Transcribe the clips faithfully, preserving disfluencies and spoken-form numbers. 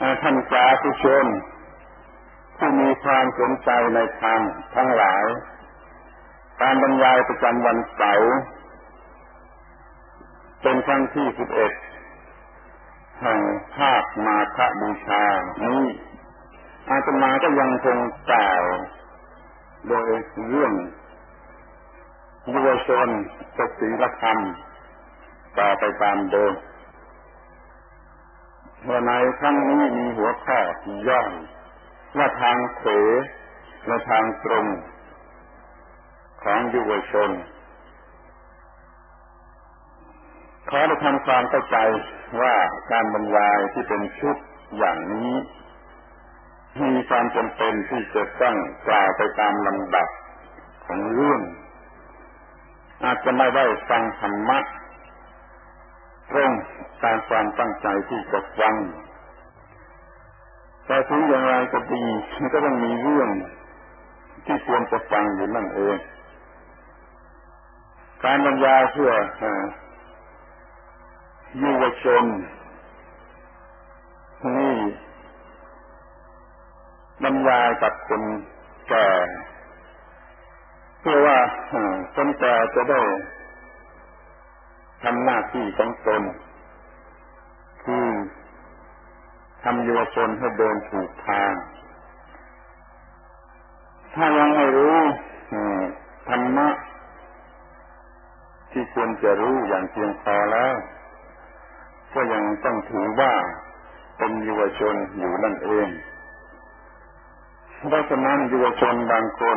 ท่านสาธุชนผู้มีความสนใจในธรรมทั้งหลายการบรรยายประจำวันเสาร์เป็นครั้งที่สิบเอ็ดแห่งภาคมาฆบูชานี้อาตมาก็ยังคงกล่าวโดยเรื่องยุวชนกับศีลธรรมต่อไปตามเดิมวันในครั้งนี้มีหัวข้อย่อยว่าทางเขวและทางตรงของยุวชนขอได้ทำความเข้าใจว่าการบรรยายที่เป็นชุดอย่างนี้มีความจำเป็นที่จะต้องกล่าวไปตามลำดับของเรื่องอาจจะไม่ได้ฟังธรรมะตรงตามความตั้งใจที่จะฟังแต่ถึงอย่างไรก็ดีมันก็ต้องมีเรื่องที่ควรจะฟังอยู่นั่นเองการบรรยายเพื่อยุวชนนี่บรรยายกับคนแก่เพื่อว่าคนแก่จะได้ทำหน้าที่ของตนคือทำยุวชนให้เดินถูกทางถ้ายังไม่รู้ธรรมะที่ควรจะรู้อย่างเพียงพอแล้วก็ยังต้องถือว่าเป็นยุวชนอยู่นั่นเองเพราะฉะนั้นยุวชนบางคน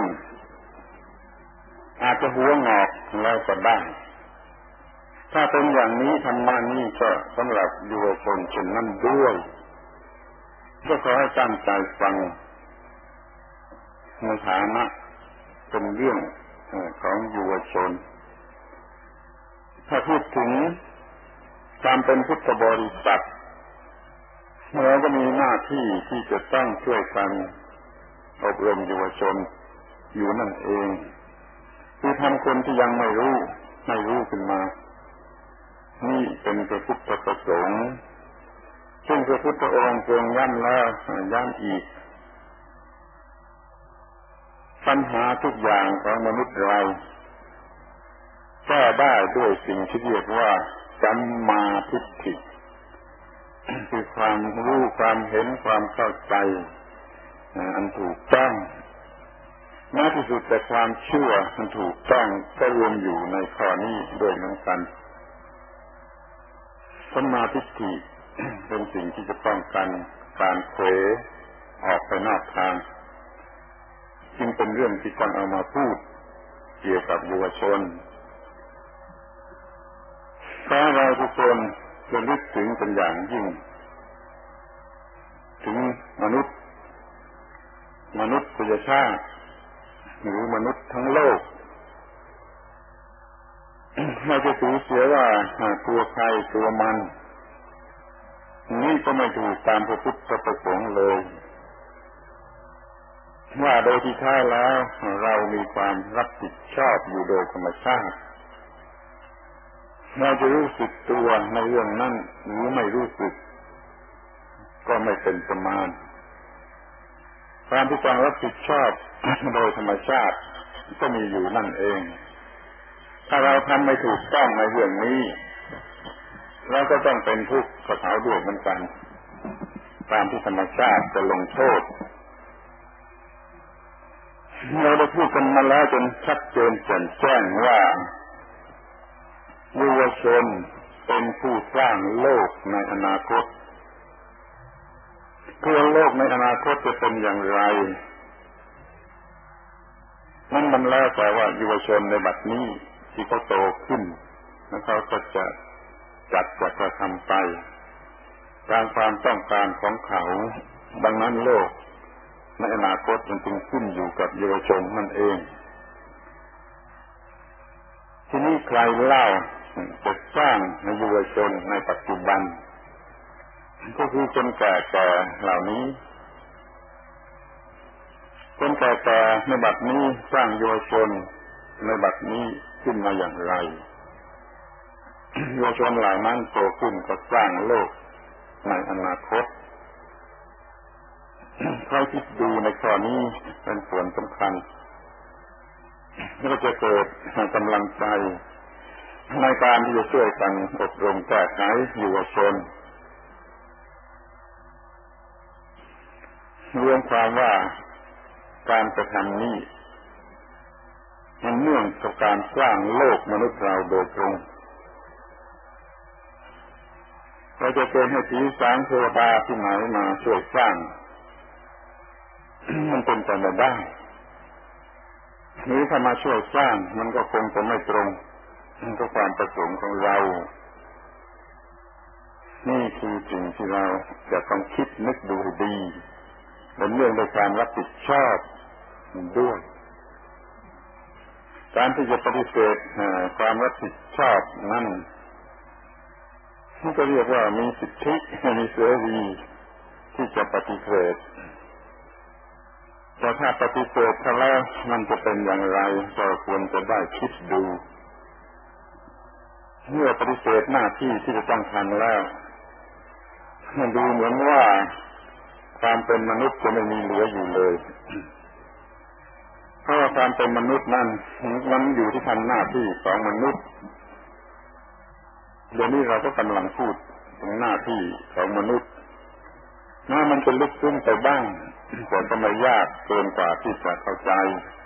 อาจจะหัวงอกแล้วก็ได้ถ้าเป็นอย่างนี้ธรรมะนี้ก็สำหรับยุวชนเช่นนั้นด้วยก็ขอให้ตั้งใจฟังในฐานะเป็นเรื่องของยุวชนถ้าพูดถึงการเป็นพุทธบริษัทเราก็มีหน้าที่ที่จะต้องช่วยกันอบรมยุวชนอยู่นั่นเองคือทำคนที่ยังไม่รู้ให้รู้ขึ้นมานี่เป็นพระพุทธประสงค์ซึ่งพระพุทธองค์ทรงย้ำแล้วย้ำอีกปัญหาทุกอย่างของมนุษย์เราแก้ได้ด้วยสิ่งที่เรียกว่าสัมมาทิฏฐิคือความรู้ความเห็นความเข้าใจอันถูกต้องแม้ที่สุดแต่ความเชื่อมันถูกต้องก็รวมอยู่ในข้อนี้ด้วยเหมือนกันสัมมาทิฏฐิเป็นสิ่งที่จะป้องกันการเขวออกไปนอกทางจึงเป็นเรื่องที่ต้องเอามาพูดเกี่ยวกับยุวชนขอเราทุกคนระลึกถึงเป็นอย่างยิ่งถึงมนุษย์มนุษยชาติหรือมนุษย์ทั้งโลกไม่จะถือเสียว่าตัวใครตัวมันนี่ก็ไม่ถูกตามพระพุทธประสงค์เลยว่าโดยที่แท้แล้วเรามีความรับผิดชอบอยู่โดยธรรมชาติเราจะรู้สึกตัวในเรื่องนั้นหรือไม่รู้สึกก็ไม่เป็นประมาณความที่ต้องรับผิดชอบโดยธรรมชาติก็มีอยู่นั่นเองถ้าเราทำไม่ถูกต้องในเรื่องนี้เราก็ต้องเป็นทุกข์กับเขาด้วยเหมือนกันตามที่ธรรมชาติจะลงโทษเราได้พูดกันมาแล้วจนชัดเจนแจ่มแจ้งว่ายุวชนเป็นผู้สร้างโลกในอนาคตตัวโลกในอนาคตจะเป็นอย่างไรนั่นมันแล้วแต่ว่ายุวชนในบัดนี้ที่เขาโตขึ้นแล้วเขาก็จะจัดจะกระทำไปตามความต้องการของเขาดังนั้นโลกในอนาคตมันจึงขึ้นอยู่กับเยาวชนนั่นเองที่นี่ใครเล่าจะสร้างในเยาวชนในปัจจุบันก็คือคนแก่ๆเหล่านี้คนแก่ๆในบัดนี้สร้างเยาวชนในบัดนี้ขึ้นมาอย่างไรเยาวชนเหล่านั้นโตขึ้นก็สร้างโลกในอนาคตค่อยคิดดูในข้อนี้เป็นส่วนสำคัญแล้วก็จะเกิดกำลังใจในการที่จะช่วยกันอบรมแก้ไขเยาวชนรวมความว่าการกระทำนี้มันเนื่องกับการสร้างโลกมนุษย์เราโดยตรงเราจะเป็นให้ผีสางเทวดาที่ไหนมาช่วยสร้างมันเป็นไปไม่ได้หรือถ้ามาช่วยสร้างมันก็คงจะไม่ตรงกับความประสงค์ของเรานี่คือสิ่งที่เราจะต้องคิดนึกดูดีเป็นเรื่องโดยการรับผิดชอบด้วยการที่จะปฏิเสธความรับผิดชอบนั้นนี่ก็เรียกว่ามีสิทธิมีเสรีที่จะปฏิเสธแต่ถ้าปฏิเสธแล้วมันจะเป็นอย่างไรก็ควรจะได้คิดดูเมื่อปฏิเสธหน้าที่ที่จะต้องทำแล้วมันดูเหมือนว่าความเป็นมนุษย์จะไม่มีเหลืออยู่เลยเพราะว่าความเป็นมนุษย์นั้นมันอยู่ที่ทำหน้าที่ของมนุษย์เดี๋ยวนี้เราก็กำลังพูดถึงหน้าที่ของมนุษย์น่ามันจะลึกซึ้งไปบ้างแต่ก็ไม่ยากเกินกว่าที่จะเข้าใจ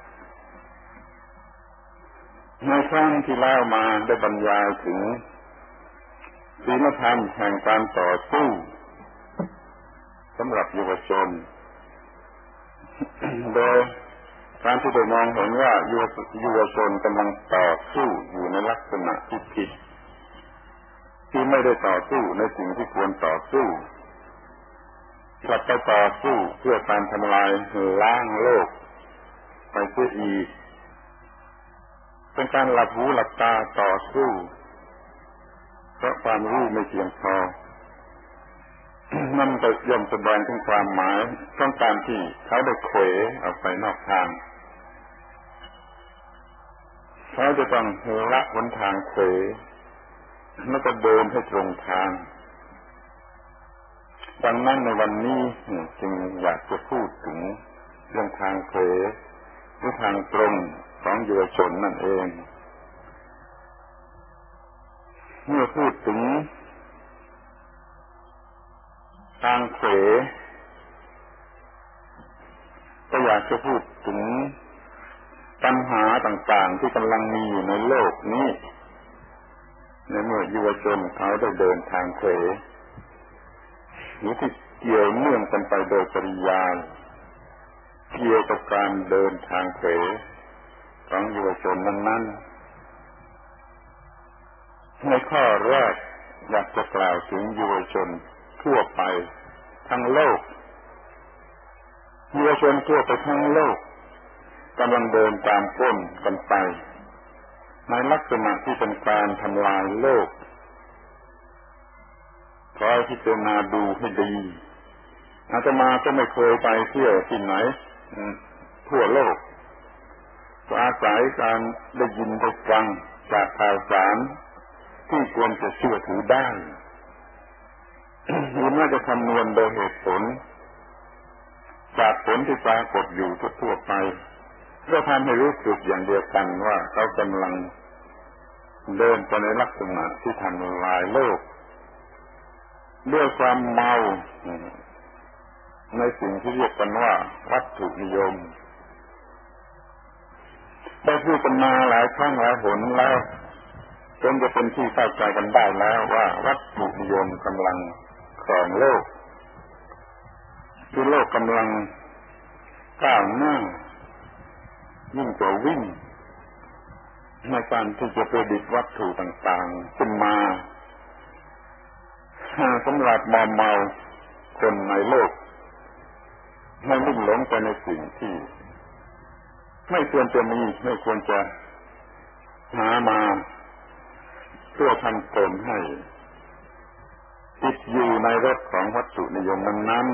ในครั้งที่แล้วมาได้บรรยายถึงศีลธรรมแห่งการต่อสู้สำหรับเยาวชนโดยการที่ได้มองเห็นว่าเยาวชนกำลังต่อสู้อยู่ในลักษณะที่ผิดที่ไม่ได้ต่อสู้ในสิ่งที่ควรต่อสู้กลับไปต่อสู้เพื่อการทำลายล้างโลกไปเสียอีกเป็นการหลับหูหลับตาต่อสู้เพราะความรู้ไม่เพียงพอนั่นก็ย่อมแสดงถึงความหมายต้องการที่เขาได้เขวออกไปนอกทางเขาจะต้องละหนทางเขวแล้วก็เดินให้ตรงทางดังนั้นในวันนี้จึงอยากจะพูดถึงเรื่องทางเขวหรือทางตรงของเยาวชนนั่นเองเมื่อพูดถึงทางเขวก็อยากจะพูดถึงปัญหาต่างๆที่กำลังมีอยู่ในโลกนี้ในเมื่อเยาวชนเขาได้เดินทางเขวหรือที่เกี่ยวเนื่องกันไปโดยปริยายเกี่ยวกับการเดินทางเขวของเยาวชนนั้นๆในข้อแรกอยากจะกล่าวถึงเยาวชนทั่วไปทั้งโลกเยาวชนทั่วไปทั้งโลกกำลังเดินตามก้นกันไปในลักษณะที่เป็นการทำลายโลกขอให้พิจารณาดูให้ดีอาตมาก็ไม่เคยไปเที่ยวที่ไหนทั่วโลกก็อาศัยการได้ยินได้ฟังจากข่าวสารที่ควรจะเชื่อถือได้หรือน่าจะคำนวณโดยเหตุผลจากผลที่ปรากฏอยู่ทั่วไปก็ทำให้รู้สึกอย่างเดียวกันว่าเขากำลังเดินไปในลักษณะที่ทำลายโลกด้วยความเมาในสิ่งที่เรียกกันว่าวัตถุนิยมได้พูดกันมาหลายครั้งหลายหนแล้วจนจะเป็นที่เข้าใจกันได้แล้วว่าวัตถุนิยมกำลังครองโลกคือโลกกำลังก้าวหน้ายิ่งกว่าวิ่งในการที่จะประดิษฐ์วัตถุต่างๆขึ้นมาสำหรับมอมเมาคนในโลกให้ลุ่มหลงไปในสิ่งที่ไม่ควรจะมีไม่ควรจะหามาเพื่อทำตนให้ติดอยู่ในรถของวัตถุนิยมนั้น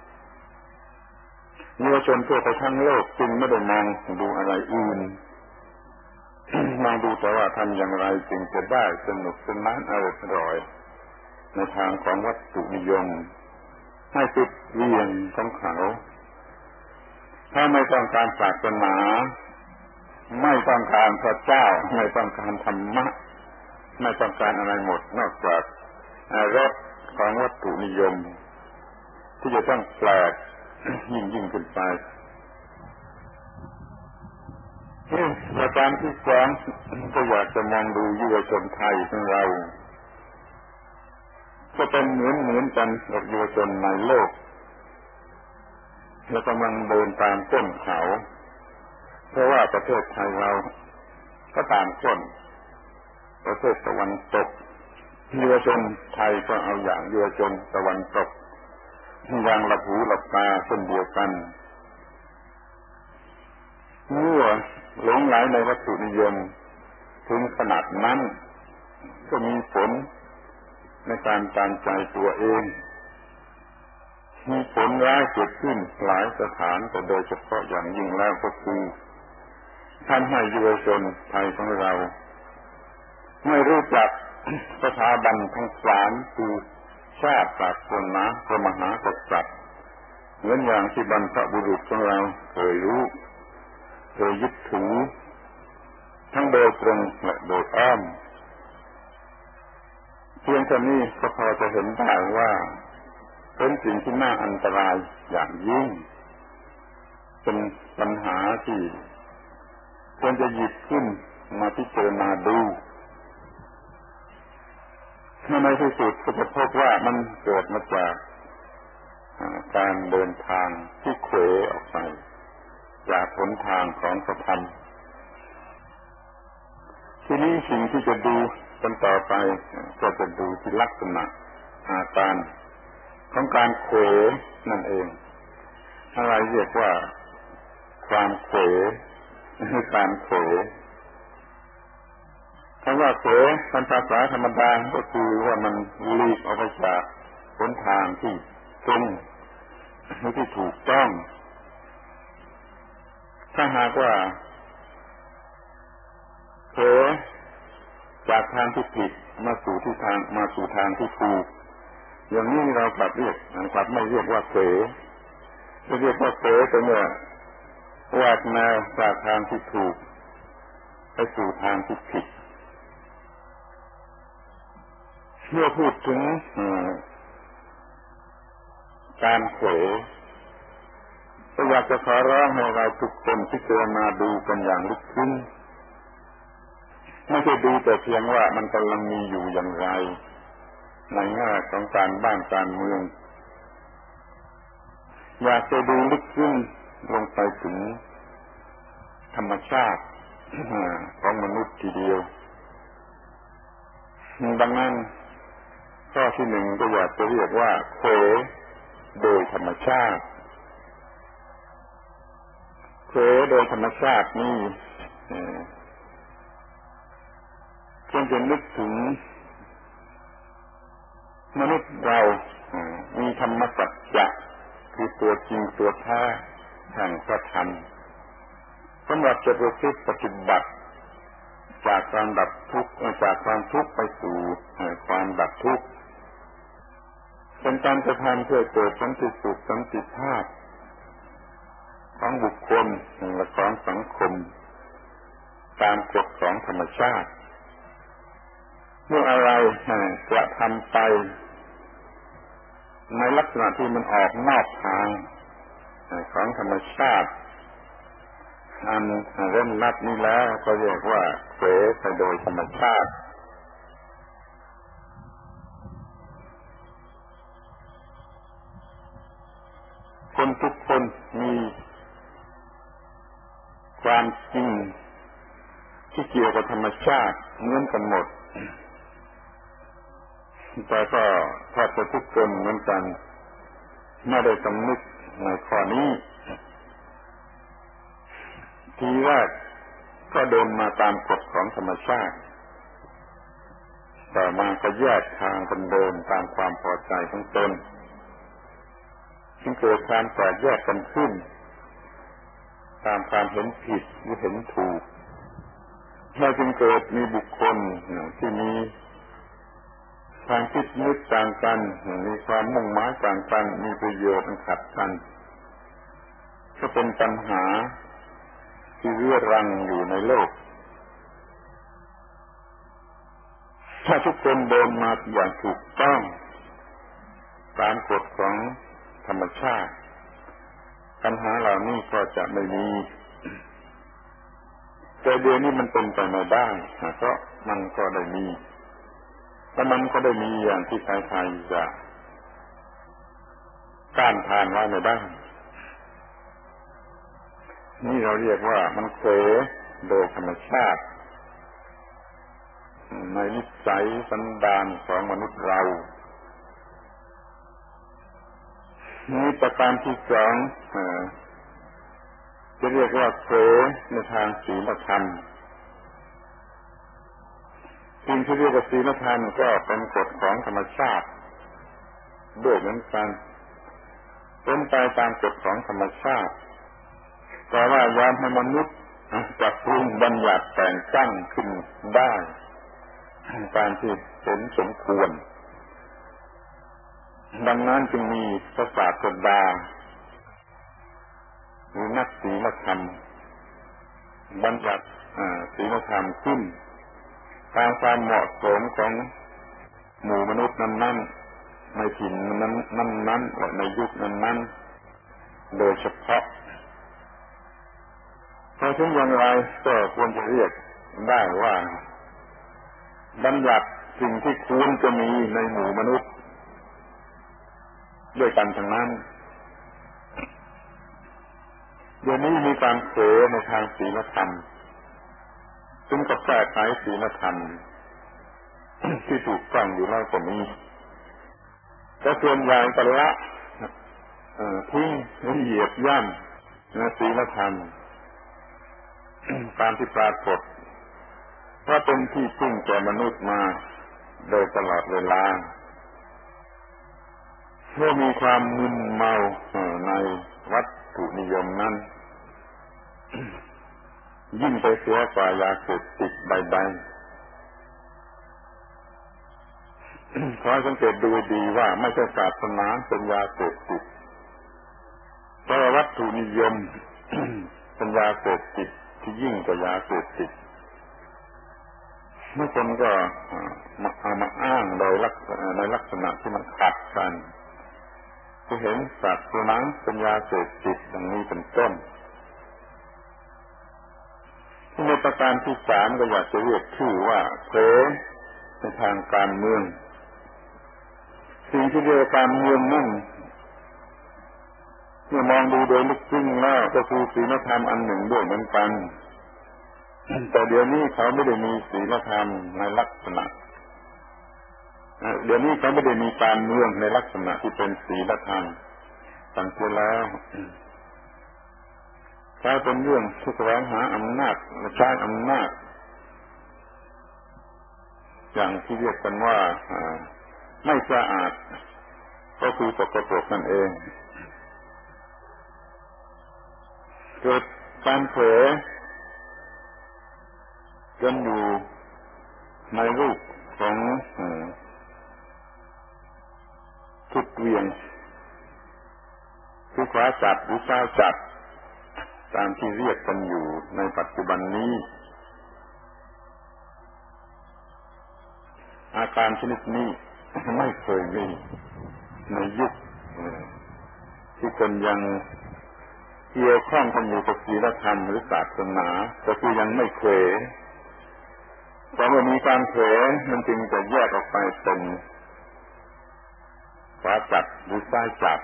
ๆเยาวชนทั่วไปทั้งโลกจึงไม่ได้มองดูอะไรอื่นมองดูแต่ว่าทำอย่างไรจึงจะได้สนุกสนานอร่อยในทางของวัตถุนิยมให้จุดเวียนของเขาถ้าไม่ต้องการศาสนาไม่ต้องการพระเจ้าไม่ต้องการธรรมะไม่ต้องการอะไรหมดนอกจากรสของวัตถุนิยมที่จะต้องแปลกยิ่งยิ่งขึ้นไปประการที่สองก็อยากจะมองดูยุวชนไทยของเราก็เป็นเหมือนเหมือนกันกับยุวชนในโลกและกำลังเดินตามก้นเขาเพราะว่าประเทศไทยเราก็ตามก้นประเทศตะวันตกยุวชนไทยก็เอาอย่างยุวชนตะวันตกอย่างหลับหูหลับตาเช่นเดียวกันเมื่อหลงไหลในวัตถุนิยมถึงขนาดนั้นก็มีผลในการตามใจตัวเองมีผลร้ายเกิดขึ้นหลายสถานแต่โดยเฉพาะอย่างยิ่งแล้วก็คือทำให้ยุวชนไทยของเราไม่รู้จักสถาบันทั้งสามคือชาติศาสนาพระมหากษัตริย์เหมือนอย่างที่บรรพบุรุษของเราเคยรู้เคยยึดถือทั้งโดยตรงและโดยอ้อมเพียงแค่นี้ก็พอจะเห็นได้ว่าเป็นสิ่งที่น่าอันตรายอย่างยิ่งเป็นปัญหาที่ควรจะหยิบขึ้นมาพิจารณาดูในที่สุดก็จะพบว่ามันเกิดมาจากการเดินทางที่เขวออกไปจากหนทางของพระธรรมทีนี้สิ่งที่จะดูกันต่อไปก็จะดูที่ลักษณะอาการของการเขวนั่นเองอะไรเรียกว่าความเขวคือการเขวคำว่าเขวเป็นภาษาธรรมดาก็คือว่ามันหลีกออกไปจากหนทางที่ตรงที่ถูกต้องถ้าหากว่าเขวจากทางที่ผิดมาสู่ที่ทางมาสู่ทางที่ถูกอย่างนี้เรากลับเรียกกลับไม่เรียกว่าเขวจะเรียกว่าเขวแต่เมื่อแหวกแนวจากทางที่ถูกไปสู่ทางที่ผิดเมื่อพูดถึงการเขวก็อยากจะขอร้องให้เราทุกคนพิจารณาดูกันอย่างลึกซึ้งไม่ใช่ดูแต่เพียงว่ามันกำลังมีอยู่อย่างไรในแง่ของการบ้านการเมืองอยากจะดูลึกซึ้งลงไปถึงธรรมชาติของมนุษย์ทีเดียวดังนั้นข้อที่หนึ่งก็อยากจะเรียกว่าเขวโดยธรรมชาติเขวโดยธรรมชาตินี่ควรจะนึกถึงมนุษย์เรามีธรรมสัจจะคือตัวจริงตัวแท้แห่งพระธรรมสำหรับจะประพฤติปฏิบัติจากความดับทุกข์จากความทุกข์ไปสู่ความดับทุกข์เป็นการกระทำเพื่อเกิดสันติสุขสันติภาพของบุคคลและของสังคมตามกฎของธรรมชาติเมื่ออะไรกระทำไปในลักษณะที่มันออกนอกทางของธรรมชาติอันเล่นลับนี้แล้วก็เรียกว่าเขวไปโดยธรรมชาติคนทุกคนมีความจริงที่เกี่ยวกับธรรมชาติเหมือนกันหมดแต่ก็แทบจะทุกคนเหมือนกันไม่ได้สำนึกในข้อนี้ทีแรกก็เดินมาตามกฎของธรรมชาติแต่มาก็แยกทางกันเดินตามความพอใจของตนจึงเกิดการแตกแยกกันขึ้นตามความเห็นผิดหรือเห็นถูกและจึงเกิดมีบุคคลที่มีความคิดนึกต่างกันมีความมุ่งหมายต่างกันมีประโยชน์ขัดกันก็เป็นปัญหาที่เรื้อรังอยู่ในโลกถ้าทุกคนเดินมาอย่างถูกต้องตามกฎของธรรมชาติปัญหาเหล่านี้ก็จะไม่มีแต่เดี๋ยวนี้มันเป็นไปไม่ได้เพราะมันก็ได้มีแต่มันก็ได้มีอย่างที่ใครๆจะต้านทานไว้ไม่ได้นี่เราเรียกว่ามันเผลอโดยธรรมชาติในนิสัยสันดานของมนุษย์เรานี่ประการที่สองจะเรียกว่าเผลอในทางศีลธรรมสิ่งที่เรียกว่าศีลธรรมก็เป็นกฎของธรรมชาติด้วยเหมือนกันเป็นไปตามกฎของธรรมชาติแต่ว่ายามให้มนุษย์จะปรุงบัญญัติแต่งตั้งขึ้นได้ตามที่เห็นสมควรดังนั้นจึงมีพระศาสดาหรือนักศีลธรรมบัญญัติศีลธรรมขึ้นตามความเหมาะสมของหมู่มนุษย์นั้นๆในถิ่นนั้นๆและในยุคนั้นๆโดยเฉพาะเพราะฉะนั้นอย่างไรก็ควรจะเรียกได้ว่าบัญญัติสิ่งที่ควรจะมีในหมู่มนุษย์ด้วยกันทั้งนั้นเดี๋ยวนี้มีการเผลอในทางศีลธรรมซึ่งกับแก้ไขศีลธรรมที่ถูกต้องอยู่แล้วก็มีแต่ส่วนใหญ่ก็ละทิ้งเหยียบย่ำในศีลธรรมตามที่ปรากฏเพราะเป็นที่พึ่งแก่มนุษย์มาโดยตลอดเวลาเมื่อมีความมึนเมาในวัตถุนิยมนั้นยิ่งไปเสียกว่ายาเสพติดใดๆขอสังเกตดูดีว่าไม่ใช่ศาสนาเป็นยาเสพติดแต่วัตถุนิยมเป็นยาเสพติดที่ยิ่งกว่ายาเสพติดเมื่อคนก็เอามาอ้างโดยลักษณะในลักษณะที่มันขัดกันจะเห็นศาสนาเป็นยาเสพติดดังนี้เป็นต้นในประการที่สามก็อยากจะเรียกชื่อว่าเผลอในทางการเมืองสิ่งที่เรียกการเมืองนั่นเมื่อมองดูโดยลึกซึ้งแล้วก็คือศีลธรรมอันหนึ่งด้วยเหมือนกันแต่เดี๋ยวนี้เขาไม่ได้มีศีลธรรมในลักษณะเดี๋ยวนี้เขาไม่ได้มีการเมืองในลักษณะที่เป็นศีลธรรมตั้งแต่แล้วถ้าเป็นเรื่องที่แสวงหาอำนาจและใช้อำนาจอย่างที่เรียกกันว่าไม่สะอาดก็คือสกปรกนั่นเองเกิดการเผลอจนอยู่ในรูปของทุกเวียงคือขวาจัดหรือซ้ายจัดตามที่เรียกกันอยู่ในปัจจุบันนี้อาการชนิดนี้ไม่เคยมีในยุคที่คนยังเกี่ยวข้องกันอยู่กับศีลธรรมหรือศาสนาก็คือยังไม่เคยแต่เมื่อมีการเผลอมันจึงจะแยกออกไปเป็นขวาจัดหรือซ้ายจัด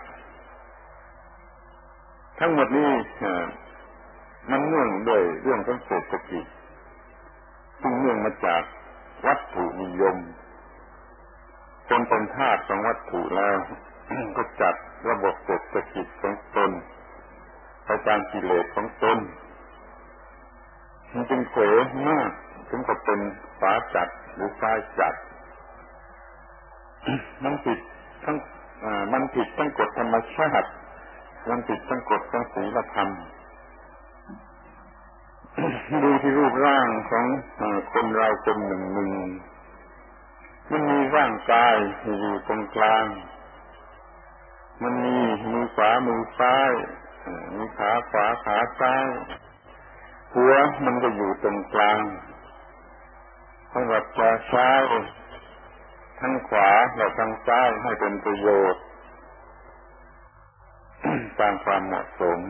ทั้งหมดนี้มันเนื่องด้วยเรื่องของเศรษฐกิจซึ่งเนื่องมาจากวัตถุนิยมคนเป็นทาสของวัตถุแล้วก็จัดระบบเศรษฐกิจของตนไปตามกิเลสของตนมันจึงเผลอมากถึงกับเป็นขวาจัดหรือซ้ายจัดมันผิดทั้งมันผิดทั้งกฎธรรมชาติมันผิดทั้งกฎของศีลธรรมดูที่รูปร่างของคนเราคนหนึ่งหนึ่งมันมีร่างกายอยู่ตรงกลางมันมีมือขวามือซ้ายมีขาขวาขาซ้ายหัวมันก็อยู่ตรงกลางสำหรับจะใช้ทั้งขวาและทั้งซ้ายให้เป็นประโยชน์ตามความเหมาะสม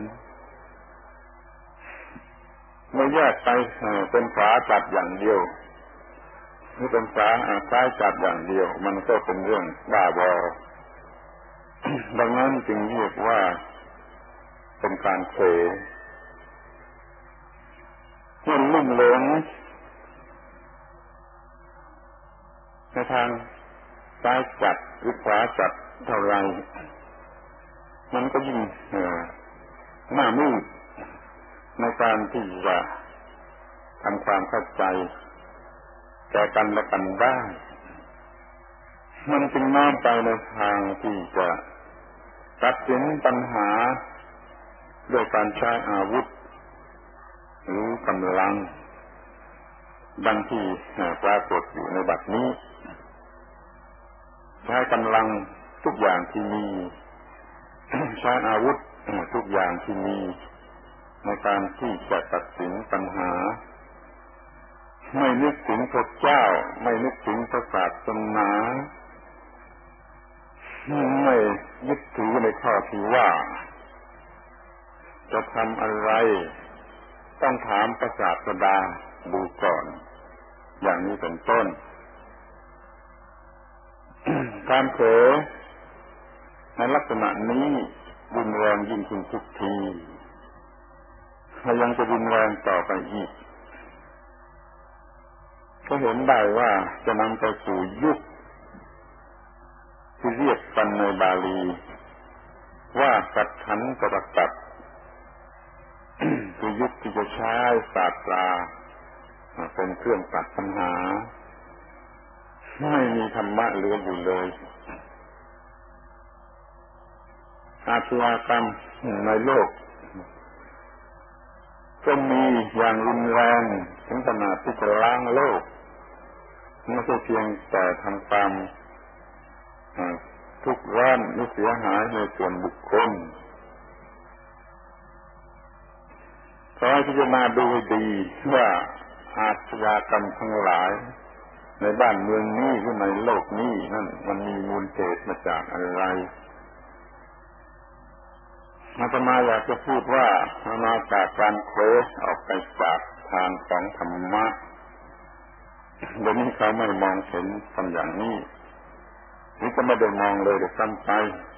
ไม่แยกไปเป็นขวาจับอย่างเดียวหรือเป็นซ้ายซ้ายจับอย่างเดียวมันก็เป็นเรื่องบ้าบอดังนั้นจึงเรียกว่าเป็นการเขวเมื่อลุ่มหลงในทางซ้ายจับหรือขวาจับเท่าไรมันก็ยิ่งหน้ามืดในการที่จะทำความเข้าใจแก่กันและกันได้มันจึงน้อมไปในทางที่จะตัดสินปัญหาด้วยการใช้อาวุธหรือกำลังดังที่ปรากฏอยู่ในบัดนี้ใช้กำลังทุกอย่างที่มีใช้อาวุธทุกอย่างที่มีในการที่จะตัดสินปัญหาไม่นึกถึงพระเจ้าไม่นึกถึงพระศาสนาไม่ยึดถือในข้อที่ว่าจะทำอะไรต้องถามพระศาสดาดูก่อนอย่างนี้เป็นต้นการเผยในลักษณะนี้รุนแรงยิ่งขึ้นทุกทีและยังจะรุนแรงต่อไปอีกก็เห็นได้ว่าจะนำไปสู่ยุคที่เรียกกันในบาลีว่ากัตถันตรกัตคือยุคที่จะใช้ศาสตราเป็นเครื่องตัดปัญหาไม่มีธรรมะเหลืออยู่เลยอาชญากรรมในโลกก็มีอย่างรุนแรงถึงขนาดที่จะล้างโลกไม่ใช่เพียงแต่ทำความทุกข์ร้อนหรือเสียหายในส่วนบุคคลขอให้พิจารณาดูดีว่าอาชญากรรมทั้งหลายในบ้านเมืองนี้หรือในโลกนี้นั่นมันมีมูลเหตุมาจากอะไรอาตมาอยากจะพูดว่ามาจากการเคว้งออกไปจากทางของธรรมะเดี๋ยวนี้เขาไม่มองเห็นทำอย่างนี้นี่ก็ไม่ได้มองเลยเดี๋ยวซ้ำไป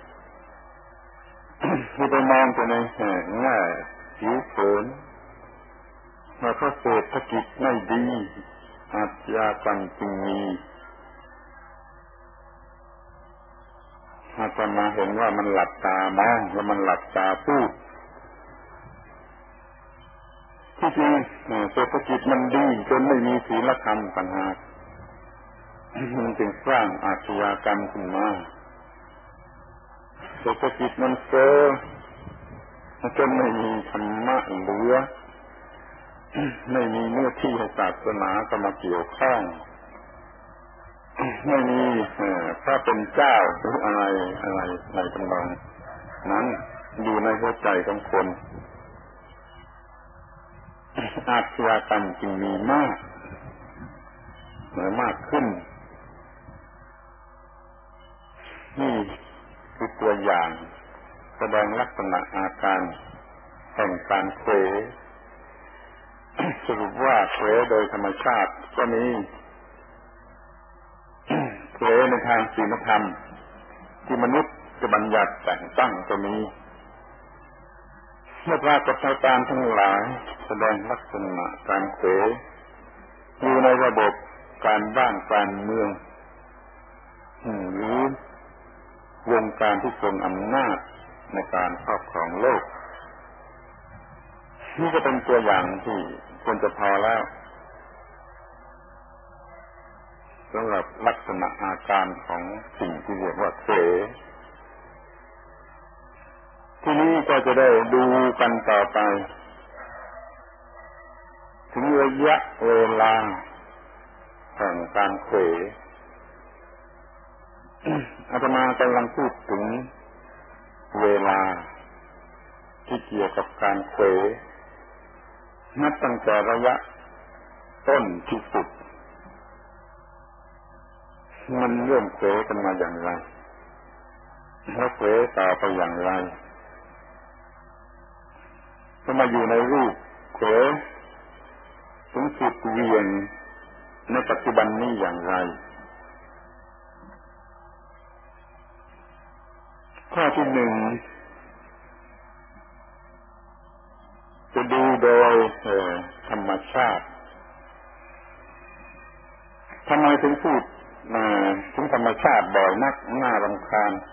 ที่ไปมองไปในแง่ผิวเผินว่าเขาเศรษฐกิจไม่ดีอาชญากรรมจึงมีอาตมาเห็นว่ามันหลับตามองแล้วมันหลับตาพูดที่จริงเศรษฐกิจมันดีจนไม่มีศีลธรรมต่างหากมันจึงสร้างอาชญากรรมขึ้นมาเศรษฐกิจมันเฟ้อจนไม่มีธรรมะเหลือไม่มีเนื้อที่ให้ศาสนาเข้ามาเกี่ยวข้องไม่มีพระเป็นเจ้าหรืออะไรอะไรในตำนองนั้นอยู่ในหัวใจของคนอาชญากรรมจึงมีมากเหนือมากขึ้นนี่คือตัวอย่างแสดงลักษณะอาการแห่งการเขวสรุปว่าเขวโดยธรรมชาติก็มีเขวในทางศีลธรรมที่มนุษย์จะบัญญัติแต่งตั้งก็มีเมื่อปรากฏการณ์ทั้งหลายแสดงลักษณะการเขวอยู่ในระบบการบ้านการเมืองหรือวงการที่ทรงอำนาจในการครอบครองโลกนี่ก็เป็นตัวอย่างที่ควรจะพอแล้วสำหรับลักษณะอาการของสิ่งที่เรียกว่าเขวทีนี้ก็จะได้ดูกันต่อไปถึงระยะเวลาแห่งการเขวอาตมากำลังพูดถึงเวลาที่เกี่ยวกับการเขวนับตั้งแต่ระยะต้นที่สุดมันเริ่มเขวกันมาอย่างไรแล้วเขวต่อไปอย่างไรก็มาอยู่ในรูปเขวถึงสุดเวียนในปัจจุบันนี้อย่างไรข้อที่หนึ่งจะดูโดยธรรมชาติทำไมถึงพูดถึงธรรมชาติบ่อยนักน่ารำคาญ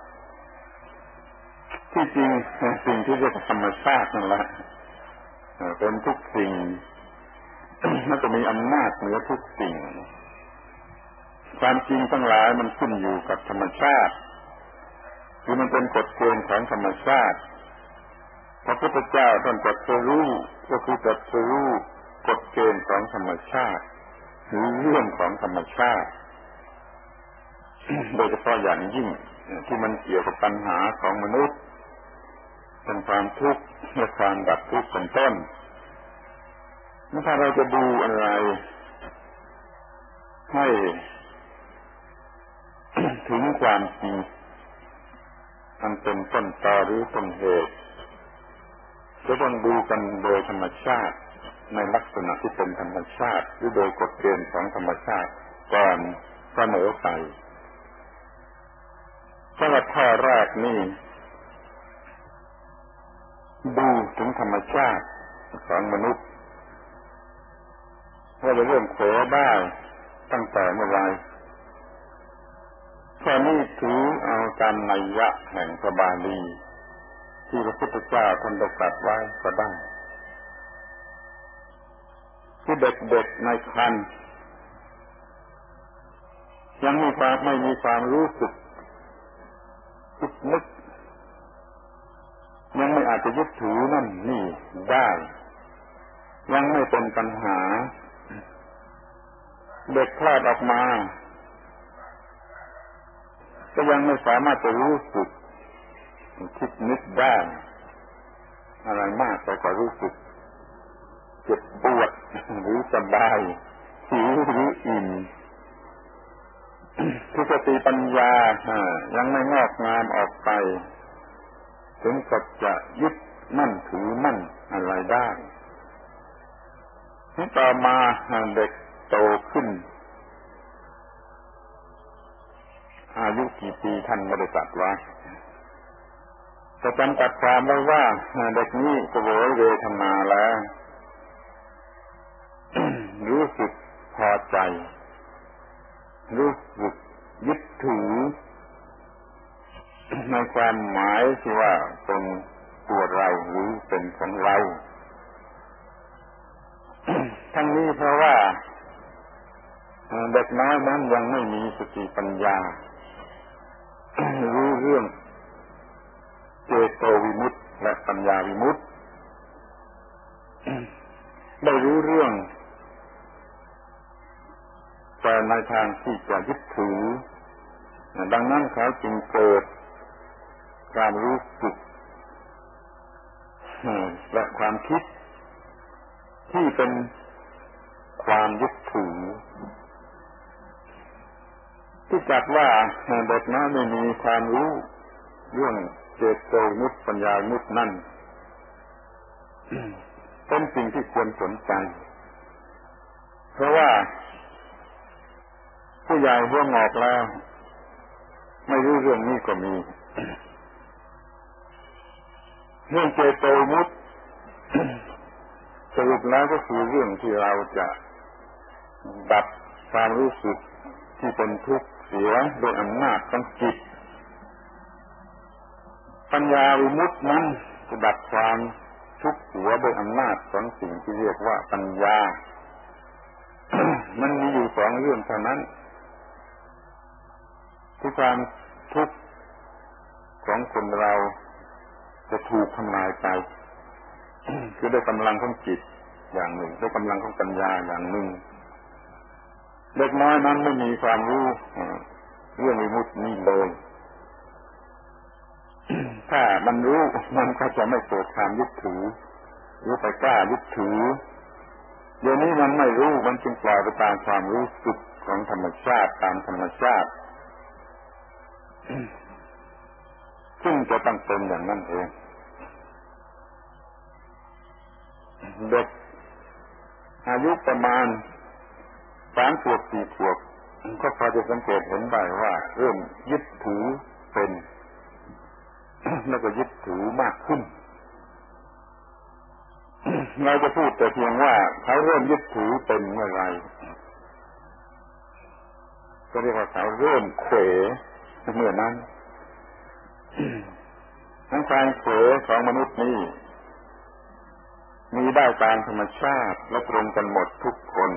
ที่จริงสิ่งที่เรียกว่าธรรมชาตินั่นแหละเป็นทุกสิ่งมันจะมีอำนาจเหนือทุกสิ่งความจริงทั้งหลายมันขึ้นอยู่กับธรรมชาติคือมันเป็นกฎเกณฑ์ของธรรมชาติพระพุทธเจ้าท่านตรัสรู้ก็คือตรัสรู้กฎเกณฑ์ของธรรมชาติหรือเรื่องของธรรมชาติโดยเฉพาะอย่างยิ่งที่มันเกี่ยวกับปัญหาของมนุษย์เป็นความทุกข์และความดับทุกข์เป็นต้นถ้าเราจะดูอะไรให้ถึงความจริงอันเป็นต้นตอหรือต้นเหตุจะต้องดูกันโดยธรรมชาติในลักษณะที่เป็นธรรมชาติหรือโดยกฎเกณฑ์ของธรรมชาติก่อนเสมอไปสำหรับข้อแรกนี่ดูถึงธรรมชาติของมนุษย์ว่าจะเริ่มเขวได้ตั้งแต่เมื่อไรข้อนี้ถือเอาตามนัยยะแห่งพระบาลีที่พระพุทธเจ้าท่านได้ตรัสไว้ก็ได้ที่เด็กๆในครรภ์ยังมีความไม่มีความรู้สึกคิดนึกยังไม่อาจจะยึดถือนั่นนี่ได้ยังไม่เป็นปัญหาเด็กคลอดออกมาก็ยังไม่สามารถจะรู้สึกคิดนึกได้อะไรมากไปกว่ารู้สึกเจ็บปวดหรือสบายหิวหรืออิ่มทุกสติปัญญายังไม่งอกงามออกไปถึงกับจะยึดมั่นถือมั่นอะไรได้ต่อมาเด็กโตขึ้นอายุกี่ปีท่านไม่ได้ตรัสไว้แต่จำกัดความไว้ว่าเด็กนี้เสวยเวทนาแล้วรู้สึกพอใจรู้สึกยึดถือในความหมายที่ว่าเป็นตัวเราหรือเป็นของเราทั้งนี้เพราะว่าเด็กน้อยนั้นยังไม่มีสติปัญญารู้เรื่องเจโตวิมุตติและปัญญาวิมุตติได้รู้เรื่องแต่ในทางที่จะยึดถือดังนั้นเขาจึงเกิดความรู้สึกและความคิดที่เป็นความยึดถือที่จัดว่าเด็กน้อยไม่มีความรู้เรื่องเจโตวิมุตติปัญญาวิมุตตินั่นเป็นสิ่งที่ควรสนใจเพราะว่าผู้ใหญ่หัวงอกแล้วไม่รู้เรื่องนี้ก็มีเรื่องเจโตวิมุตติสรุปแล้วก็คือเรื่องที่เราจะดับความรู้สึกที่เป็นทุกข์เสียโดยอำนาจของจิตปัญญาวิมุตตินั้นจะดับความทุกข์เสียโดยอำนาจของสิ่งที่เรียกว่าปัญญา มันมีอยู่สองเรื่องเท่านั้นที่ความทุกข์ของคนเราจะถูกทำลายไป คือด้วยกำลังของจิตอย่างหนึ่งด้วยกำลังของปัญญาอย่างหนึ่งเด็กน้อยนั้นไม่มีความรู้เรื่องวิมุตตินี้เลยถ้ามันรู้มันก็จะไม่เกิดความยึดถือหรือไปกล้ายึดถือเดี๋ยวนี้มันไม่รู้มันจึงปล่อยไปตามความรู้สึกของธรรมชาติตามธรรมชาติซึ่งจะต้องเป็นอย่างนั้นเองเด็กอายุประมาณสามขวบสี่ขวบก็พอจะสังเกตเห็นได้ว่าเริ่มยึดถือเป็นแล้วก็ยึดถือมากขึ้นเราจะพูดแต่เพียงว่าเขาเริ่มยึดถือเป็นเมื่อไรก็เรียกว่าเขาเริ่มเขวเมื่อนั้นทั้งการเขวของมนุษย์นี้มีได้ตามธรรมชาติและตรงกันหมดทุกคน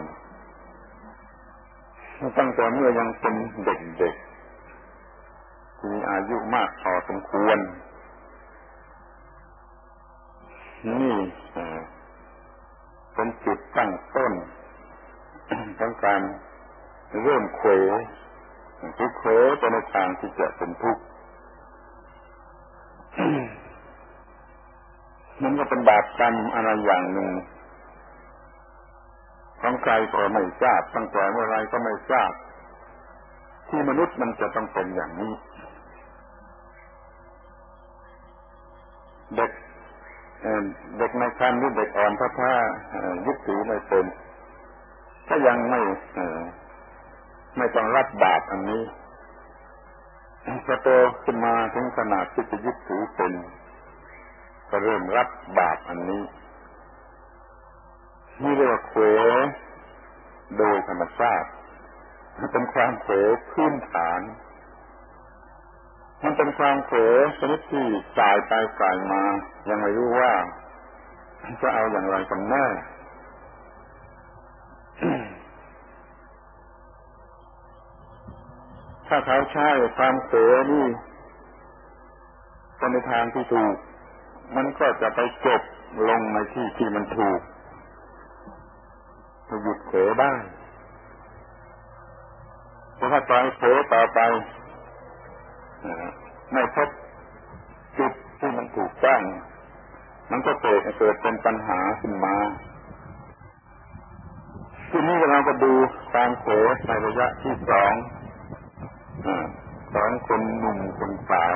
ตั้งแต่เมื่อยังเป็นเด็กๆมีอายุมากพอสมควรนี่เป็นจุดตั้งต้นของการเริ่มเขวคือเขวไปในทางที่จะเป็นทุกข์มันก็เป็นบาปกรรมอะไรอย่างหนึ่งของใครก็ไม่ทราบตั้งแต่เมื่อไรก็ไม่ทราบที่มนุษย์มันจะต้องเป็นอย่างนี้เด็กเด็กในครรภ์หรือเด็กอ่อนถ้ายึดถือไม่เป็นก็ยังไม่ไม่ต้องรับบาปอันนี้พอโตขึ้นมาถึงขนาดที่จะยึดถือเป็นก็เริ่มรับบาปอันนี้นี่เรียกว่าเขวโดยธรรมชาติมันเป็นความเขวพื้นฐานมันเป็นความเขวชนิดที่สายไปสายมายังไม่รู้ว่าจะเอาอย่างไรกันแน่ถ้าเขาใช้ความเขวนี่ในทางที่ถูกมันก็จะไปจบลงในที่ที่มันถูกจะหยุดเขวได้แต่ถ้าปล่อยเขวต่อไปไม่พบจุดที่มันถูกต้องมันก็เกิดเกิดเป็นปัญหาขึ้นมาทีนี้เราก็ดูการเขวในระยะที่สองสองคนหนุ่มคนสาว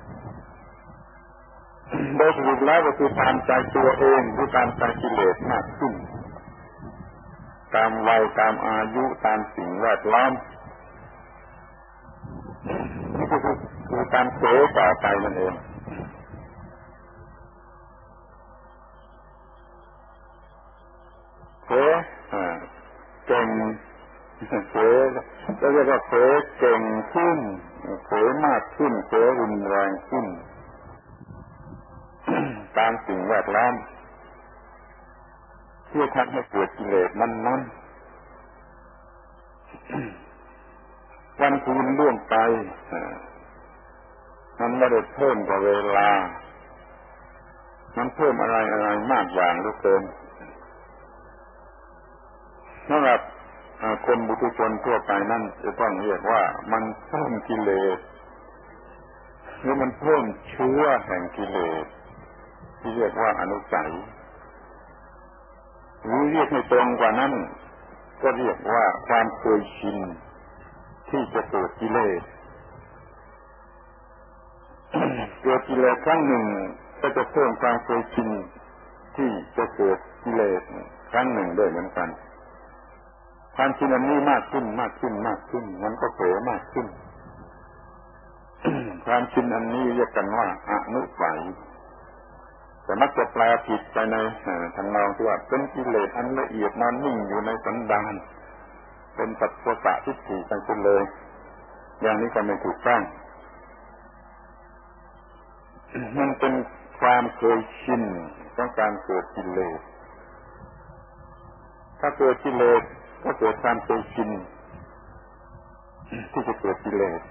โดยสรุปแล้วก็คือตามใจตัวเองหรือตามใจกิเลสมากขึ้นตามวัยตามอายุตามสิ่งแวดล้อมนี่ก็คือคือการเขวต่อไปนั่นเองเขวเก่งเขวแล้วเรียกว่าเขวเก่งขึ้นเขวมากขึ้นเขวรุนแรงขึ้นตามสิ่งแวดล้อมที่ทำให้เกิดกิเลสนั้นๆวันคืนล่วงไปมันไม่ได้เพิ่มกับเวลามันเพิ่มอะไรอะไรมากอย่างเหลือเกินสำหรับคนบุตุชนทั่วไปนั่นจะต้องเรียกว่ามันเพิ่มกิเลสหรือมันเพิ่มเชื้อแห่งกิเลสที่เรียกว่าอนุสัยหรือเรียกให้ตรงกว่านั้นก็เรียกว่าความเคยชินที่จะเกิดกิเลสเกิดกิเลสครั้งหนึ่งก็จะเพิ่มความเคยชินที่จะเกิดกิเลสครั้งหนึ่งด้วยเหมือนกันความชินอันนี้มากขึ้นมากขึ้นมากขึ้นมันก็เผลอมากขึ้นความชินอันนี้เรียกกันว่าอนุสัยแต่มักจะแปลผิดไปในทางนองที่ว่าเป็นกิเลสอันละเอียดนอนนิ่งอยู่ในสันดานเป็นสัพพะทิฏฐิไปเลยอย่างนี้ก็ไม่ถูกต้องมันเป็นความเคยชินของการเกิดกิเลสถ้าเกิดกิเลสก็เกิดความเคยชินที่จะเกิดกิเลส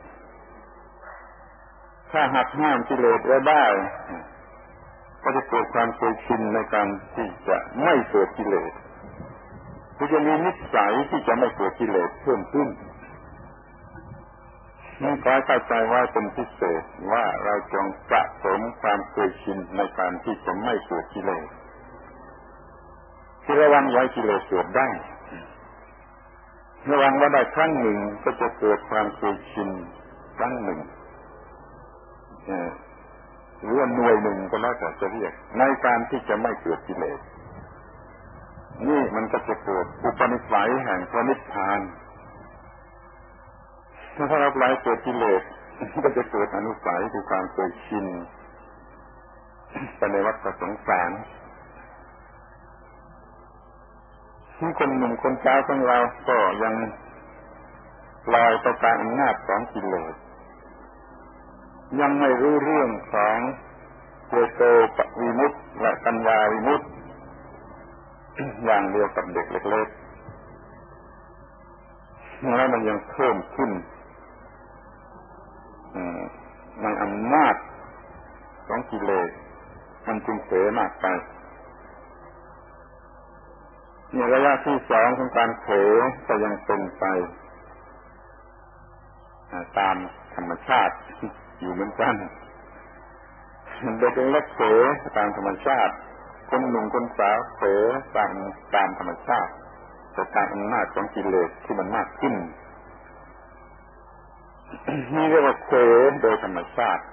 ถ้าหักห้ามกิเลสไว้ได้ก็จะเกิดความเคยชินในการที่จะไม่เกิดกิเลสคือจะมีนิสัยที่จะไม่เกิดกิเลสเพิ่มขึ้นนี่ขอเข้าใจว่าเป็นพิเศษว่าเราจงสะสมความเคยชินในการที่จะไม่เกิดกิเลสที่ระวังไว้กิเลสเกิดได้ระวังว่าได้ครั้งหนึ่งก็จะเกิดความเคยชินครั้งหนึ่งหรือว่าหน่วยหนึ่งก็แล้วแต่จะเรียกในการที่จะไม่เกิดกิเลสนี่มันก็จะเกิดอุปนิสัยแห่งพระนิพพานถ้าเราปล่อยเกิดกิเลสก็จะเกิดอนุสัยคือความเคยชินไปในวัฏสงสารที่คนหนุ่มคนสาวของเราก็ยังลอยไปตามอำนาจของกิเลสยังไม่รู้เรื่องของเจโตปวิมุตติและปัญญาวิมุตติอย่างเดียวกับเด็กเล็กๆแล้วมันยังเพิ่มขึ้นในอำนาจของกิเลสมันจึงเผลอมากไปในระยะที่สองของการเผลอก็ยังเป็นไปตามธรรมชาติอยู่เหมือนกันเด็กเล็กเผลอตามธรรมชาติคนหนุ่มคนสาวเผลอตามตามธรรมชาติแต่ตามอำนาจของกิเลสที่มันมากขึ้นนี่เรียกว่าเผลอโดยธรรมชาติ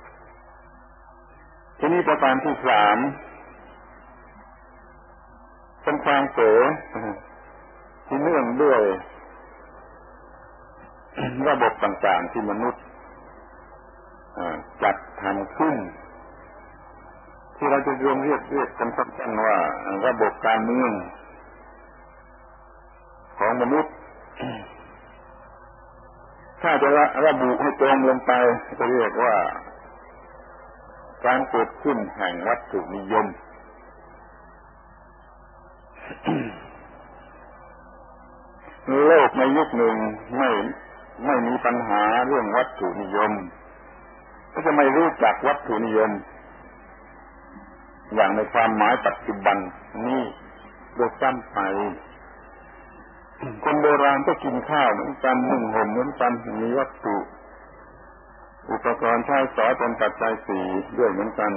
ทีนี้ประการที่สามเป็นความเผลอที่เนื่องด้วยระบบต่างๆที่มนุษย์จัดทำขึ้นที่เราจะรวมเรียกเรียกกันสั้นๆว่าระบบการเมืองของมนุษย์ถ้าจะระบุให้ตรงลงไปจะเรียกว่าการเกิดขึ้นแห่งวัตถุนิยมโลกในยุคหนึ่งไม่ไม่มีปัญหาเรื่องวัตถุนิยมก็จะไม่รู้จักวัตถุนิยมอย่างในความหมายปัจจุบันนี่โดยซ้ำไปคนโบราณก็กินข้าวเหมือนกันนุ่งห่มเหมือนกันมีวัตถุอุปกรณ์ใช้สอยเป็นปัจจัยสี่ด้วยเหมือนกัน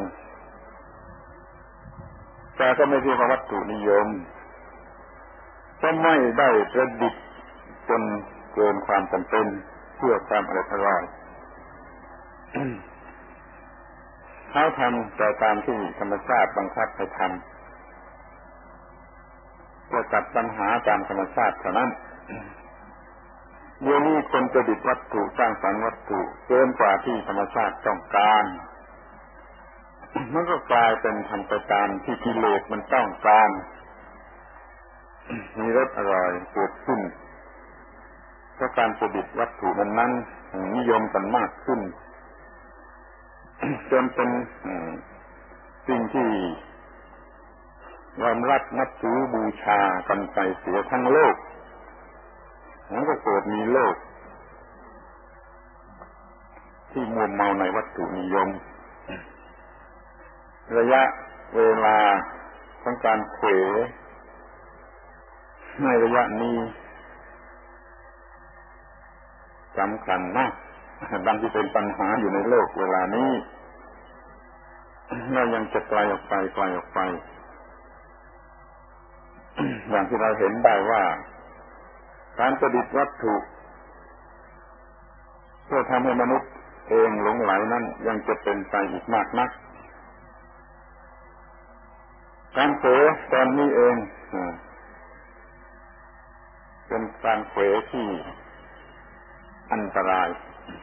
แต่ก็ไม่เรียกว่าวัตถุนิยมก็ไม่ได้ประดิษฐ์จนเกินความจำเป็นเพื่อความอร่อยเขาทำแต่ตามที่ธรรมชาติบังคับให้ทำเพื่อตัดปัญหาตามธรรมชาติเท่านั้นเดี๋ยวนี้คนประดิษฐ์วัตถุสร้างสรรค์วัตถุเกินกว่าที่ธรรมชาติต้องการมันก็กลายเป็นทำไปตามที่กิเลสมันต้องการมีรสอร่อยเกิดขึ้นเพราะการประดิษฐ์วัตถุนั้นๆนิยมกันมากขึ้นจนเป็นสิ่งที่ยอมรับนับถือบูชากันไปเสียทั้งโลกมันก็เกิดมีโลกที่มัวเมาในวัตถุนิยมระยะเวลาของการเผลอในระยะนี้สำคัญมากดังที่เป็นปัญหาอยู่ในโลกเวลานี้เรายังจะไกลออกไปไกลออกไปอย่างที่เราเห็นได้ว่าการประดิษฐ์วัตถุเพื่อทำให้มนุษย์เองหลงไหลนั้นยังจะเป็นไปอีกมากนักการเผลอตอนนี้เองเป็นการเผลอที่อันตราย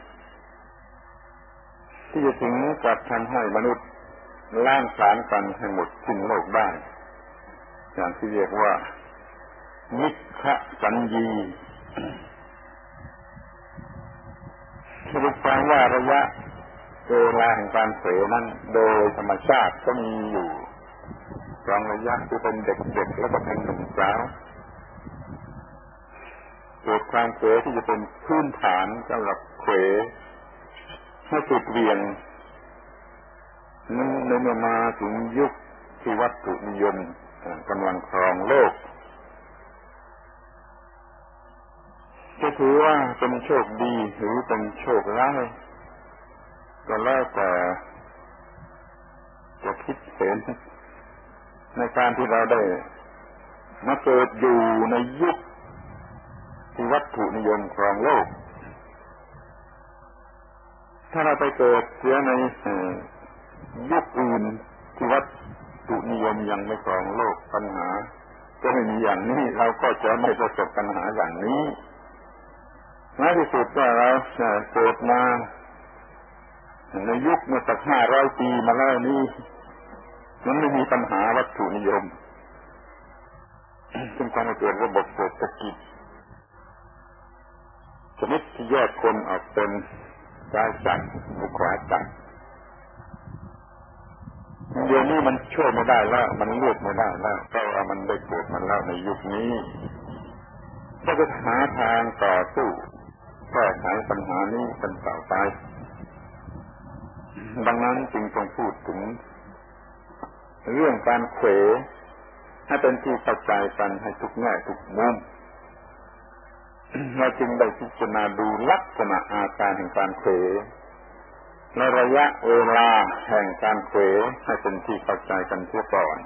ที่จะถึงกับทำให้มนุษย์ล้างผลาญกันให้หมดสิ้นโลกได้อย่างที่เรียกว่ามิจฉาสัญญีสรุปความว่าระยะเวลาแห่งการเผลอนั้นโดยธรรมชาติก็มีอยู่สองระยะคือเป็นเด็กๆแล้วก็เป็นหนุ่มสาวเกิดความเผลอที่จะเป็นพื้นฐานสำหรับเผลอให้สุดเวียงนั้นในเมื่อมาถึงยุคที่วัตถุนิยมกำลังครองโลกจะถือว่าเป็นโชคดีหรือเป็นโชคร้ายก็แล้วแต่จะคิดเห็นในการที่เราได้มาเกิดอยู่ในยุคที่วัตถุนิยมครองโลกถ้าเราไปเกิดเสียในยุคอื่นที่วัตถุนิยมยังไม่ครองโลกปัญหาก็ไม่มีอย่างนี้เราก็จะไม่ประสบปัญหาอย่างนี้ในที่สุดว่าเราเกิดมาในยุคเมื่อสักห้าร้อยปีมาแล้วนี้มันไม่มีปัญหาวัตถุนิยมซึ่งการเกิดระบบเศรษฐกิจชนิดที่แยกคนออกเป็นซ้ายจัดกับขวาจัดเดี๋ยวนี้มันช่วยไม่ได้แล้วมันเลือกไม่ได้แล้วเพราะว่ามันได้เกิดมาแล้วในยุคนี้ก็จะหาทางต่อสู้แก้ไขปัญหานี้กันต่อไปดังนั้นจึงต้องพูดถึงเรื่องการเขวให้เป็นที่เข้าใจกันให้ทุกแง่ทุกมุมเราจึงได้พิจารณาดูลักษณะอาการแห่งการเขวในระยะเวลาแห่งการเขวให้เป็นที่เข้าใจกันเสียก่อน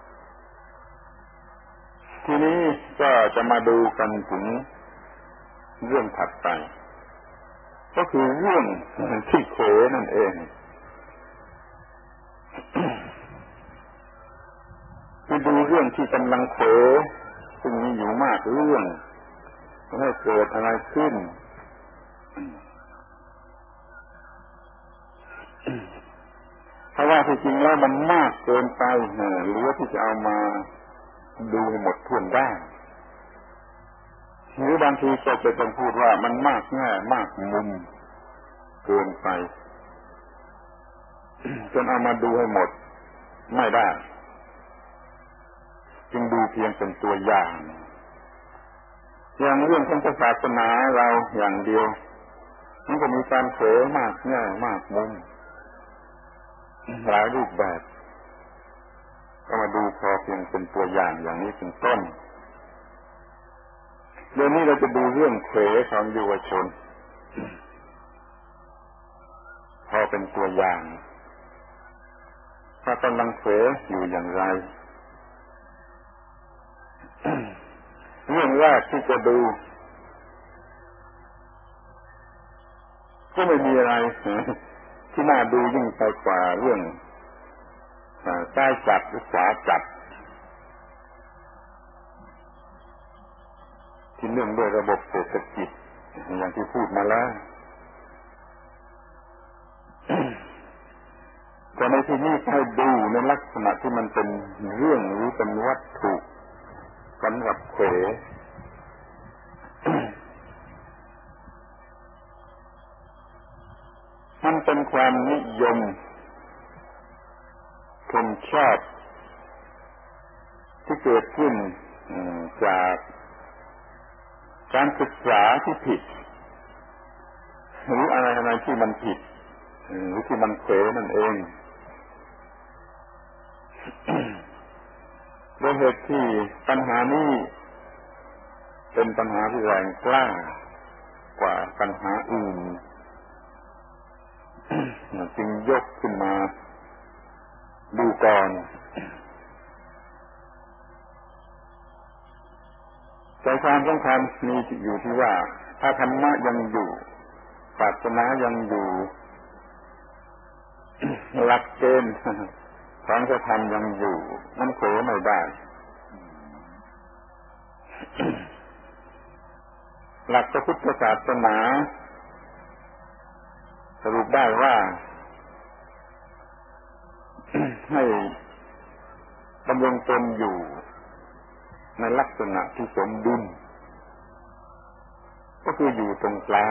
ทีนี้ก็จะมาดูกันถึงเรื่องถัดไปก็คือเรื่องที่เขวนั่นเองมาดูเรื่องที่กำลังเขวซึ่งมีอยู่มากเรื่องให้เกิดอะไรขึ้นเพราะว่าที่จริงแล้วมันมากเกินไปหรือว่าที่จะเอามาดูให้หมดถ้วนได้หรือบางทีก็จะต้องพูดว่ามันมากแง่มากมุมเกินไปจนเอามาดูให้หมดไม่ได้จึงดูเพียงเป็นตัวอย่างอย่างเรื่องของศาสนาเราอย่างเดียวมันก็มีการเผยมากแง่มากมุมหลายรูปแบบก็มาดูพอเพียงเป็นตัวอย่างอย่างนี้เป็นต้นเดี๋ยวนี้เราจะดูเรื่องเผยของเยาวชนพอเป็นตัวอย่างว่ากำลังเผยอยู่อย่างไรเรื่องแรกที่จะดูก็ไม่มีอะไรที่น่าดูยิ่งไปกว่าเรื่องซ้ายจัดหรือขวาจัดที่เนื่องด้วยระบบเศรษฐกิจอย่างที่พูดมาแล้วแต่ในที่นี้ให้ดูในลักษณะที่มันเป็นเรื่องหรือเป็นวัตถุสำหรับเขวมันเป็นความนิยมชมชอบที่เกิดขึ้นจากการศึกษาที่ผิดหรืออะไรอะไรที่มันผิดหรือที่มันเขวนั่นเองโดยเหตุที่ปัญหานี้เป็นปัญหาที่แรงกล้ากว่าปัญหาอื่นจึงยกขึ้นมาดูก่อนใจความสำคัญมีอยู่ที่ว่าถ้าธรรมะยังอยู่ศาสนายังอยู่หลักเกณฑ์ของพระธรรมยังอยู่มันเขวไม่ได้หลักพระพุทธศาสนาสรุปได้ว่าให้ดำรงตนอยู่ในลักษณะที่สมดุลก็คืออยู่ตรงกลาง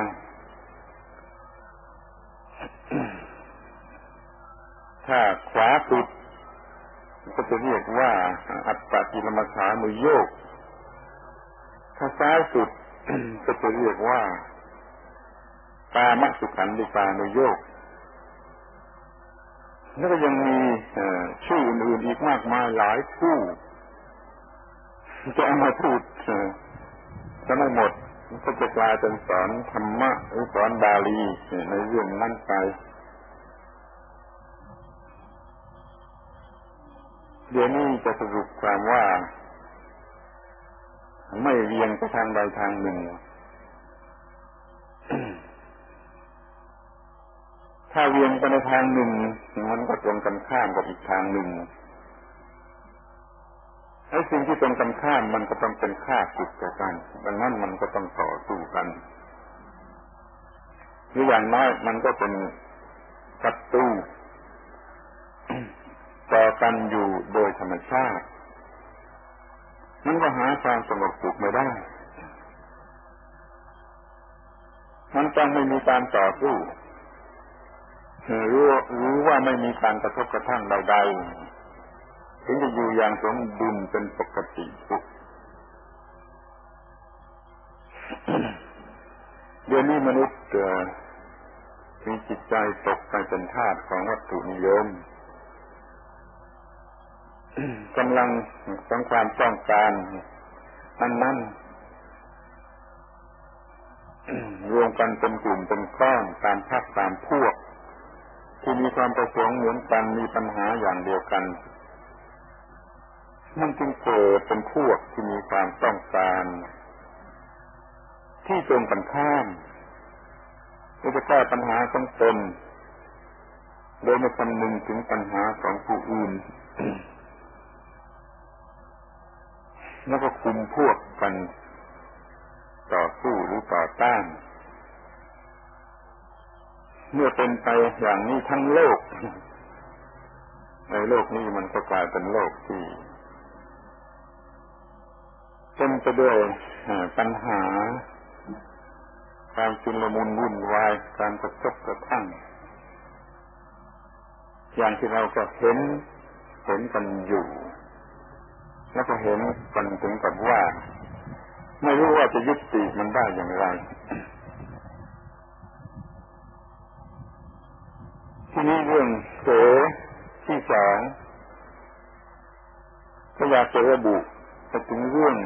ถ้าขวาสุดก็จะเรียกว่าอัตตกิลมัฏฐานุโยคถ้าซ้ายสุดก็จะเรียกว่ากามสุขันธิกานุโยคแล้วก็ยังมีชื่ออื่นๆอีกมากมายหลายคู่จะเอามาพูดจะไม่หมดมันก็จะกลายเป็นสอนธรรมะหรือสอนบาลีในเรื่องนั้นไปเดี๋ยวนี้จะสรุปความว่าไม่เวียงไปทางใดทางหนึ่ง ถ้าเวียงไปในทางหนึ่งมันก็ตรงกันข้ามกับอีกทางหนึ่งไอ้สิ่งที่ตรงกันข้ามมันก็ต้องเป็นข้าศึกกันดังนั้นมันก็ต้องต่อสู้กันหรืออย่างน้อยมันก็เป็นศัตรูต่อกันอยู่โดยธรรมชาติมันก็หาความสงบสุขไม่ได้มันต้องไม่มีการต่อสู้หรือหรือว่าไม่มีการกระทบกระทั่งใดๆถึงจะอยู่อย่างสมดุลเป็นปกติสุข เดี๋ยวนี้มนุษย์มีจิตใจตกไปเป็นทาสของวัตถุนิยมกำลังต้องความต้องการอันนั้นรวมกันเป็นกลุ่มเป็นก้อนตามพรรคตามพวกที่มีความประสงค์เหมือนกันมีปัญหาอย่างเดียวกันมันจึงเกิดเป็นพวกที่มีความต้องการที่ตรงกันข้ามก็จะแก้ปัญหาของตนโดยไม่คำนึงถึงปัญหาของผู้อื่น แล้วก็คุมพวกกันต่อสู้หรือต่อต้านเมื่อเป็นไปอย่างนี้ทั้งโลกในโลกนี้มันก็กลายเป็นโลกที่เต็มไปด้วยปัญหาความชุลมุนวุ่นวายการกระทบกระทั่งอย่างที่เราก็เห็นเห็นกันอยู่แล้วก็เห็นกันถึงกับว่าไม่รู้ว่าจะยุติมันได้อย่างไรที่นี้เรื่องเสที่สองก็อยากจะระบุถึงเรื่อง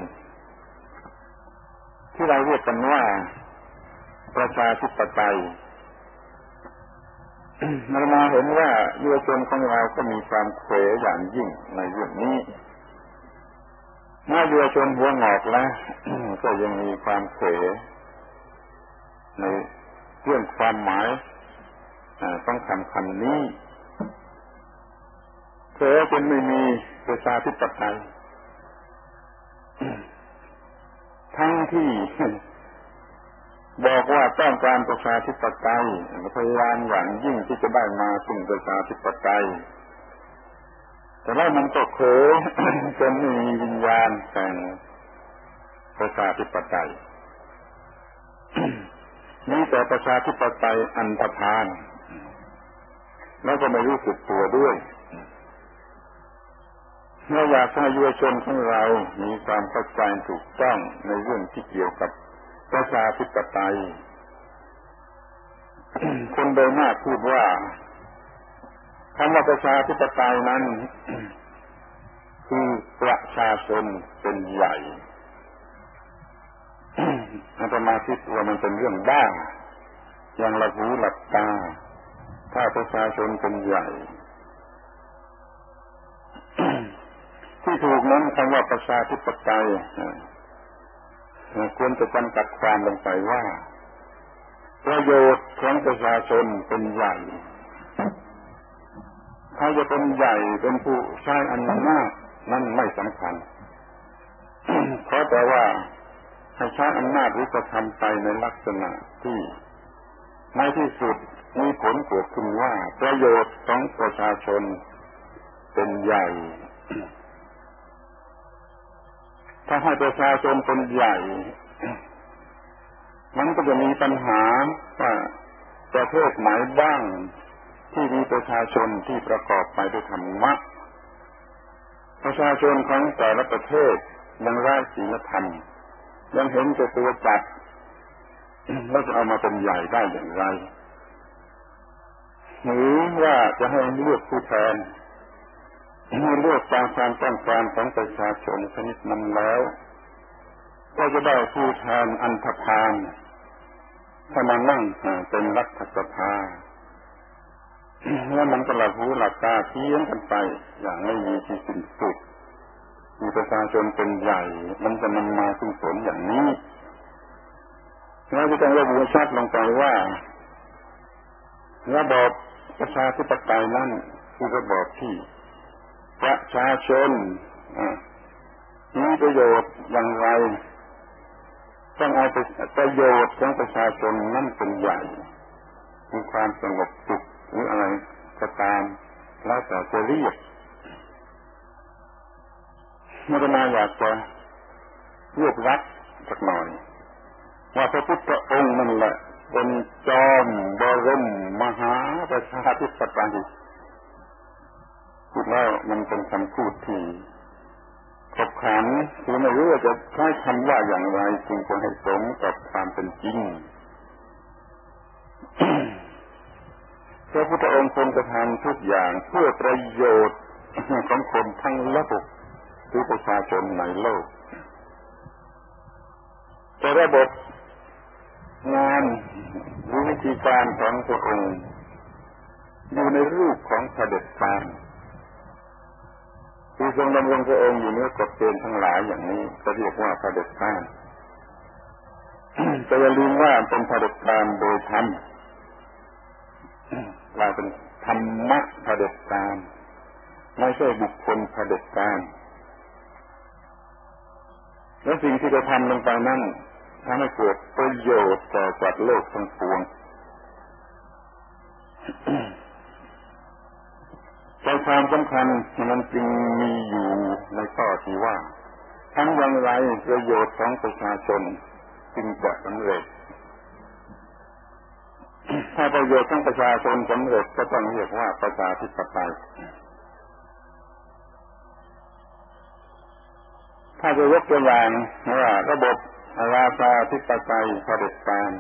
ที่เราเรียกกันว่าประชาธิปไตยเรามาเห็นว่าเยาวชนของเราก็มีความเขวอย่างยิ่งในเรื่องนี้เมื่อเยาวชนหัวงอกแล้วก็ยังมีความเขวในเรื่องความหมายต้องคำคำนี้เขวจนไม่มีประชาธิปไตยทั้งที่บอกว่าต้องการประชาธิปไตยพยายามอย่างยิ่งที่จะได้มาซึ่งประชาธิปไตยแต่ว่ามันก็เขยจนไม่มีวิญญาณแห่งประชาธิปไตยนี่แต่ประชาธิปไตยอันธพาลแล้วก็ไม่รู้สึกตัวด้วยเมื่ออยากให้เยาวชนของเรามีความเข้าใจถูกต้องในเรื่องที่เกี่ยวกับประชาธิปไตยคนโดยมากพูดว่าคำว่าประชาธิปไตยนั้นคือประชาชนเป็นใหญ่อาตมาคิดว่ามันเป็นเรื่องบ้าอย่างหลับหูหลับตาถ้าประชาชนเป็นใหญ่ที่ถูกนั้นคำว่าประชาธิปไตยควรจะจำกัดความลงไปว่าประโยชน์ของประชาชนเป็นใหญ่ถ้าจะเป็นใหญ่เป็นผู้ใช้อำนาจนั่นไม่สำคัญเพราะแต่ว่าให้ใช้อำนาจหรือกระทำไปในลักษณะที่ในที่สุดมีผลเกิดขึ้นว่าประโยชน์ของประชาชนเป็นใหญ่ถ้าให้ประชาชนเป็นใหญ่มันก็จะมีปัญหาว่าประเทศไหนบ้างที่มีประชาชนที่ประกอบไปด้วยธรรมะประชาชนของแต่ละประเทศยังไร้ศีลธรรมยังเห็นแต่ตัวจัดแล้วจะเอามาเป็นใหญ่ได้อย่างไรหรือว่าจะให้เลือกผู้แทนเมื่อเลือกตามความต้องการของประชาชนชนิดนั้นแล้วก็จะได้ผู้แทนอันธพาลถ้ามานั่งเป็นรัฐสภาแล้วมันก็หลับหูหลับตาเพี้ยนกันไปอย่างไม่มีที่สิ้นสุดมีประชาชนเป็นใหญ่มันจะนำมาซึ่งผลอย่างนี้เราจะต้องระบุชัดลงไปว่าระบอบประชาธิปไตยนั้นคือระบอบที่ประชาชนมีประโยชน์อย่างไรต้องเอาประโยชน์ของประชาชนนั่นเป็นใหญ่มีความสงบสุขหรืออะไรก็ตามแล้วแต่จะเรียกอาตมาอยากจะรวบรัดสักหน่อยว่าพระพุทธองค์นั่นแหละเป็นจอมบรมมหาประชาธิปไตยพูดแล้วมันเป็นคำพูดที่ขบขันคือไม่รู้ว่าจะใช้คำว่าอย่างไรจึงจะให้สมกับความเป็นจริง พระพุทธองค์ทรงกระทำทุกอย่างเพื่อประโยชน์ของคนทั้งโลกหรือประชาชนในโลกแต่ระบบงานหรือวิธีการของพระองค์อยู่ในรูปของเผด็จการที่ทรงดำรงพระองค์อยู่เหนือกฎเกณฑ์ทั้งหลายอย่างนี้ก็เรียกว่าเผด็จการแต่อย่าลืมว่าเป็นเผด็จการโดยธรรมกลายเป็นธรรมะเผด็จการไม่ใช่บุคคลเผด็จการและสิ่งที่จะทำลงไปนั้นทำให้เกิดประโยชน์ต่อสัตว์โลกทั้งปวงใจความสำคัญมันจึงมีอยู่ในข้อที่ว่าทำอย่างไรประโยชน์ของประชาชนจึงจะสำเร็จถ้าประโยชน์ของประชาชนสำเร็จก็ต้องเรียกว่าประชาธิปไตยถ้าจะยกตัวอย่างว่าระบบราชาธิปไตยเผด็จการ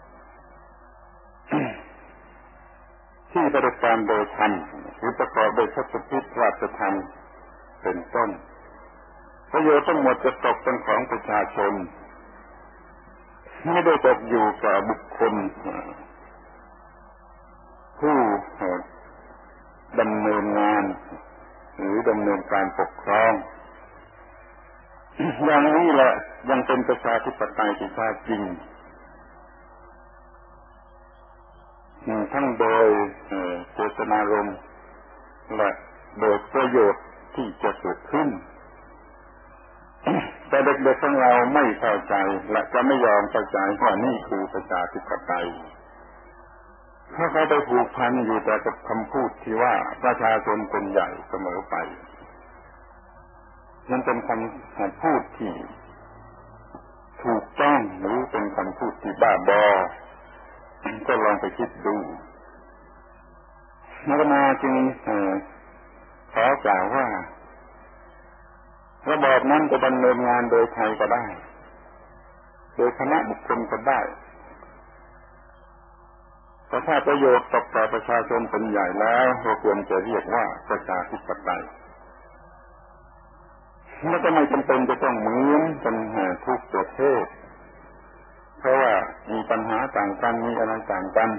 ที่เผด็จการโดยธรรมหรือประกอบโดยพระสุทธิราชธรรมเป็นต้นประโยชน์ทั้งหมดจะตกเป็นของประชาชนไม่ได้ตกอยู่กับบุคคลผู้ดำเนินงานหรือดำเนินการปกครองอย่างนี้แหละยังเป็นประชาธิปไตยที่แท้จริงทั้งโดยเจตนารมณ์และโดยประโยชน์ที่จะเกิดขึ้นแต่เด็กๆของเราไม่เข้าใจและจะไม่ยอมเข้าใจว่านี่คือประชาธิปไตยเพราะเขาไปผูกพันอยู่แต่กับคำพูดที่ว่าประชาชนเป็นใหญ่เสมอไปมันเป็นคำพูดที่ถูกต้องหรือเป็นคำพูดที่บ้าบอก็ลองไปคิดดูอาตมาจึงขอกล่าวว่าระบอบนั้นจะดำเนินงานโดยใครก็ได้โดยคณะบุคคลก็ได้แต่ถ้าประโยชน์ตกต่อประชาชนเป็นใหญ่แล้วเราควรจะเรียกว่าประชาธิปไตยมันก็ไม่จำเป็นจะต้องเหมือนกันทุกประเทศเพราะว่ามีปัญหาต่างกันมีอะไรต่างกัน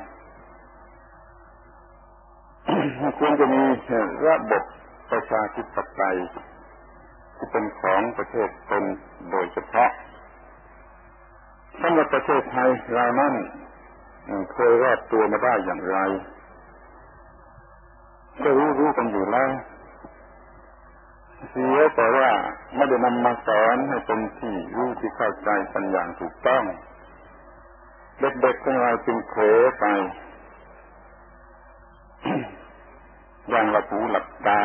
ควรจะมีระบบประชาธิปไตยที่เป็นของประเทศตนโดยเฉพาะสำหรับประเทศไทยเรานั้นเคยรอดตัวมาได้อย่างไรก็รู้รู้กันอยู่แล้วเสียแต่ว่าไม่ได้นำมาสอนให้เป็นที่รู้ที่เข้าใจกันอย่างถูกต้องเด็กๆของเราจึงเผลอไปอย่างหลับหูหลับตา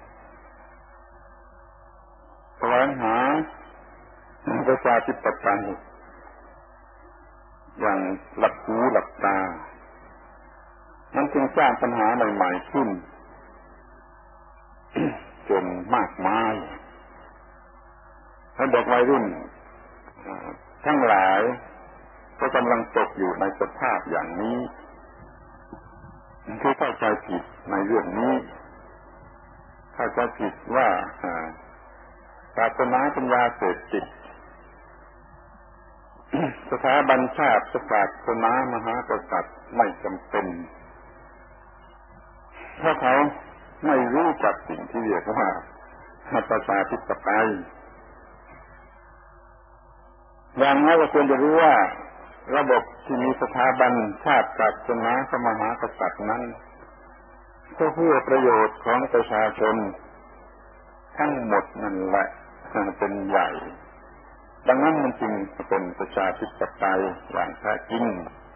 แสวงหาประชาธิปไตยอย่างหลับหูหลับตามันจึงสร้างปัญหาใหม่ๆขึ้นจนมากมายและเด็กวัยรุ่นทั้งหลายก็กำลังตกอยู่ในสภาพอย่างนี้คือเข้าใจผิดในเรื่องนี้เข้าใจผิดว่าศาสนาเป็นยาเสพติดสถาบันชาติศาสนามหากษัตริย์ไม่จำเป็นเพราะเขาไม่รู้จักสิ่งที่เรียกว่าประชาธิปไตยอย่างน้อยก็ควรจะรู้ว่าระบบที่มีสถาบันชาติศาสนาพระมหากษัตริย์นั้นก็เพื่อประโยชน์ของประชาชนทั้งหมดนั่นแหละเป็นใหญ่ดังนั้นมันจึงเป็นประชาธิปไตยอย่างแท้จริง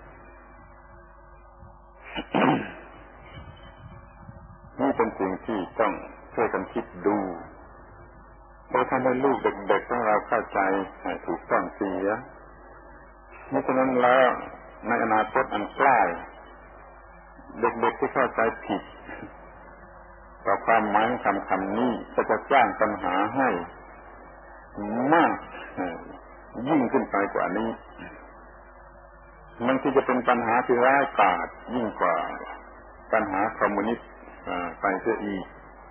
นี่เป็นสิ่งที่ต้องช่วยกันคิดดูเพื่อทำให้ลูกเด็กๆของเราเข้าใจให้ถูกต้องเสียเพราะฉะนั้นแล้วในอนาคตอันใกล้เด็กๆที่เข้าใจผิดต่อความหมายคำคำนี้ก็จะสร้างปัญหาให้มากยิ่งขึ้นไปกว่านี้มันที่จะเป็นปัญหาที่ร้ายกาจยิ่งกว่าปัญหาคอมมิวนิสต์ไปเสียอีก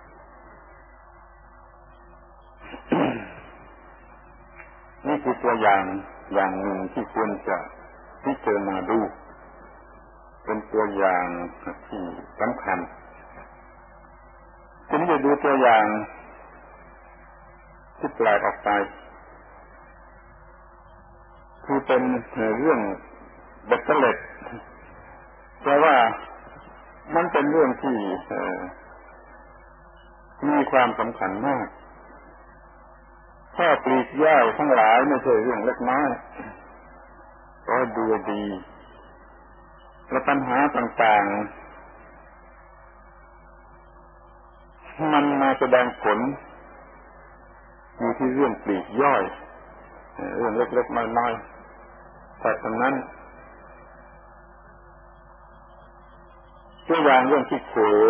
นี่คือตัวอย่างอย่างหนึ่งที่ควรจะพิจารณาดูเป็นตัวอย่างที่สำคัญทีนี้จะดูตัวอย่างที่แปลกออกไปคือเป็นเรื่องเบ็ดเสร็จเพราะว่ามันเป็นเรื่องที่มีความสำคัญมากข้อปลีกย่อยทั้งหลายไม่ใช่เรื่องเล็กน้อยก็ดูดีและปัญหาต่างๆมันมาแสดงผลอยู่ที่เรื่องปลีกย่อยเรื่องเล็กๆน้อยๆแต่ตรงนั้นตัวอย่างเรื่องที่เขว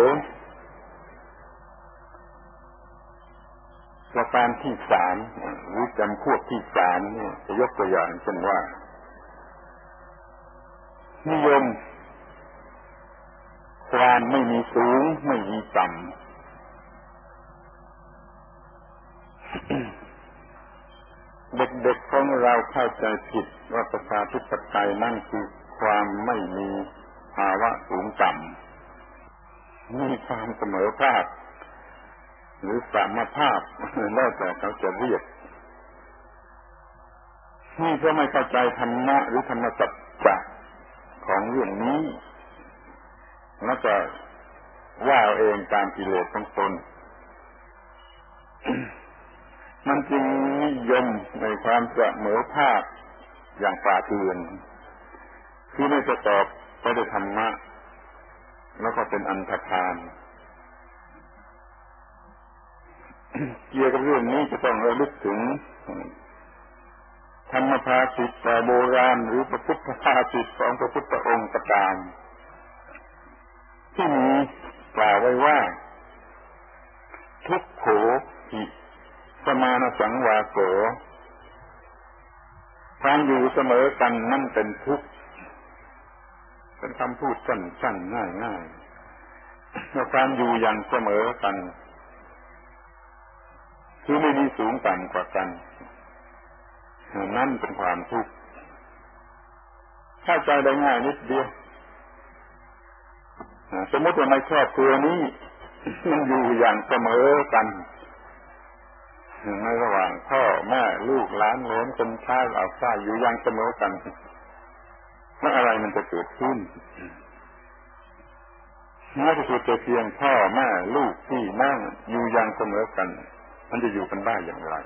ประการที่สามหรือจำพวกที่สามเนี่ยจะยกตัวอย่างเช่นว่านิยมความไม่มีสูงไม่มีต่ำเด็กๆของเราเข้าใจผิดว่าประชาธิปไตยนั่นคือความไม่มีภาวะสูงต่ำมีความเสมอภาคหรือสมภาพแล้วแต่เขาจะเรียกนี่เพราะไม่เข้าใจธรรมะหรือธรรมสัจจะของเรื่องนี้แล้วก็ว่าเองตามกิเลสของตน มันจึงนิยมในความเสมอภาคอย่างปราเถื่อนคือไม่ประกอบไปด้วยธรรมะแล้วก็เป็นอันธพาลเกี่ยวกับเรื่องนี้จะต้องระลึกถึงธรรมภาษิตแต่โบราณหรือพระพุทธภาษิตของพระพุทธองค์ก็ตามที่มีกล่าวไว้ว่าทุกโขหิสมานสังวาโสความอยู่เสมอกันนั่นเป็นทุกข์เป็นคำพูดสั้นๆง่ายๆว่าความอยู่อย่างเสมอกันคือไม่มีสูงต่ำกว่ากันนั่นเป็นความทุกข์เข้าใจได้ง่ายนิดเดียวสมมติว่าในครอบครัวนี้มันอยู่อย่างเสมอกันในระหว่างพ่อแม่ลูกหลานเหลนคนชายเอาซ่าอยู่อย่างเสมอกันแล้วอะไรมันจะเกิดขึ้นแม้จะเป็นเพียงพ่อแม่ลูกพี่น้องอยู่อย่างเสมอกันมันจะอยู่กันได้อย่างไร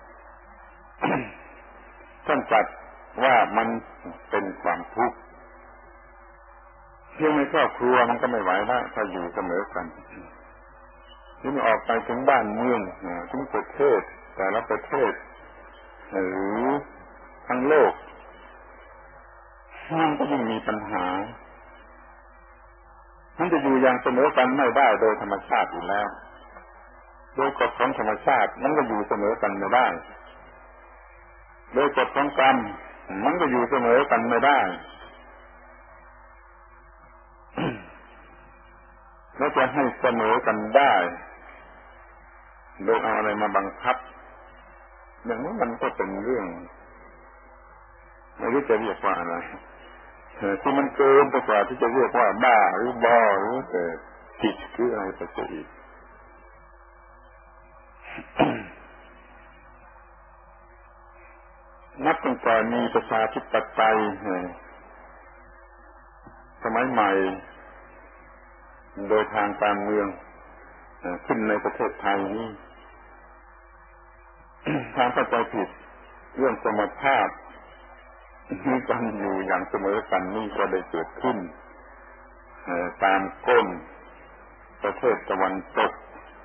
ท่านตรัสว่ามันเป็นความทุกข์เพียงในครอบครัวมันก็ไม่ไหวแล้วถ้าอยู่เสมอกันที่มันออกไปถึงบ้านเมืองถึงประเทศแต่ละประเทศหรือทั้งโลกมันก็ยิ่งมีปัญหามันจะอยู่อย่างเสมอกันไม่ได้โดยธรรมชาติอยู่แล้วโดยกฎของธรรมชาติมันก็อยู่เสมอกันไม่ได้โดยกฎของกรรมมันก็อยู่เสมอกันไม่ได้แล้วจะให้เสมอกันได้โดยเอาอะไรมาบังคับอย่างนี้มันก็เป็นเรื่องไม่รู้จะเรียกว่าอะไรที่มันเกินไปกว่าที่จะเรียกว่าบ้าหรือบอหรือแต่ผิดหรืออะไรไปซะอีกนับตั้งแต่มีประชาธิปไตยสมัยใหม่โดยทางการเมืองขึ้นในประเทศไทยนี่ทางเข้าใจผิดเรื่องสมรรถภาพมีกันอยู่อย่างเสมอกันนี่ก็ได้เกิดขึ้นตามก้นประเทศตะวันตก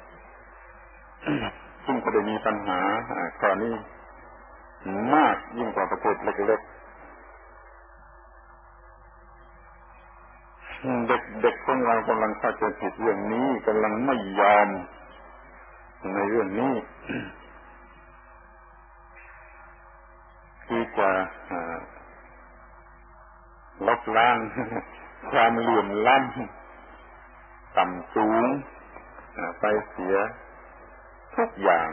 ซึ่งก็ได้มีปัญหาข้อนี้มากยิ่งกว่าประเทศเล็กๆเด็กๆของเรากำลังเข้าใจผิดเรื่องนี้กำลังไม่ยอมในเรื่องนี้คือจะลบล้างความเหลื่อมล้ำต่ำสูงไปเสียทุกอย่าง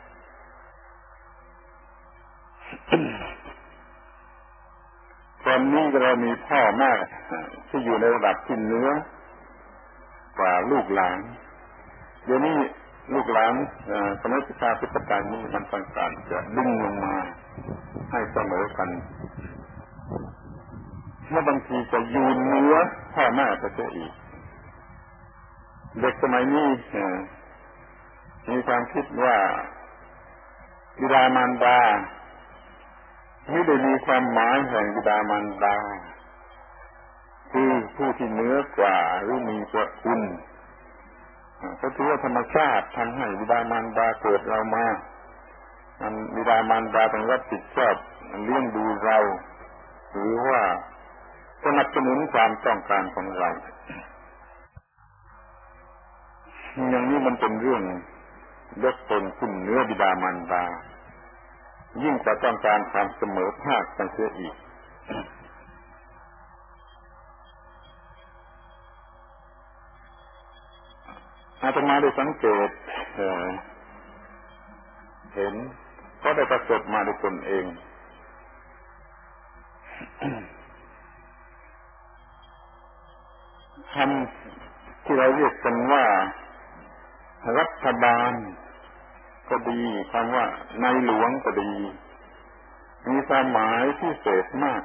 ตอนนี้เรามีพ่อแม่ที่อยู่ในระดับที่เหนือกว่าลูกหลานเดี๋ยวนี้ลูกหลานสมัยประชาธิปไตยนี้มันต่างๆจะดึงลงมาให้เสมอกันและบางทีจะยืนเหนือพ่อแม่ไปเสียอีกเด็กสมัยนี้มีความคิดว่าบิดามารดาไม่ได้มีความหมายแห่งบิดามารดาคือผู้ที่เหนือกว่าหรือมีพระคุณก็ถือว่าธรรมชาติทำให้บิดามารดาเกิดเรามาบิดามารดาต้องรับผิดชอบเลี้ยงดูเราหรือว่าสนับสนุนความต้องการของเราอย่างนี้มันเป็นเรื่องยกตนขึ้นเหนือบิดามารดายิ่งกว่าต้องการความเสมอภาคกันเสียอีกอาตมาได้สังเกตเห็นก็ได้ประสบมาด้วยตนเองคำที่เราเรียกกันว่ารัฐบาลก็ดีคำว่าในหลวงก็ดีมีความหมายพิเศษมาก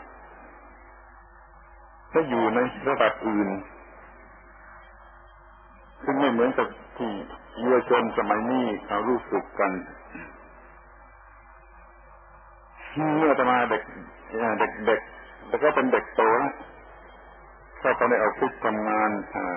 ถ้าอยู่ในระดับอื่นซึ่งไม่เหมือนกับที่เยาวชนสมัยนี้เขารู้สึกกันเมื่อจะมาเด็กเด็กเด็กแล้วก็เป็นเด็กโตแล้วก็ต้องได้เอาฟิศทำงาน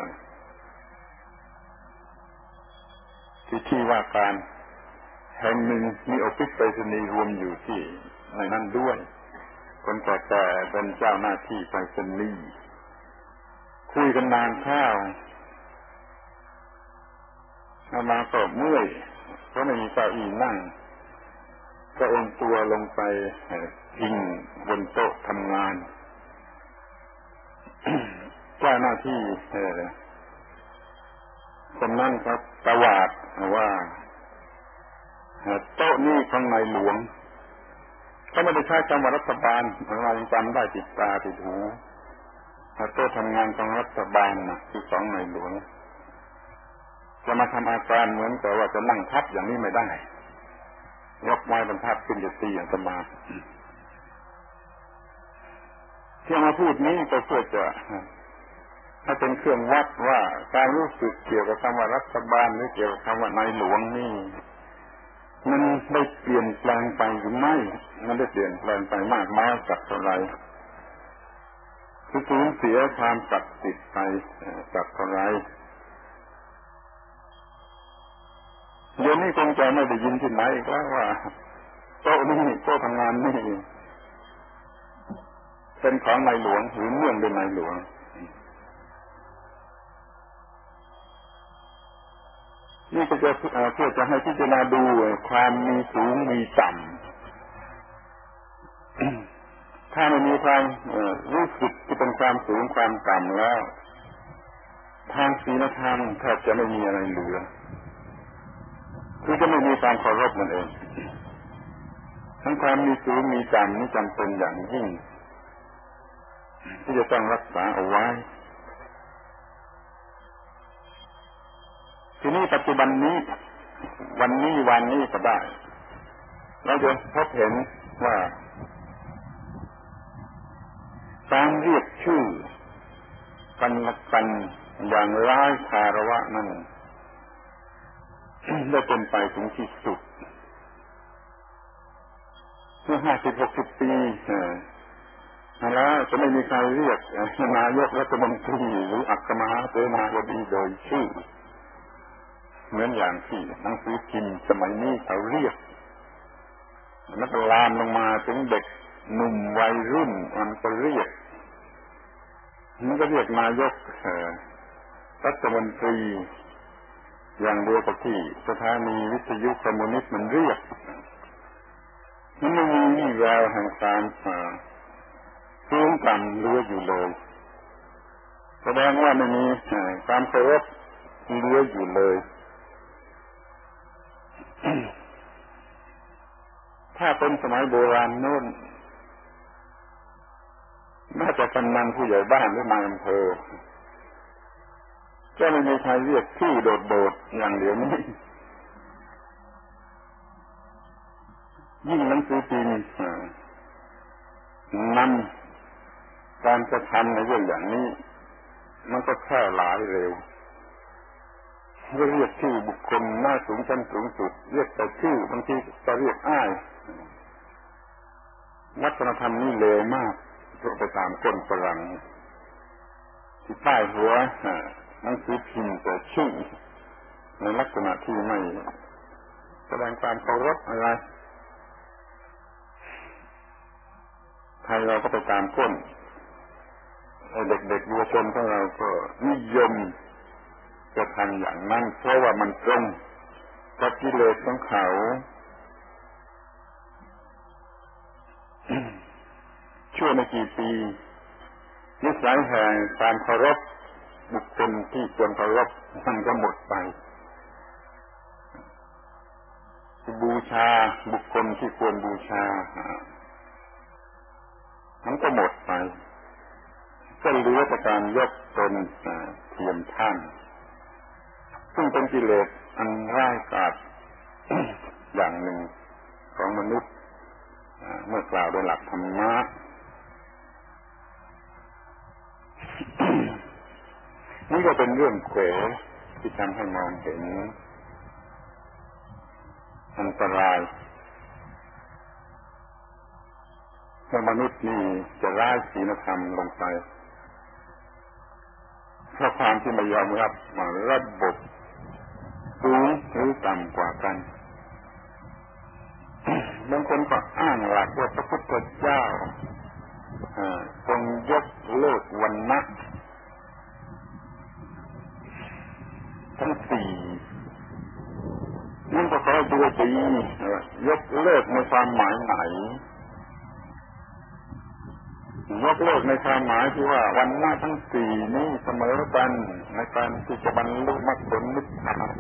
ที่ที่ว่าการแห่งหนึ่งมีออฟฟิศไปรษณีย์รวมอยู่ที่ในนั้นด้วยคนแก่ๆเป็นเจ้าหน้าที่ไปรษณีย์คุยกันนานข้าวอามาก็เมื่อยเพราะไม่มีเก้าอี้นั่งก็เอนตัวลงไปพิงบนโต๊ะทำงานเจ้าหน้าที่คนนั้นครับตวาดว่าโต๊ะนี้ของนายหลวงเขาไม่ได้ใช้คำว่ารัฐบาลเรายังจำได้ติดตาติดหูโต๊ะทำงานของรัฐบาลนะคือของนายหลวงจะมาทำอาการเหมือนแต่ว่าจะนั่งทับอย่างนี้ไม่ได้ยกไม้บรรทัดขึ้นจะตีอย่างสมาที่มาพูดนี้ก็เพื่อจะให้เป็นเครื่องวัดว่าการรู้สึกเกี่ยวกับคำว่ารัฐบาลหรือเกี่ยวกับคำว่านายหลวงนี่มันได้เปลี่ยนแปลงไปหรือไม่มันได้เปลี่ยนแปลงไปมากน้อยสักเท่าไรคือสูญเสียความศักดิ์สิทธิ์ไปสักเท่าไรเดี๋ยวนี้คงจะไม่ได้ยินที่ไหนอีกแล้วว่าโต๊ะนี่โต๊ะทำงานนี่เป็นของนายหลวงหรือเนื่องด้วยนายหลวงนี่ก็จะเพื่อจะให้พิจารณาดูความมีสูงมีต่ำถ้าไม่มีความรู้สึกที่เป็นความสูงความต่ำแล้วทางศีลธรรมแทบจะไม่มีอะไรเหลือคือจะไม่มีความเคารพมันเองทั้งความมีสูงมีต่ำนี่จำเป็นอย่างยิ่งที่จะต้องรักษาเอาไว้ทีนี้ปัจจุบันนี้วันนี้วันนี้ก็ได้เราจะพบเห็นว่าการเรียกชื่อกันละกันอย่างร้ายคารวะนั่นได้เป็นไปถึงที่สุดเมื่อห้าสิบหกสิบปีแล้วจะไม่มีใครเรียกนายกรัฐมนตรีหรืออัครมหาเสนาบดีโดยชื่อเหมือนอย่างที่หนังสือพิมพ์สมัยนี้เขาเรียกแล้วก็ลามลงมาถึงเด็กหนุ่มวัยรุ่นมันก็เรียกมันก็เรียกนายกรัฐมนตรีอย่างเดียวกับที่สถานีวิทยุคอมมิวนิสต์มันเรียกมันไม่มีวี่แววแห่งการสูงต่ำเหลืออยู่เลยแสดงว่าไม่มีความเคารพเหลืออยู่เลยถ้าเป็นสมัยโบราณโน้นแม้แต่กำนันผู้ใหญ่บ้านหรือนายอำเภอก็ไม่มีใครเรียกชื่อโดดๆอย่างเดียวนี้ยิ่งหนังสือพิมพ์นำการกระทำในเรื่องอย่างนี้มันก็แพร่หลายเร็วก็เรียกชื่อบุคคลหน้าสูงชั้นสูงสุดเรียกแต่ชื่อบางทีก็เรียกอ้ายวัฒนธรรมนี่เลวมากไปตามคนฝรั่งที่ป้ายหัวหนังสือพิมพ์แต่ชื่อในลักษณะที่ไม่แสดงความเคารพอะไรไทยเราก็ไปตามคนเด็กๆเยาวชนของเราก็นิยมจะทำอย่างนั้นเพราะว่ามันตรงกับกิเลสของเขาชั่วไม่กี่ปีนิสัยแห่งการเคารพบุคคลที่ควรเคารพมันก็หมดไปบูชาบุคคลที่ควรบูชามันก็หมดไปก็เหลือแต่การยกตนเทียมท่านซึ่งเป็นกิเลสอันร้ายกาจอย่างหนึ่งของมนุษย์เมื่อกล่าวโดยหลักธรรมะนี่ก็เป็นเรื่องเขวที่ทำให้มองเห็นอันตรายถ้ามนุษย์นี่จะร้ายศีลธรรมลงไปเพราะความที่ไม่ยอมรับมาระบบสูงหรือต่ำกว่ากันบางคนก็อ้างหลักว่าพระพุทธเจ้าทรงยกเลิกวรรณะทั้งสี่นั่นก็ขอดูดียกเลิกในความหมายไหนยกเลิกในความหมายที่ว่าวรรณะทั้งสี่นี้เสมอกันในการที่จะบรรลุมรรคผลนิพพาน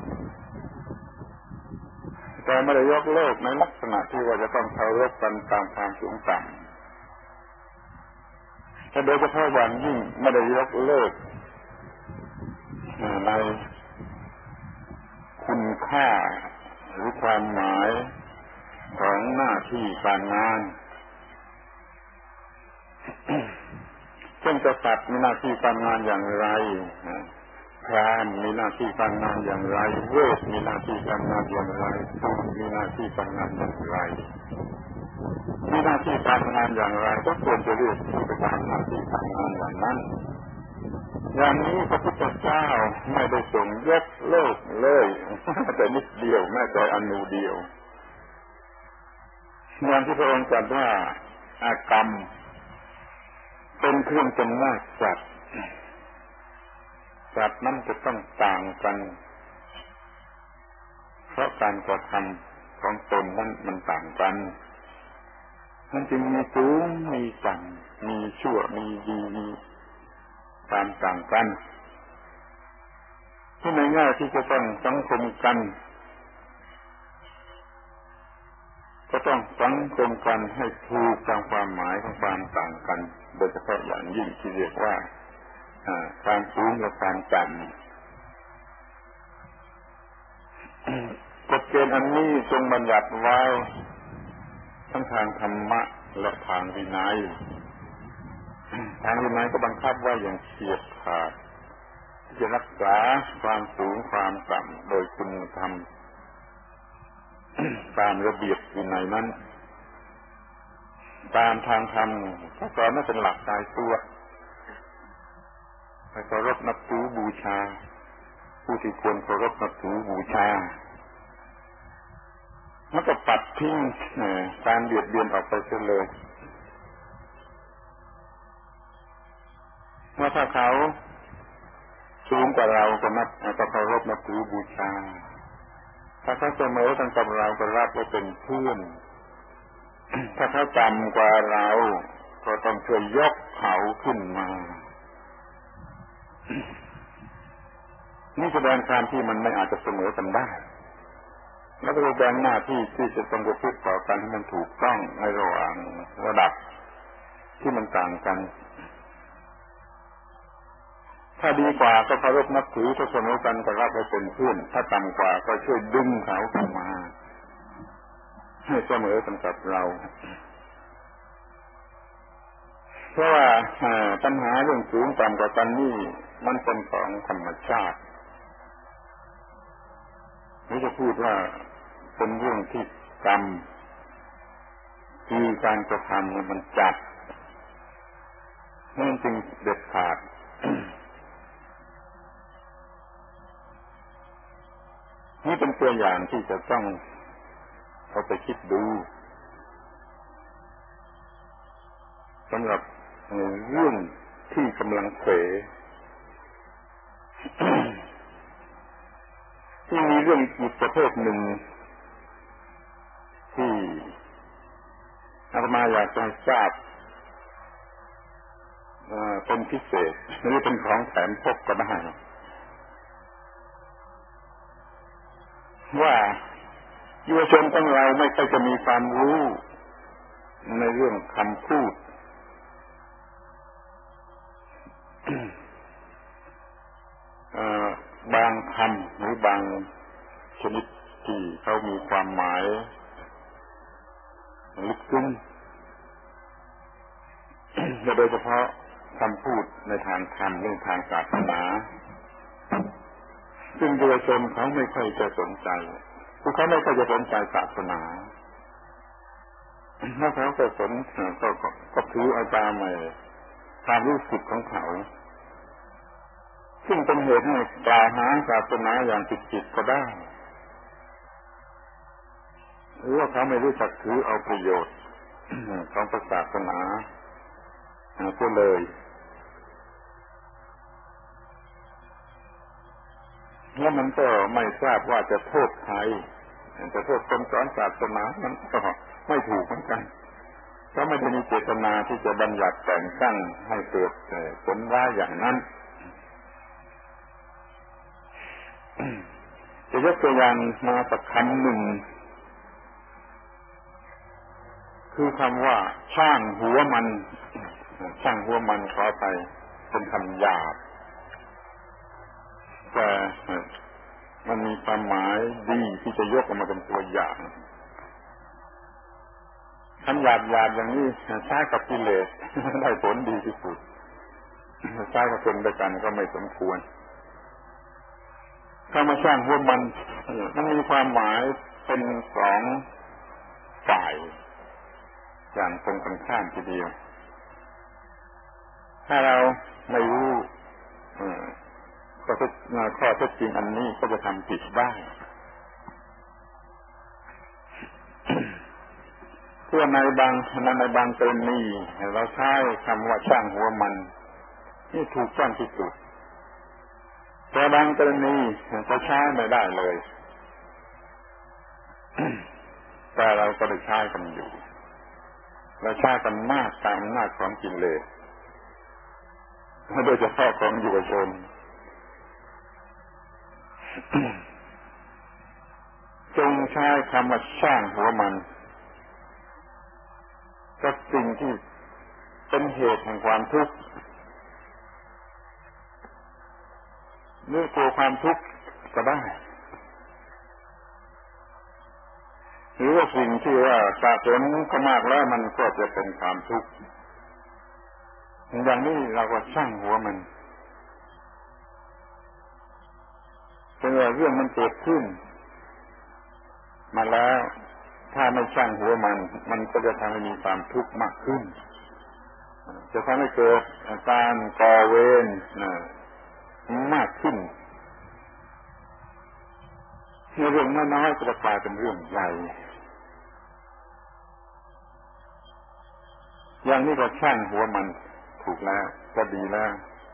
แต่ไม่ได้ยกเลิกในลักษณะที่ว่าจะต้องเคารพกันตามความสูงต่ำแต่โดยเฉพาะอย่างยิ่งไม่ได้ยกเลิกในคุณค่าหรือความหมายของหน้าที่การงานเช่นกษัตริย์มีหน้าที่การงานอย่างไรพราหมณ์มีหน้าที่การงานอย่างไรเวทมีหน้าที่การงานอย่างไรทูตมีหน้าที่การงานอย่างไรมีหน้าที่การงานอย่างไรก็ควรจะเรียกไปตามหน้าที่การงานอย่างนั้นอย่างนี้พระพุทธเจ้าไม่ได้ทรงยกเลิกเลยแต่นิดเดียวแม้แต่อนุเดียวอย่างที่พระองค์ตรัสว่าอากรรมเป็นเครื่องจำแนกสัตว์สัตว์นั้นจะต้องต่างกันเพราะการกระทำของตนนั้นมันต่างกันมันจึงมีสูงมีต่ำมีชั่วมีดีมีความต่างกันที่ในแง่ที่จะต้องสังคมกันก็ต้องสังคมกันให้ถูกตามความหมายของความต่างกันโดยเฉพาะอย่างยิ่งที่เรียกว่าความสูงและความต่ำกฎเกณฑ์อันนี้ทรงบัญญัติไว้ทั้งทางธรรมะและทางวินัยทางวินัยก็บังคับไว้อย่างเฉียบขาดที่จะรักษาความสูงความต่ำโดยคุณธรรมตามระเบียบวินัยนั้นตามทางธรรมก็สอนว่าเป็นหลักตายตัวให้เคารพนับถือบูชาผู้ที่ควรเคารพนับถือบูชามันก็ปัดทิ้งการเบียดเบียนออกไปเสียเลยเมื่อถ้าเขาสูงกว่าเราก็นับก็เคารพนับถือบูชาถ้าเขาเสมอกันกับเราก็รับว่าเป็นเพื่อนถ้าเขาต่ำกว่าเราก็ต้องช่วยยกเขาขึ้นมานี่แสดงความที่มันไม่อาจจะเสมอกันได้แล้วก็แบ่งหน้าที่ที่จะต้องประพฤติต่อกันให้มันถูกต้องในระหว่างระดับที่มันต่างกันถ้าดีกว่าก็เคารพนับถือถ้าเสมอกันก็รับไว้เป็นเพื่อนถ้าต่ำกว่าก็ช่วยดึงเขาเข้ามาให้เสมอกันกับเราเพราะว่าปัญหาเรื่องสูงต่ำกว่ากันนี่มันเป็นของธรรมชาตินี่จะพูดว่าเป็นเรื่องที่กรรมคือการกระทำมันจัดนั่นจึงเด็ดขาดนี่เป็นตัวอย่างที่จะต้องเอาไปคิดดูสำหรับเรื่องที่กำลังเผยที่มีเรื่องอีกประเภทหนึ่งที่อาตมาอยากจะทราบเป็นพิเศษหรือเป็นของแถมพกก็ได้ว่าเยาวชนของเราไม่ค่อยจะมีความรู้ในเรื่องคำพูดบางคำหรือบางชนิดที่เขามีความหมายลึกซึ้งโดยเฉพาะคำพูดในทางธรรมเรื่องทางศาสนาซึ่งเยาวชนเขาไม่ค่อยจะสนใจพวกเขาไม่ค่อยจะสนใจศาสนาถ้าเขาก็สนก็ก็ถือเอาตามความรู้สึกของเขาซึ่งเป็นเหตุให้กล่าวหาศาสนาอย่างผิดๆก็ได้หรือว่าเขาไม่รู้จักถือเอาประโยชน์ของศาสนาก็เลยแล้วมันก็ไม่ทราบว่าจะโทษใครจะโทษคนสอนศาสนามันก็ไม่ถูกเหมือนกันเขาไม่ได้มีเจตนาที่จะบัญญัติแต่งตั้งให้เกิดผลร้ายอย่างนั้นจะยกตัวอย่างมาสักคำหนึ่งคือคำว่าช่างหัวมันช่างหัวมันขอไปเป็นคำหยาบแต่มันมีความหมายดีที่จะยกออกมาเป็นตัวอย่างคำหยาบหยาบอย่างนี้ใช้กับกิเลสได้ผลดีที่สุดใช้กับคนด้วยกันก็ไม่สมควรถ้ามาสร้างหัวมันมันมีความหมายเป็นสองฝ่ายอย่างตรงกันข้ามทีเดียวถ้าเราไม่รู้ก็จะข้อเท็จจริงอันนี้ก็จะทำผิดได้เพื่อในบางในบางกรณีเราใช้คำว่าช่างหัวมันนี่ถูกต้องที่สุดแต่บางกรณีก็ใช้ไม่ได้เลยแต่เราก็ได้ใช้กันอยู่เราใช้กันมากตามอำนาจของกิเลสโดยเฉพาะของเยาวชนจงใช้คำว่าช่างหัวมันกับสิ่งที่เป็นเหตุแห่งความทุกข์หรือกลัวความทุกข์ก็ได้หรือว่าสิ่งที่ว่าสะสมก็มากแล้วมันก็จะเป็นความทุกข์อย่างนี้เราก็ช่างหัวมันเป็นว่าเรื่องมันเกิดขึ้นมาแล้วถ้าไม่ช่างหัวมันมันก็จะทำให้มีความทุกข์มากขึ้นจะทำให้เกิดการก่อเวรมากขึ้นในเรื่องน้อยๆจะกลายเป็นเรื่องใหญ่อย่างนี้ก็ช่างหัวมันถูกแล้วก็ดีแล้ว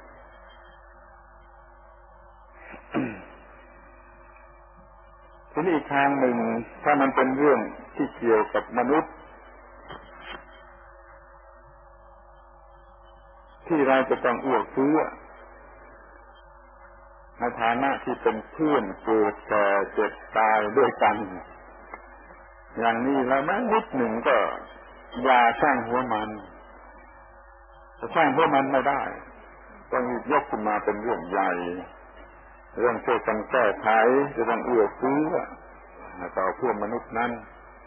ทีนี้อีกทางหนึ่งถ้ามันเป็นเรื่องที่เกี่ยวกับมนุษย์ที่เราจะต้องเอื้อเฟื้อในฐานะที่เป็นเพื่อนเกิดแก่เจ็บตายด้วยกันอย่างนี้แล้วแม้นิดหนึ่งก็อย่าช่างหัวมันจะช่างหัวมันไม่ได้ต้องยกขึ้นมาเป็นเรื่องใหญ่เรื่องช่วยกันแก้ไขจะต้องเอื้อเฟื้อต่อเพื่อนมนุษย์นั้น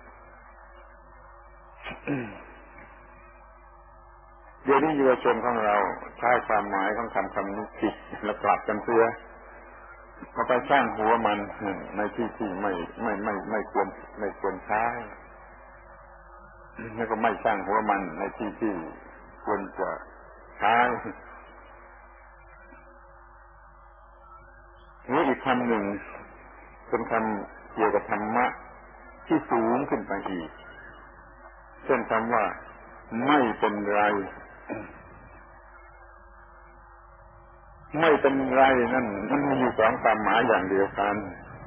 เดี๋ยวนี้เยาวชนของเราใช้ความหมายของคำคำนี้ผิดและกลับกันเสียก็ไปสร้างหัวมันในที่ที่ไม่ไม่ไม่ไม่ควรไม่ควรใช้แล้วก็ไม่สร้างหัวมันในที่ที่ควรจะใช้หรืออีกคำหนึ่งเป็นคำเกี่ยวกับธรรมะที่สูงขึ้นไปอีกเช่นคำว่าไม่เป็นไรไม่เป็นไรนั่นมันมีอยู่สองความหมายอย่างเดียวกัน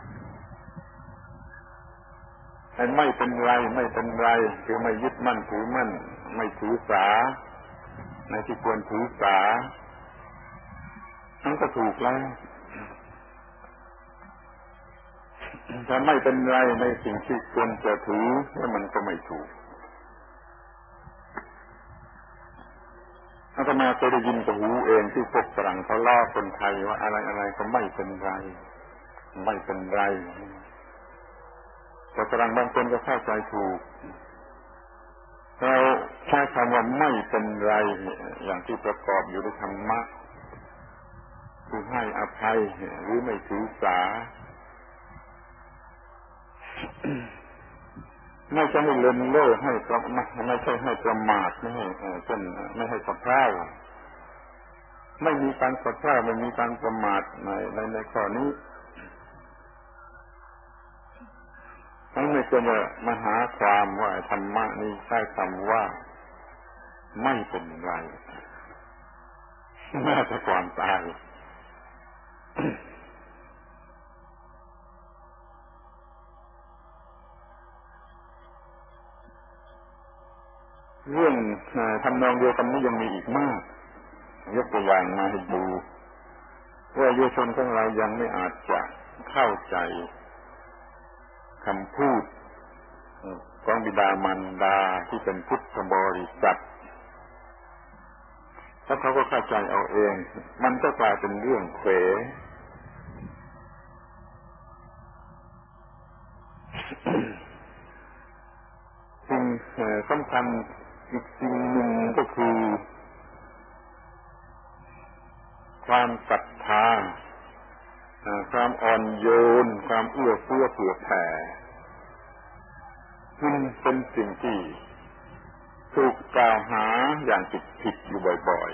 ไอ้ไม่เป็นไรไม่เป็นไรคือไม่ยึดมั่นถือมั่นไม่ถือสาในที่ควรถือสานั่นก็ถูกแล้วถ้าไม่เป็นไรในสิ่งที่ควรจะถือแล้วมันก็ไม่ถูกอาตมาเคยได้ยินกับหูเองที่พวกฝรั่งเขาล้อคนไทยว่าอะไรอะไรก็ไม่เป็นไรไม่เป็นไรแต่ฝรั่งบางคนก็เข้าใจถูกเราใช้คำว่าไม่เป็นไรอย่างที่ประกอบอยู่ในธรรมะคือให้อภัยหรือไม่ถือสาไม่ใช่ให้เลินเล่อให้ไม่ใช่ให้ประมาทไม่ให้เช่นไม่ให้สะเพร่าไม่มีการสะเพร่าไม่มีการประมาทในในในข้อนี้ทั้งไม่ควรจะมาหาความว่าธรรมะนี้ใช้คำว่าไม่เป็นไรแม้แต่ความตายเรื่องทำนองเดียวกันนี้ยังมีอีกมากยกตัวอย่างมาให้ดูว่าเยาวชนของเรายังไม่อาจจะเข้าใจคำพูดของบิดามารดาที่เป็นพุทธบริษัทถ้าเขาก็เข้าใจเอาเองมันก็กลายเป็นเรื่องเขวสิ่งสำคัญอีกสิ่งหนึ่งก็คือความศรัทธาความอ่อนโยนความเอื้อเฟื้อเผื่อแผ่มันเป็นสิ่งที่ถูกกล่าวหาอย่างผิดๆอยู่บ่อย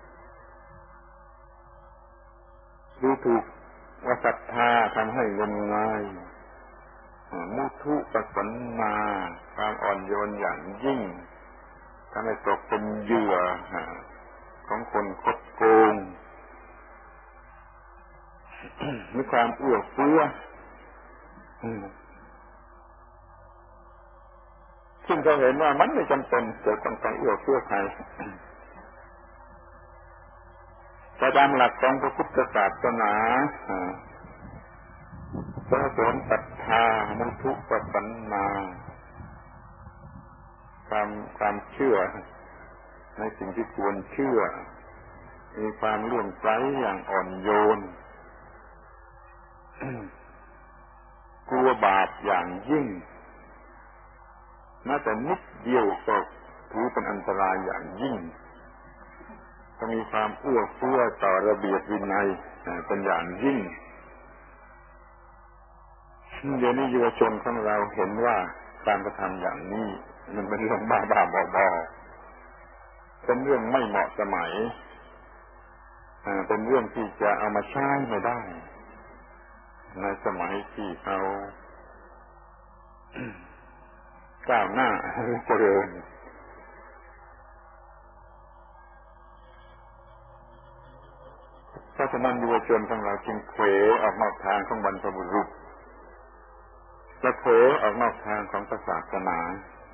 ๆหรือถูกว่าศรัทธาทำให้งมงายมุทุปสันนาความอ่อนโยนอย่างยิ่งทำให้ตกเป็นเหยื่อของคนคดโกงมีความเอื้อเฟื้อซึ่งเขาเห็นว่ามันไม่จำเป็นจะต้องไปเอื้อเฟื้อใครแต่ตามหลักของพระพุทธศาสนาพระสงฆ์ศรัทธามุทุปสันนาความความเชื่อในสิ่งที่ควรเชื่อมีความเลื่อมใสอย่างอ่อนโยนกลัวบาปอย่างยิ่งแม้แต่นิดเดียวก็ถือเป็นอันตรายอย่างยิ่งจะมีความเอื้อเฟื้อต่อระเบียบวินัยเป็นอย่างยิ่งเดี๋ยวนี้เยาวชนของเราเห็นว่าการกระทำอย่างนี้มันเป็นเรื่องบ้าบ้าบอๆเป็นเรื่องไม่เหมาะสมัยเป็นเรื่องที่จะเอามาใช้ไม่ได้ในสมัยที่เขาก้าวหน้าหรือเจริญเพราะฉะนั้นเยาวชนของเราจึงเขวออกนอกทางของบรรพบุรุษและเขวออกนอกทางของศาสนา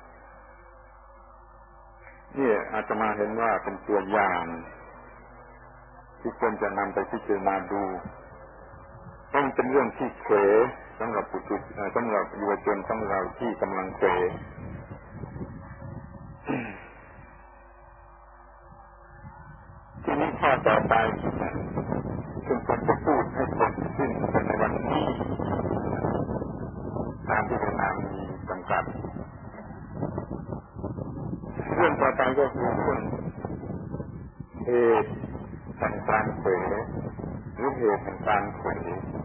นี่อาตมาเห็นว่าเป็นตัวอย่างที่ควรจะนำไปพิจารณาดูต้องเป็นเรื่องที่เขวสำหรับปุถุชนสำหรับเยาวชนของเราที่กำลังเขวทีนี้ข้อต่อไปซึ่งผมจะพูดให้จบสิ้นในวันนี้ตามที่เวลามีจำกัดเรื่องต่อไปก็คือเรื่องเหตุแห่งการเขวหรือเหตุแห่งการเขว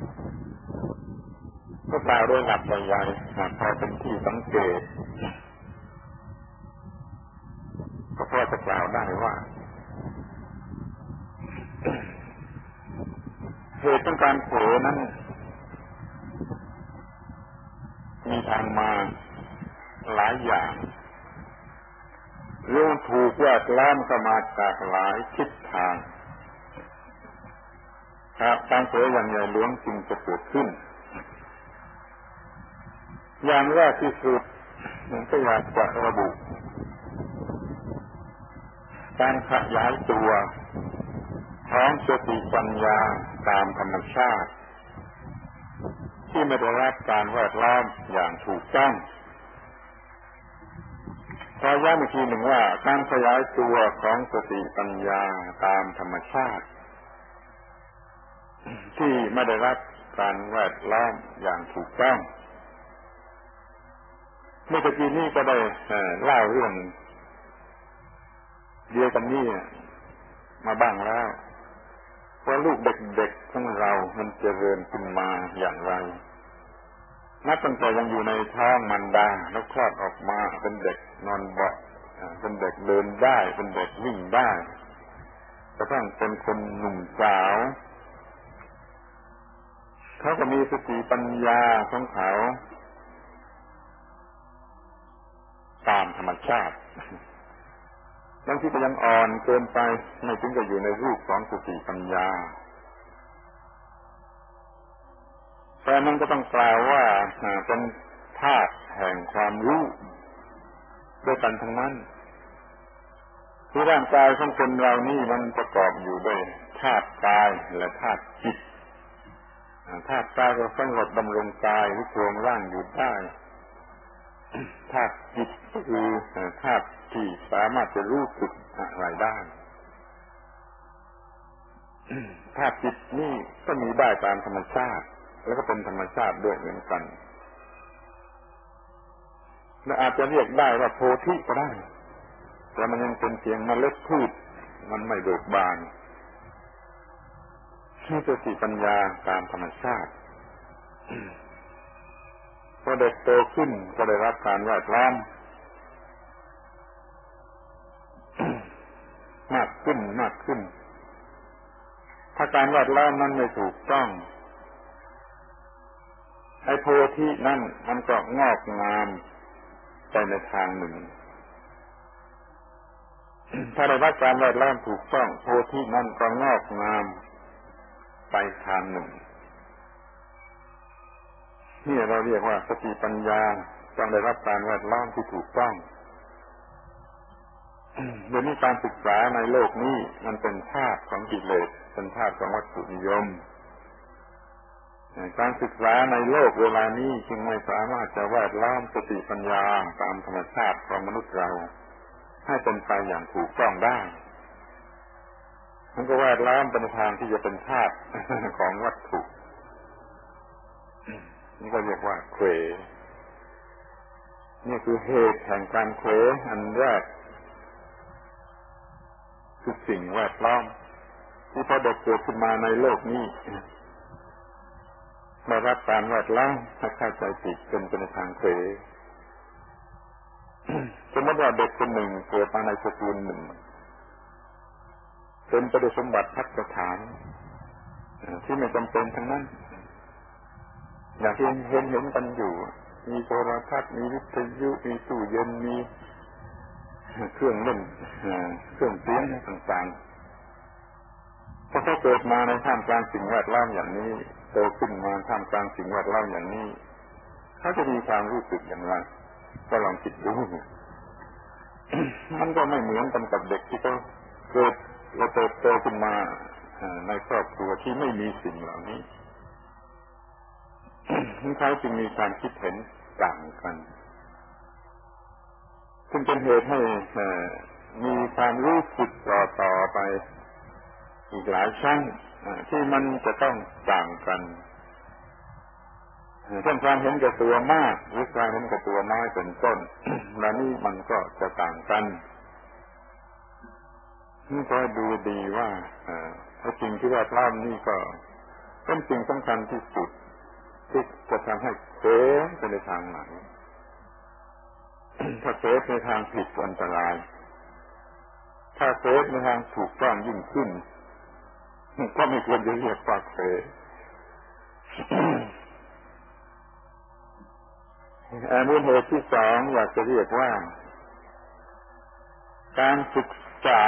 ก็กล่าวโดยหลักใหญ่ๆหากพอเป็นที่สังเกตก็พอจะกล่าวได้ว่าเหตุของการเขวนั้นมีทางมาหลายอย่างเรื่องถูกแวดล้อมเข้ามาจากหลายทิศทางการเขวอย่างใหญ่หลวงจึงจะเกิดขึ้นอย่างแรกที่สุดผมก็อยากจะระบุการขยายตัวของสติปัญญาตามธรรมชาติที่ไม่ได้รับการแวดล้อมอย่างถูกต้องขอย้ำอีกทีหนึ่งว่าการขยายตัวของสติปัญญาตามธรรมชาติที่ไม่ได้รับการแวดล้อมอย่างถูกต้องเมื่อกี้นี้ก็ได้เล่าเรื่องเดียวกันนี้มาบ้างแล้วว่าลูกเด็กๆของเรามันเจริญขึ้นมาอย่างไรนับตั้งแต่ยังอยู่ในท้องมารดาแล้วคลอดออกมาเป็นเด็กนอนเบาะเป็นเด็กเดินได้เป็นเด็กวิ่งได้กระทั่งเป็นคนหนุ่มสาวเขาก็มีสติปัญญาของเขาตามธรรมชาติบางทีก็ยังอ่อนเกินไปไม่ถึงจะอยู่ในรูปของสติปัญญาแต่มันก็ต้องกล่าวว่าเป็นธาตุแห่งความรู้ด้วยกันทั้งนั้นที่ร่างกายของคนเรานี่มันประกอบอยู่ด้วยธาตุกายและธาตุจิตธาตุกายก็สำหรับดำรงกายหรือโครงร่างอยู่ได้ธาตุจิตก็คือธาตุที่สามารถจะรู้สึกอะไรได้ธาตุจิตนี่ก็มีได้ตามธรรมชาติแล้วก็เป็นธรรมชาติด้วยเหมือนกันและอาจจะเรียกได้ว่าโพธิก็ได้แต่มันยังเป็นเพียงเมล็ดพืชมันไม่เบิกบานที่สติปัญญาตามธรรมชาติพอเด็กโตขึ้นก็ได้รับการแวดล้อมมากขึ้นมากขึ้นถ้าการแวดล้อมนั้นไม่ถูกต้องไอ้โพธินั่นมันก็งอกงามไปในทางหนึ่งถ้าได้รับการแวดล้อมถูกต้องโพธินั่นก็งอกงามไปทางหนึ่งนี่เราเรียกว่าสติปัญญาต้องได้รับการแวดล้อมที่ถูกต้องเดี๋ยวนี้การศึกษาในโลกนี้มันเป็นธาตุของกิเลสเป็นธาตุของวัตถุนิยมการศึกษาในโลกเวลานี้จึงไม่สามารถจะแวดล้อมสติปัญญาตามธรรมชาติของมนุษย์เราใให้เป็นไปอย่างถูกต้องได้มันก็แวดล้อมเป็นทางที่จะเป็นธาตุของวัตถุนี่ก็เรียกว่าเขวนี่คือเหตุแห่งการเขวอันแรกคือสิ่งแวดล้อมที่พอเด็กเกิดขึ้นมาในโลกนี้ได้รับการแวดล้อมให้เข้าใจผิดจนเป็นทางเขวสมมติว่าเด็กคนหนึ่งเกิดมาในสกุลหนึ่งเป็นไปด้วยสมบัติพัฒฐานที่ไม่จำเป็นทั้งนั้นอย่างที่เห็นเห็นกันอยู่มีโทรทัศน์มีวิทยุมีตู้เย็นมีเครื่องเล่นเครื่องเสียงต่างๆพอเขาเกิดมาในท่ามกลางสิ่งแวดล้อมอย่างนี้โตขึ้นมาท่ามกลางสิ่งแวดล้อมอย่างนี้เขาจะมีความรู้สึกอย่างไรก็ลองคิดดูมันก็ไม่เหมือนกันกับเด็กที่เขาเกิดและเติบโตขึ้นมาในครอบครัวที่ไม่มีสิ่งเหล่านี้เขาจึงมีความคิดเห็นต่างกันซึ่งเป็นเหตุให้มีความรู้สึกต่อต่อไปอีกหลายชั้นที่มันจะต้องต่างกันเช่นความเห็นแก่ตัวมากหรือความเห็นแก่ตัวน้อยเป็นต้นและนี่มันก็จะต่างกันนี่ก็ดูดีว่าสิ่งที่แวดล้อมนี่ก็เป็นสิ่งสำคัญที่สุดที่จะทำให้เผลอไปในทางไหนถ้าเผลอในทางผิดอันตรายถ้าเผลอในทางถูกต้องยิ่งขึ้นก็ไม่ควรจะเรียกว่าเผลอมูลเหตุที่สองอยากจะเรียกว่าการศึกษา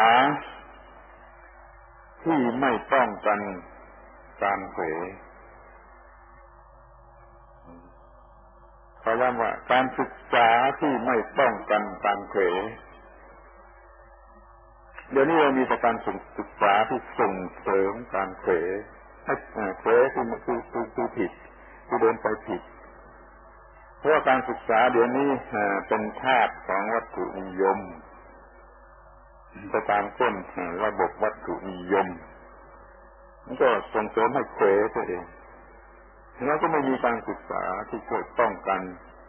ที่ไม่ป้องกันการเผลอขอย้ำว่าการศึกษาที่ไม่ป้องกันการเผลอเดี๋ยวนี้เรามีแต่การศึกษาที่ส่งเสริมการเผลอให้เผลอคือคือคือผิดคือเดินไปผิดเพราะว่าการศึกษาเดี๋ยวนี้เป็นธาตุของวัตถุนิยมไปตามต้นระบบวัตถุนิยมมันก็ส่งเสริมให้เผลอตัวเองแล้วก็ไม่มีการศึกษาที่ช่วยป้องกัน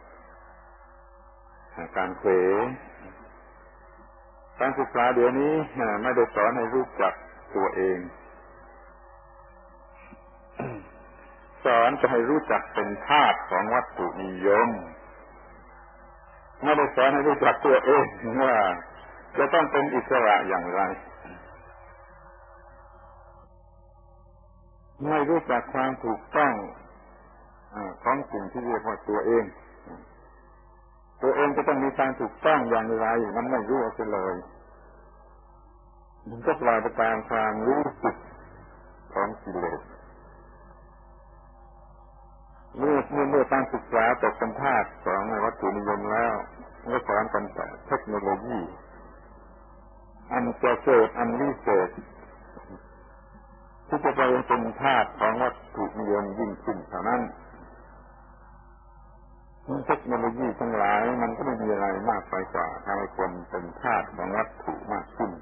การเผลอการศึกษาเดี๋ยวนี้ไม่ได้สอนให้รู้จักตัวเองสอนจะให้รู้จักเป็นธาตุของวัตถุนิยมไม่ได้สอนให้รู้จักตัวเองว่าจะต้องเป็นอิสระอย่างไรไม่รู้จักความถูกต้องของสิ่งที่เรียกว่าตัวเองตัวเองจะต้องมีการถูกต้องอย่างไรมันไม่รู้เอาเลยมันก็ปล่อยไปตามความรู้สึกของกิเลสเมื่อเมื่อเมื่อการศึกษาตกเป็นธาตุของวัตถุนิยมแล้วก็สอนกันแต่เทคโนโลยีอันประเสริฐอันวิเศษที่จะไปเป็นธาตุของวัตถุนิยมยิ่งขึ้นเท่านั้นเทคโนโลยีทั้งหลายมันก็ไม่มีอะไรมากไปกว่าทำให้คนเป็นธาตุของวัตถุมากขึ้น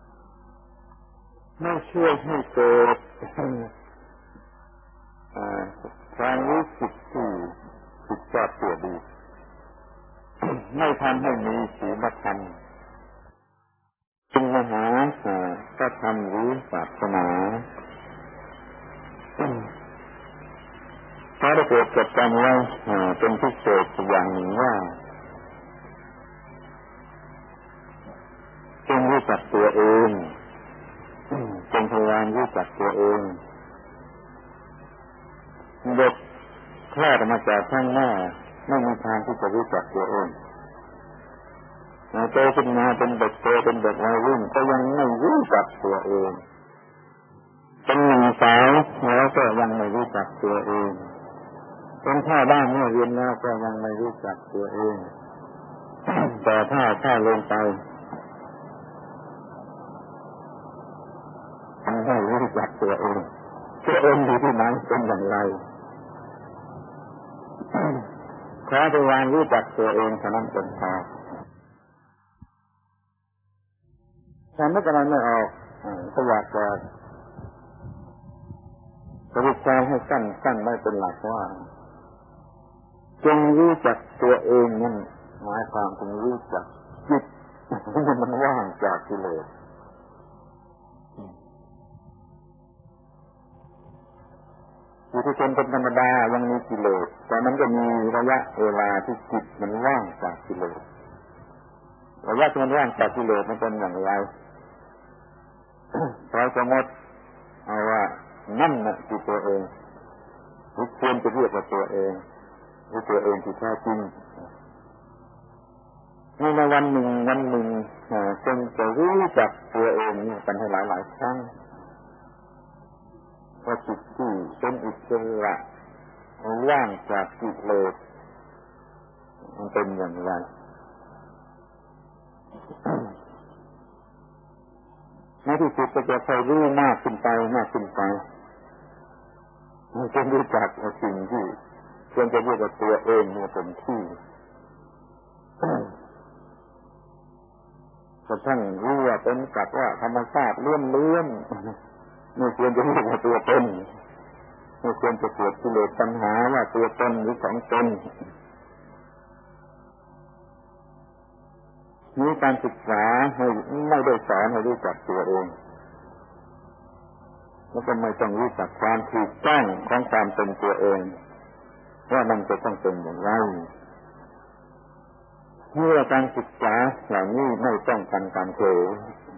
ไม่เชื่อให้เกิดความรู้สึกที่ผิดชอบตัวดีไม่ทำให้มีศีลธรรมจึงมหาพระธรรมหรือศาสนาถ้าได้เกิดจดจำไว้เป็นพิเศษอย่างหนึ่งว่าจงรู้จักตัวเองจงพยายามรู้จักตัวเองเด็กคลอดมาจากท้องแม่ไม่มีทางที่จะรู้จักตัวเองโตขึ้นมาเป็นเด็กโตเป็นเด็กวัยรุ่นก็ยังไม่รู้จักตัวเองเป็นหนุ่มสาวแล้วก็ยังไม่รู้จักตัวเองเป็นพ่อบ้านเมื่อเรียนแล้วก็ยังไม่รู้จักตัวเองแต่ถ้าถ้าลงไปมันไม่รู้จักตัวเองตัวเองอยู่ที่ไหนเป็นอย่างไรขอพยายามรู้จักตัวเองเท่านั้นเป็นพอถ้านึกอะไรไม่ออกก็อยากจะสรุปความให้สั้นสั้นไม่เป็นหลักว่าจงรู้จักตัวเองนั่นหมายความถึงรู้จักจิตมันว่างจากกิเลสผู้ที่เป็นคนธรรมดายังมีกิเลสแต่มันก็มีระยะเวลาที่จิตมันว่างจากกิเลสระยะที่มันว่างจากกิเลสมันเป็นอย่างไรเราสมมติเอาว่านั่นน่ะคือตัวเองหรือควรจะเรียกว่าตัวเองหรือตัวเองที่แท้จริงในวันหนึ่งวันหนึ่งจงจะรู้จักตัวเองนี่กันให้หลายๆครั้งว่าจิตที่เป็นอิสระว่างจากกิเลสมันเป็นอย่างไรในที่สุดก็จะค่อยรู้มากขึ้นไปมากขึ้นไปจนรู้จักสิ่งที่ควรจะเรียกว่าตัวเองเนี่ยเป็นที่กระทั่งรู้ว่าเป็นกับว่าธรรมชาติเลื่อนเลื่อนไม่ควรจะเรียกว่าตัวตนไม่ควรจะเกิดกิเลสปัญหาว่าตัวตนหรือของตนนี้การศึกษาให้ไม่ได้สอนให้รู้จักตัวเองแล้วก็ไม่ต้องรู้จักความถูกต้องของความเป็นตัวเองว่ามันจะต้องเป็นอย่างไรเมื่อการศึกษาเหล่านี้ไม่ต้องการการเผย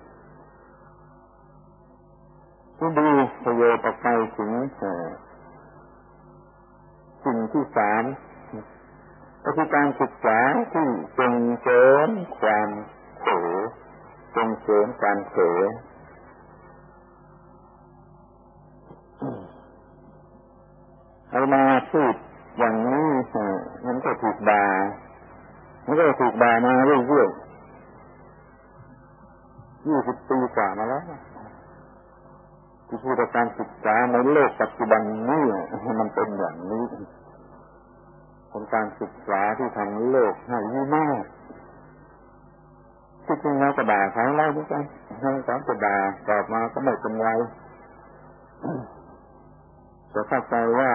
ที่ดูประโยชน์ออกไปถึงสิ่งที่สามก็คือการศึกษาที่ส่งเสริมความเผยส่งเสริมการเผยเอามาพูดอย่างนี้มันก็ถูกด่ามันก็ถูกด่ามาเรื่อยๆยี่สิบปีกว่ามาแล้วที่พูดการศึกษาในโลกปัจจุบันนี้มันเป็นอย่างนี้เป็นการศึกษาที่ทำโลกให้วินาศที่จริงแล้วก็ด่าเขาเล่าด้วยกันให้เขาจะด่าตอบมาก็ไม่เป็นไรจะเข้าใจว่า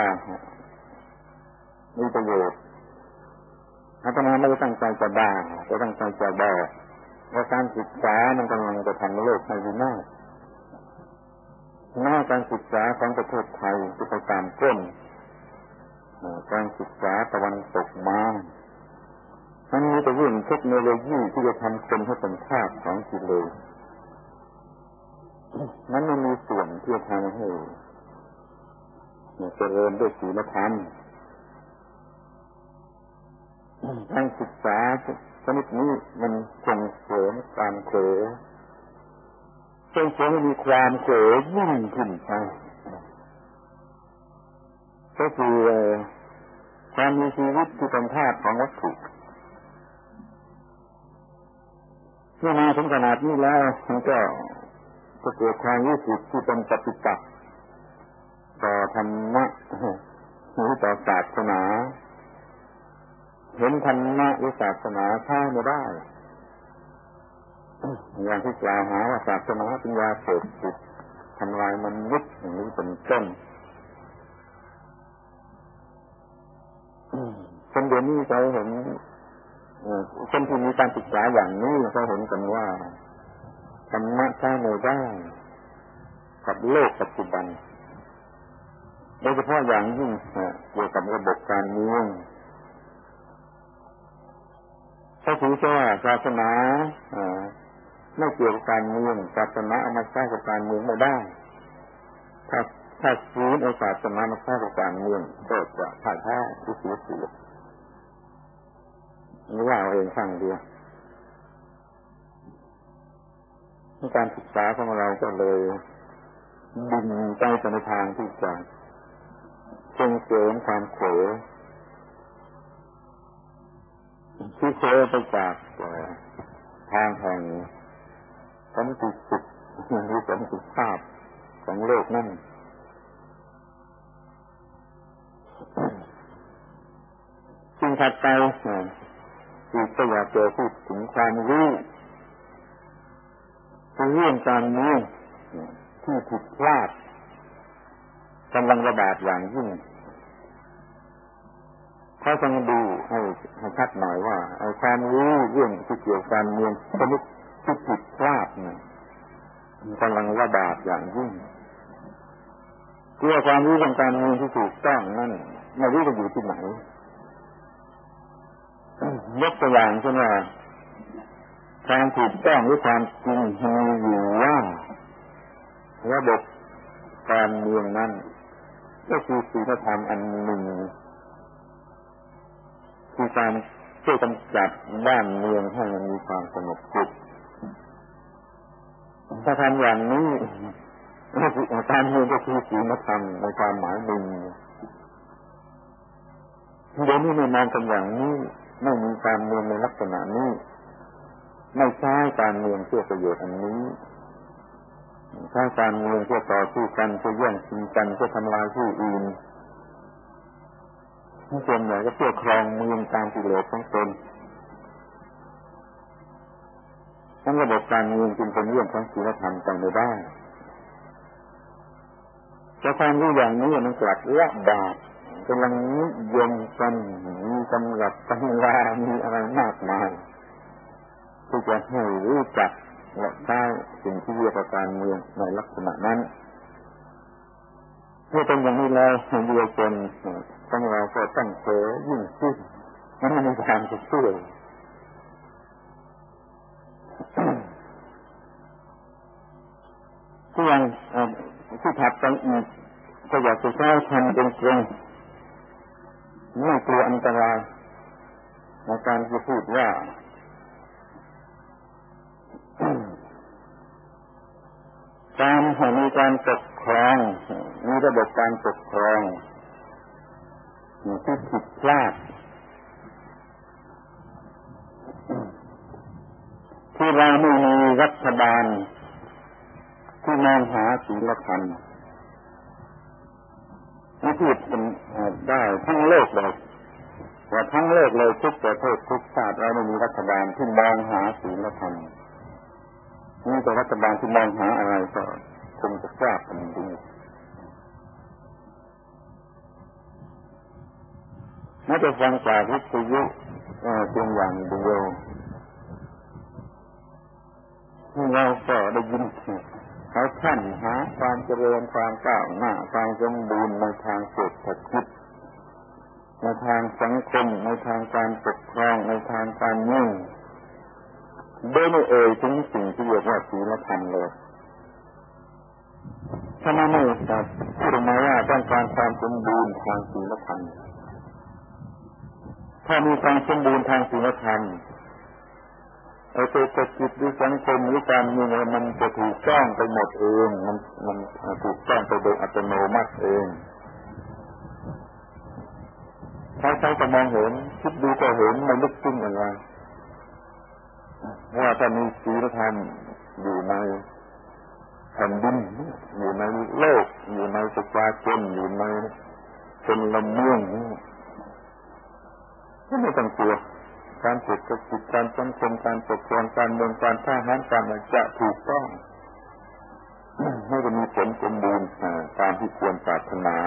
มีประโยชน์อาตมาไม่ได้ตั้งใจจะด่าแต่ตั้งใจจะบอกว่าการศึกษามันกำลังจะทำโลกให้วินาศหน้าการศึกษาของประเทศไทยที่ไปตามก้นการศึกษาตะวันตกมามันมีแต่เรื่องเทคโนโลยีที่จะทำคนให้เป็นทาสของกิเลสนั้นมันมีส่วนที่จะทำให้เจริญด้วยศีลธรรมการศึกษาชนิดนี้มันส่งเสริมการเผยส่งเสริมให้มีความเผยยิ่งขึ้นไปก็คือความมีชีวิตที่เป็นธาตุของวัตถุเมื่อมาถึงขนาดนี้แล้วมันก็จะเกิดความรู้สึกที่เป็นปฏิปักษ์ต่อธรรมะหรือต่อศาสนาเห็นธรรมะหรือศาสนาฆ่าไม่ได้อย่างที่กล่าวหาว่าศาสนาเป็นยาเสพติดทำลายมนุษย์อย่างนี้เป็นต้นคนเดี๋ยวนี้เขาเห็นคนที่มีการศึกษาอย่างนี้เขาเห็นกันว่าธรรมะฆ่าไม่ได้กับโลกปัจจุบันโดยเฉพาะอย่างยิ่งเกี่ยวกับระบบการเมืองเขาถือว่าศาสนาไม่เกี่ยวกับการเมืองศาสนาเอามาใช้กับการเมืองไม่ได้ถ้าถ้าฝืนเอาศาสนามาใช้กับการเมืองก็จะพ่ายแพ้หรือเสียเปรียบนี่ว่าเอาเองข้างเดียวการศึกษาของเราก็เลยดึงใจไปในทางที่จะส่งเสริมความเผยที่เผยไปจากทางแห่งสันติสุขหรือสันติภาพของโลกนั่นสิ่งถัดไปที่ก็อยากจะพูดถึงความรู้คือเรื่องการเมืองที่ผิดพลาดกำลังระบาดอย่างยิ่งเขาต้องดูให้ให้ชัดหน่อยว่าไอ้ความรู้เรื่องที่เกี่ยวกับการเมืองชนิดที่ผิดพลาดเนี่ยกำลังระบาดอย่างยิ่งเพื่อความรู้ทางการเมืองที่ถูกต้องนั่นไม่รู้จะอยู่ที่ไหนยกตัวอย่างเช่นว่าความถูกต้องหรือความจริงมีอยู่ว่าระบบการเมืองนั้นก็คือศีลธรรมอันหนึ่งคือการช่วยกำจัดบ้านเมืองให้มันมีความสงบสุขถ้าทำอย่างนี้การเมืองก็คือศีลธรรมในความหมายหนึ่งเดี๋ยวนี้ไม่มองกันอย่างนี้ไม่มีการเมืองในลักษณะนี้ไม่ใช้การเมืองเพื่อประโยชน์อันนี้ใช้การเมืองเพื่อต่อสู้กันเพื่อแย่งชิงกันเพื่อทำลายผู้อื่นส่วนใหญ่ก็เพื่อครองเมืองตามกิเลสของตนทั้งระบบการเมืองจึงเป็นเรื่องของศีลธรรมไปไม่ได้แต่ความรู้อย่างนี้มันกลับละบาปกำลังนิยมกันมีตำรับตำรามีอะไรมากมายที่จะให้รู้จักและใช้สิ่งที่เรียกว่าการเมืองในลักษณะนั้นเมื่อเป็นอย่างนี้แล้วเดียวกันต้องเราก็ตั้งเผยยิ่งขึ้นมันไม่มีทางจะช่วยที่ยังที่ถัดกันอีกก็อยากจะใช้ทำเป็นตรงไม่กลัวอันตรายในการจะพูดว่าการให้มีการปกครองมีระบบการปกครองที่ผิดพลาดที่เราไม่มีรัฐบาลที่มองหาศีลธรรมนี่พูดเป็นได้ทั้งโลกเลยว่าทั้งโลกเลยทุกประเทศทุกชาติเราไม่มีรัฐบาลที่มองหาศีลธรรมนี่แต่รัฐบาลที่มองหาอะไรก็คงจะทราบกันดีแม้แต่ฟังจากวิทยุเพียงอย่างเดียวเราก็ได้ยินเขาท่านหาความเจริญความก้าวหน้าความสมบูรณ์ในทางเศรษฐกิจในทางสังคมในทางการปกครองในทางการเมืองโดยไม่เอ่ยถึงสิ่งที่เรียกว่าศีลธรรมเลยถ้าไม่ได้พูดมาว่าต้องการความสมบูรณ์ทางศีลธรรมถ้ามีความสมบูรณ์ทางศีลธรรมไอ้เศรษฐกิจหรือสังคมหรือการเมืองมันจะถูกต้องไปหมดเองมันมันถูกต้องไปโดยอัตโนมัติเองใครๆก็มองเห็นคิดดูก็เห็นมันลึกซึ้งอะไรว่าถ้ามีศีลธรรมอยู่ในแผ่นดินอยู่ในโลกอยู่ในประชาชนอยู่ในชนละเมืองก็ไม่ต้องกลัวการเศรษฐกิจการสังคมการปกครองการเมืองการทหารการอะไรจะถูกต้องให้มันมีผลสมบูรณ์ตามที่ควรปรารถนา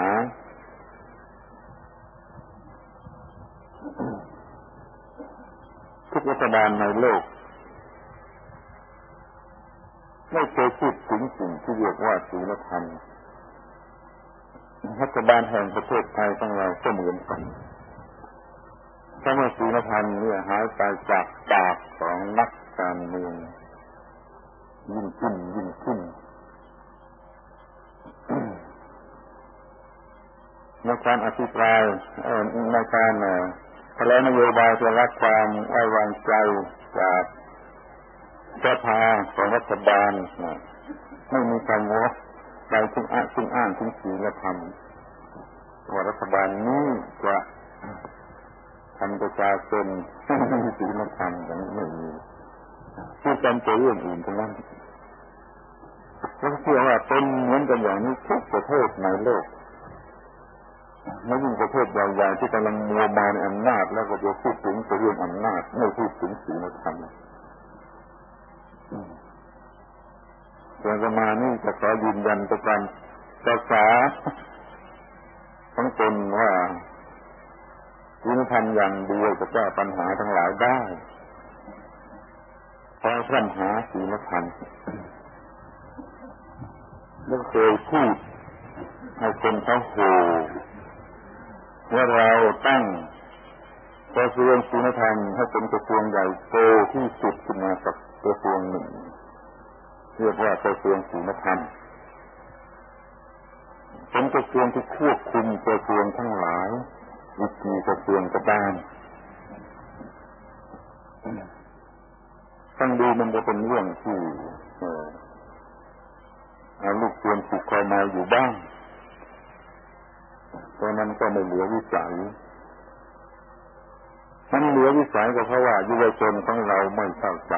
ทุกรัฐบาลในโลกไม่เคยพูดถึงสิ่งที่เรียกว่าศีลธรรมรัฐบาลแห่งประเทศไทยของเราก็เหมือนกันถ้าว่าศีลธรรมเนี่ยหายไปจากปากของนักการเมืองยิ่งขึ้นยิ่งขึ้นในการอภิปรายในการแถลงนโยบายจะรับความไว้วางใจจากสภาของรัฐบาลไม่มีคำว่าใครถึงอ้างถึงอ้างถึงศีลธรรมว่ารัฐบาลนี้จะทำประชาชนไม่มีศีลธรรมอย่างนี้ไม่มีพูดกันแต่เรื่องอื่นทั้งนั้นก็เชื่อว่าเป็นเหมือนกันอย่างนี้ทุกประเทศในโลกไม่ยิ่งประเทศใหญ่ๆที่กำลังมัวมาในอำนาจแล้วก็จะพูดถึงเรื่องอำนาจไม่พูดถึงศีลธรรมส่วนมานี่จะขอยืนยันประการภาษาของตนว่าศีลธรรมอย่างเดียวจะแก้ปัญหาทั้งหลายได้ขอพร่ำหาศีลธรรมแล้วเคยพูดให้คนเขาโห่ว่าเราตั้งกระทรวงศีลธรรมให้เป็นกระทรวงใหญ่โตที่สุดขึ้นมากับกระทรวงหนึ่งเรียกว่ากระทรวงศีลธรรมเป็นกระทรวงที่ควบคุมกระทรวงทั้งหลายอีกกี่กระทรวงก็ตามตั้งดูมันจะเป็นเรื่องที่เอาลูกเตรียมผูกคอมาอยู่บ้างเพราะนั้นก็ไม่เหลือวิสัยมันเหลือวิสัยก็เพราะว่าเยาวชนของเราไม่เข้าใจ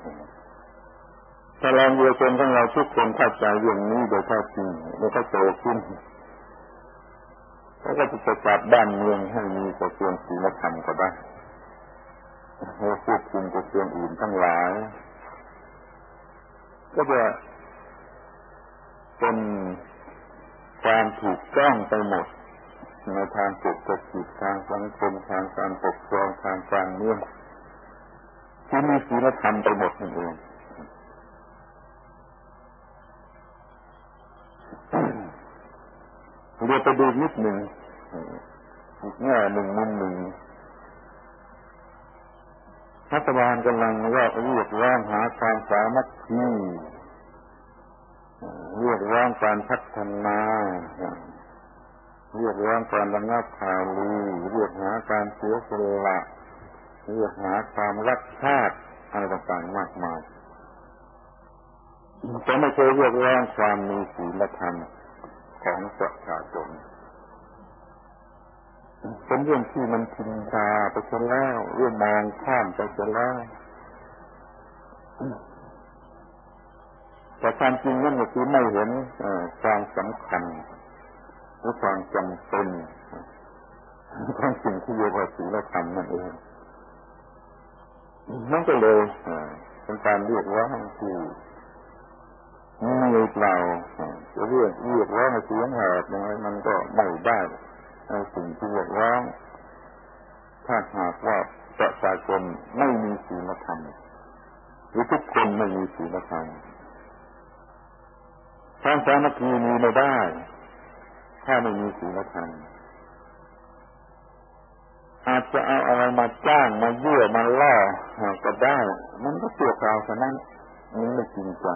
ถ้าเราเยาวชนของเราทุกคนเข้าใจเรื่องนี้โดยแท้จริงแล้วก็โตขึ้นแล้วก็จะจัดบ้านเมืองให้มีกระทรวงศีลธรรมก็ได้ให้ควบคุมกระทรวงอื่นทั้งหลายก็จะเป็นความถูกต้องไปหมดในทางเศรษฐกิจทางสังคมทางการปกครองทางการเมืองที่มีศีลธรรมไปหมดนั่นเองเรียกไปดูนิดหนึ่งอีกแง่หนึ่งมุมหนึ่งรัฐบาลกำลังเรียกเรียกร้องหาความสามัคคีเรียกร้องการพัฒนาเรียกร้องการระงับข่าวลือเรียกหาการเสียสละเรียกหาความรักชาติอะไรต่างๆมากมายแต่ไม่เคยเรียกร้องความมีศีลธรรมของประชาชนเป็นเรื่องที่มันชินชาไปซะแล้วเรื่องมองข้ามไปซะแล้วแต่ความจริงนั่นก็คือไม่เห็นความสำคัญหรือความจำเป็นของสิ่งที่เรียกว่าศีลธรรมนั่นเองนั่นก็เลยเป็นการเรียกร้องที่มีเปล่าจะเรียกเรียกร้องให้เสียงแหบยังไงมันก็ไม่ได้ในสิ่งที่เรียกร้องถ้าหากว่าประชาชนไม่มีศีลธรรมหรือทุกคนไม่มีศีลธรรมความสามัคคีมีไม่ได้ถ้าไม่มีศีลธรรมอาจจะเอาอะไรมาจ้างมายั่วมาล่อก็ได้มันก็เสียเปล่าฉะนั้นมันไม่จริงจัง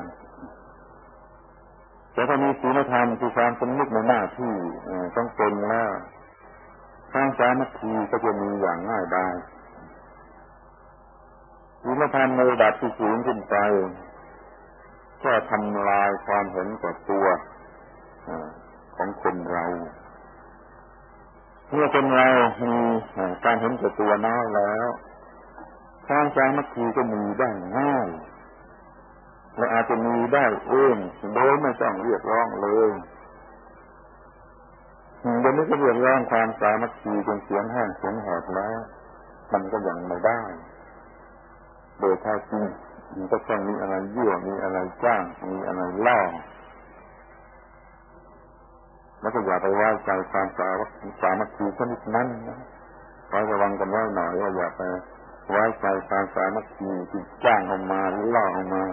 แต่ถ้ามีศีลธรรมคือความสำนึกในหน้าที่ต้องตนแล้วความสามัคคีก็จะมีอย่างง่ายได้ศีลธรรมในระดับที่สูงขึ้นไปก็ทำลายความเห็นแก่ตัวของคนเราเมื่อคนเรามีการเห็นแก่ตัวน้อยแล้วความสามัคคีก็มีได้ง่ายและอาจจะมีได้เองโดยไม่ต้องเรียกร้องเลยเดี๋ยวนี้ก็เรียกร้องความสามัคคีจนเสียงแห้งเสียงแหบแล้วมันก็ยังไม่ได้โดยแท้จริงมันก็ต้องมีอะไรยั่วมีอะไรจ้างมีอะไรล่อแล้วก็อย่าไปไว้ใจความสามัคคีชนิดนั้นนะขอระวังกันไว้หน่อยว่าอย่าไปไว้ใจความสามัคคีที่จ้างออกมาหรือล่อออกมา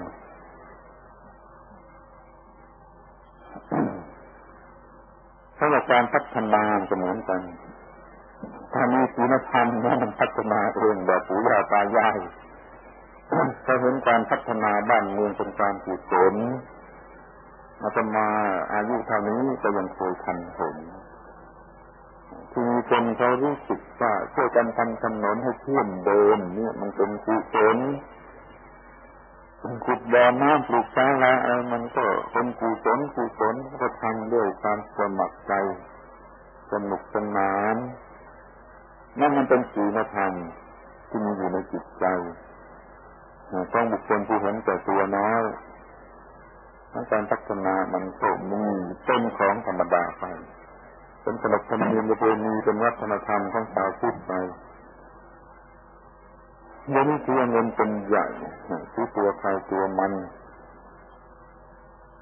เพราะว่าการพัฒนาก็เหมือนกันถ้ามีศีลธรรมแล้วมันพัฒนาเองแบบปู่ย่าตายายถ้าเห็นการพัฒนาบ้านเมืองเป็นการกุศลอาตมาอายุเท่านี้ก็ยังเคยทันเห็นที่มีคนเขารู้สึกว่าช่วยกันทำถนนให้เชื่อมเดินเนี่ยมันเป็นกุศลขุดบ่อน้ำปลูกศาลาอะไรมันก็เป็นกุศลกุศลก็ทำด้วยความสมัครใจสนุกสนานนั่นมันเป็นศีลธรรมที่มีอยู่ในจิตใจต้องบุคคลที่เห็นแต่ตัวน้อยการพัฒนามันก็มีเป็นของธรรมดาไปเป็นขนบธรรมเนียมประเพณีเป็นวัฒนธรรมของชาวพุทธไปเดี๋ยวนี้ถือเงินเป็นใหญ่ที่ตัวใครตัวมัน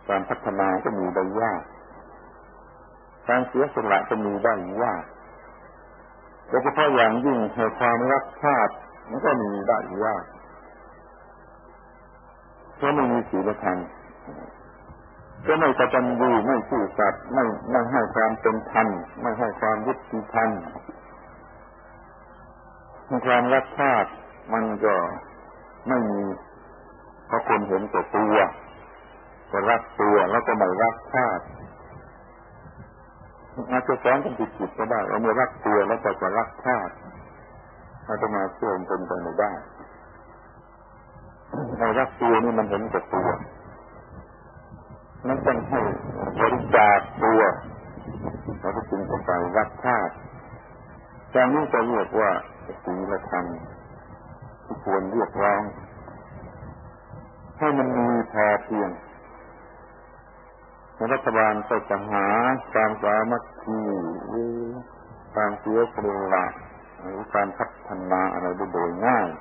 การพัฒนาก็มีได้ยากการเสียสละก็มีได้ยากโดยเฉพาะอย่างยิ่งในความรักชาติมันก็มีได้ยากเพราะไม่มีศีลธรรมก็ไม่กตัญญูไม่ซื่อสัตย์ไม่ไม่ให้ความเป็นธรรมไม่ให้ความยุติธรรมความรักชาติมันก็ไม่มีเพราะคนเห็นแต่ตัวก็รักตัวแล้วก็ไม่รักชาติอาจจะสอนกันผิดๆก็ได้เอาเมื่อรักตัวแล้วก็จะรักชาติอาจจะมาเชื่อมเป็นไปไม่ได้ในรักตัวนี่มันเห็นแต่ตัวนั่นต้องให้บริจาคตัวแล้วก็จึงจะไปรักชาติอย่างนี้จะเรียกว่าศีลธรรมที่ควรเรียกร้องให้มันมีพอเพียงรัฐบาลก็จะหาการสามัคคีหรือการเสียสละหรือการพัฒนาอะไรโดยง่าย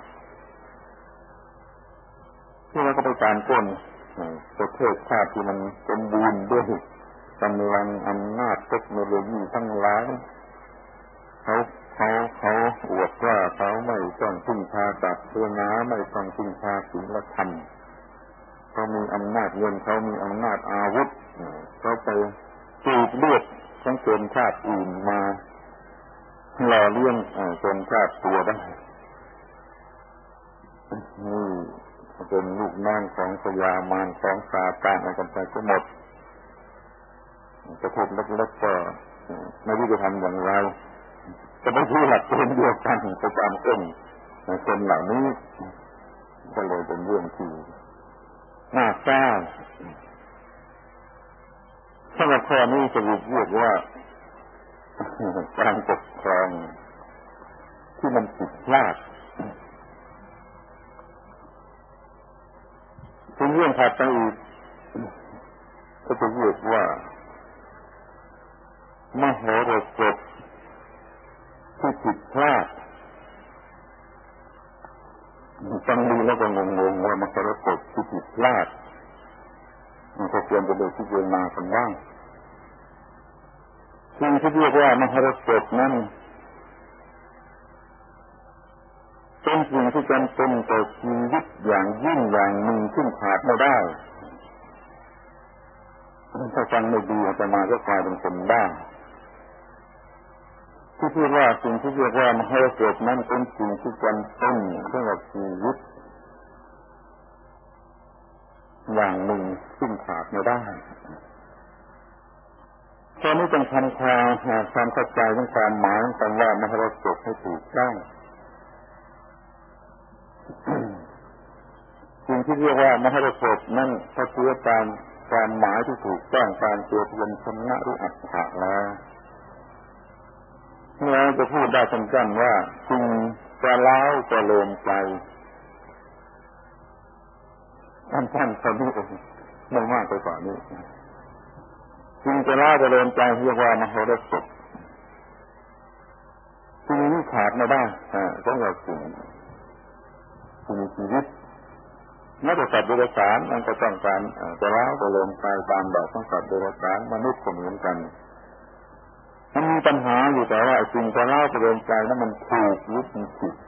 ที่เราก็ไปการก้นประเทศชาติที่มันสมบูรณ์ด้วยกำลังอำนาจเทคโนโลยีทั้งหลายเขาเขาเขาอวดว่าเขาไม่ต้องพึ่งพาศาสนาไม่ต้องพึ่งพาศีลธรรมเขามีอำนาจเงินเขามีอำนาจอาวุธเขาไปจูบเลือดของชนชาติอื่นมาหล่อเลี้ยงชนชาติตัวได้นี่เป็นลูกน้องของพญามารของซาตานอะไรกันไปก็หมดประเทศเล็กๆก็ไม่รู้จะทำอย่างไรจะไม่รู้หลักเกณฑ์เดียวกันไปตามเส้นคนเหล่านี้ก็เลยเป็นเรื่องที่น่าเศร้าสำหรับข้อนี้จะเรียกว่าการปกครองที่มันผิดพลาดเป็นเรื่องถัดไปอีกก็จะเรียกว่ามโหรสพที่ผิดพลาดฟังดูแล้วก็งงๆว่ามโหรสพที่ผิดพลาดมันก็ควรจะได้พิจารณากันบ้างสิ่งที่เรียกว่ามโหรสพนั้นเป็นสิ่งที่จำเป็นต่อชีวิตอย่างยิ่งอย่างหนึ่งซึ่งขาดไม่ได้ถ้าฟังไม่ดีอาจจะมาก็กลายเป็นคนบ้าที่พูดว่าสิ่งที่เรียกว่ามโหรสพนั้นเป็นสิ่งที่จำเป็นสำหรับชีวิตอย่างหนึ่งซึ่งขาดไม่ได้ตอนนี้ต้องทำความความเข้าใจของความหมายของคำว่ามโหรสพให้ถูกต้องสิ่งที่เรียกว่ามโหรสพนั้นถ้าเชื่อตามความหมายที่ถูกต้องตามตัวพยัญชนะหรืออักขระแล้วเราจะพูดได้สั้นๆว่าสิ่งจะเล้าจะโลมใจสั้นๆเท่านี้เองไม่มากไปกว่านี้สิ่งจะเล้าจะโลมใจเรียกว่ามโหรสพสิ่งนี้ขาดไม่ได้สำหรับสิ่งที่มีชีวิตแม้แต่สัตว์เดรัจฉานมันก็ต้องการจะเล้าจะโลมใจตามแบบของสัตว์เดรัจฉานมนุษย์ก็เหมือนกันมันมีปัญหาอยู่แต่ว่าสิ่งจะเล้าจะโลมใจนั้นมันถูกหรือมันผิด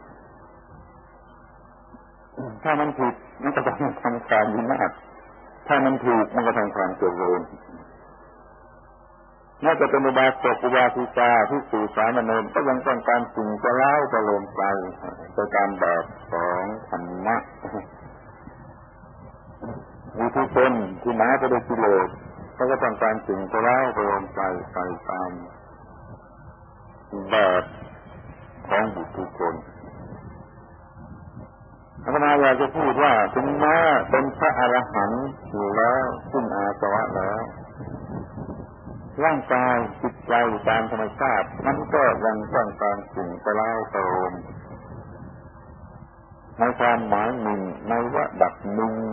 ถ้ามันผิดมันก็ต้องทำความวินาศถ้ามันถูกมันก็ทำความเจริญน่าจะเป็นอุบาสกอุบาสิกาภิกษุสามเณรก็ยังต้องการสิ่งจะเล้าจะโลมใจโดยการแบบของธรรมะมีทุกคนที่หนาไปด้วยกิเลสเขาก็ต้องการสิ่งจะเล้าจะโลมใจไปตามแบบของบุคคลอาตมาอยากจะพูดว่าถึงแม้เป็นพระอรหันต์อยู่แล้วสิ้นอาสวะแล้วร่างกายจิตใจตามธรรมชาติมันก็ยังต้องการสิ่งจะเล้าจะโลมในความหมายหนึ่งในระดับหนึ่ง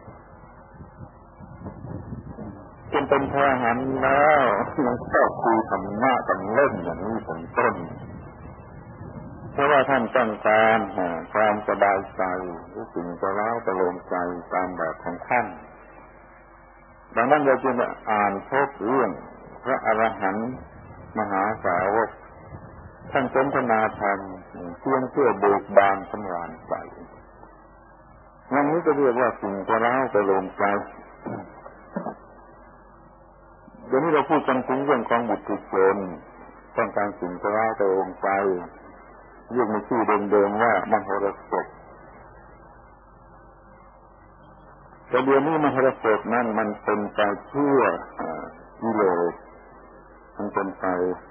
จนเป็นพระอรหันต์แล้วยังชอบคุยธรรมะกันเล่นอย่างนี้เป็นต้นเพราะว่าท่านต้องการความสบายใจหรือสิ่งจะเล้าจะโลมใจตามแบบของท่านดังนั้นเราจึงอ่านพบเรื่องพระอรหันต์มหาสาวกท่านสนทนาธรรมเพียงเพื่อเบิกบานสำราญใจอย่างนี้จะเรียกว่าสิ่งกระร้าวกระโลมใจเดี๋ยวนี้เราพูดกันถึงเรื่องของบุตรชนต้องการสิ่งกระร้าวกระโลมใจเรียกในชื่อเดิมๆว่ามหรสพแต่เดี๋ยวนี้มหรสพนั่นมันเป็นไปเพื่อกิเลสมันเป็นไป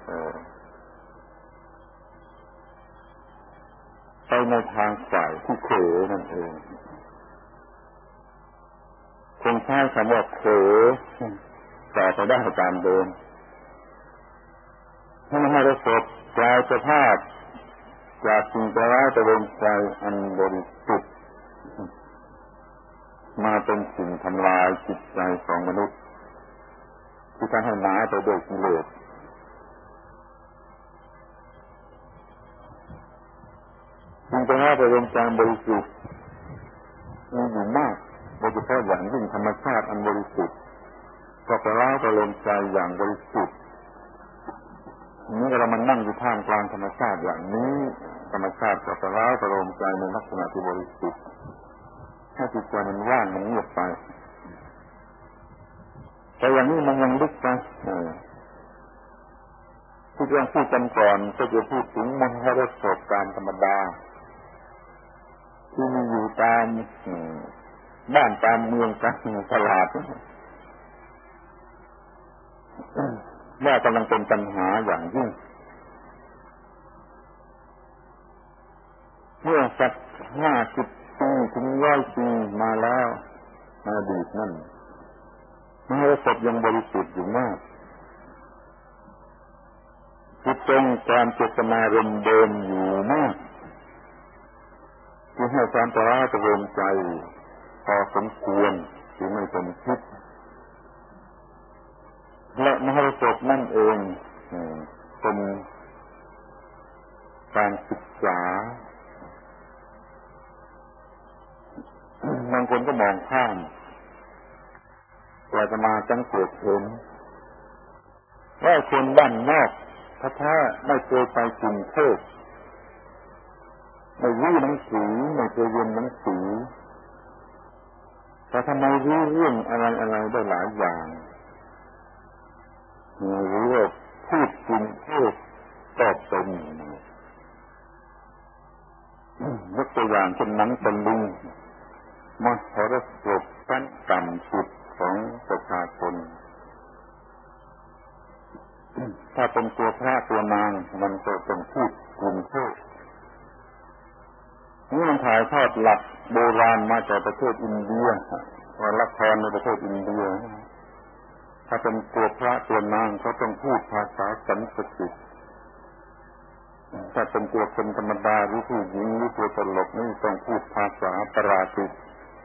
ไปในทางฝ่ายที่เขยนั่นเองคงใช้คำว่าเขยต่อไปได้ตามเดิมถ้ามหรสพกลายสภาพจากสิ่งกระร้าวกระโลมใจอันบริสุทธิ์มาเป็นสิ่งทำลายจิตใจของมนุษย์ที่ทำให้หนาไปด้วยกิเลสสิ่งกระร้าวกระโลมใจบริสุทธิ์มีอยู่มากโดยเฉพาะอย่างยิ่งธรรมชาติอันบริสุทธิ์ก็กระร้าวกระโลมใจอย่างบริสุทธิ์เมื่อเรามันนั่งอยู่ท่ามกลางธรรมชาติอย่างนี้ธรรมชาติก็กระร้าวกระโลมใจในลักษณะที่บริสุทธิ์ถ้าจิตใจมันว่างมันเงียบไปแต่อย่างนี้มันยังลึกไปที่เรื่องพูดกันก่อนก็จะพูดถึงมหรสพการธรรมดาที่มีอยู่ตามบ้านตามเมืองตามตลาดว่ากำลังเป็นปัญหาอย่างยิ่งเมื่อสักห้าสิบปีถึงร้อยปีมาแล้วในอดีตนั่นมหรสพยังบริสุทธิ์อยู่มากจิตตรงการเจตนารมณ์เดิมอยู่มากที่ให้ความกระร้าวกระโลมใจพอสมควรที่ไม่เป็นพิษและมหรสพนั่นเองเป็นการศึกษาบางคนก็มองข้ามเราจะมาสังเกตเห็นว่าคนบ้านนอกแท้ๆไม่เคยไปกรุงเทพไม่รู้หนังสือไม่เคยเรียนหนังสือแต่ทำไมรู้เรื่องอะไรๆได้หลายอย่างหรือว่าพูดกรุงเทพก็เป็นยกตัวอย่างเช่นหนังตะลุงมหรสพชั้นต่ำสุดของประชาชนถ้าเป็นตัวพระตัวนางมันก็ต้องพูดกรุงเทพนี่มันถ่ายทอดหลักโบราณมาจากประเทศอินเดียว่าละครในประเทศอินเดียถ้าเป็นตัวพระตัวนางเขาต้องพูดภาษาสันสกฤตถ้าเป็นตัวคนธรรมดาหรือผู้หญิงหรือตัวตลกนี่ต้องพูดภาษาปราศจาก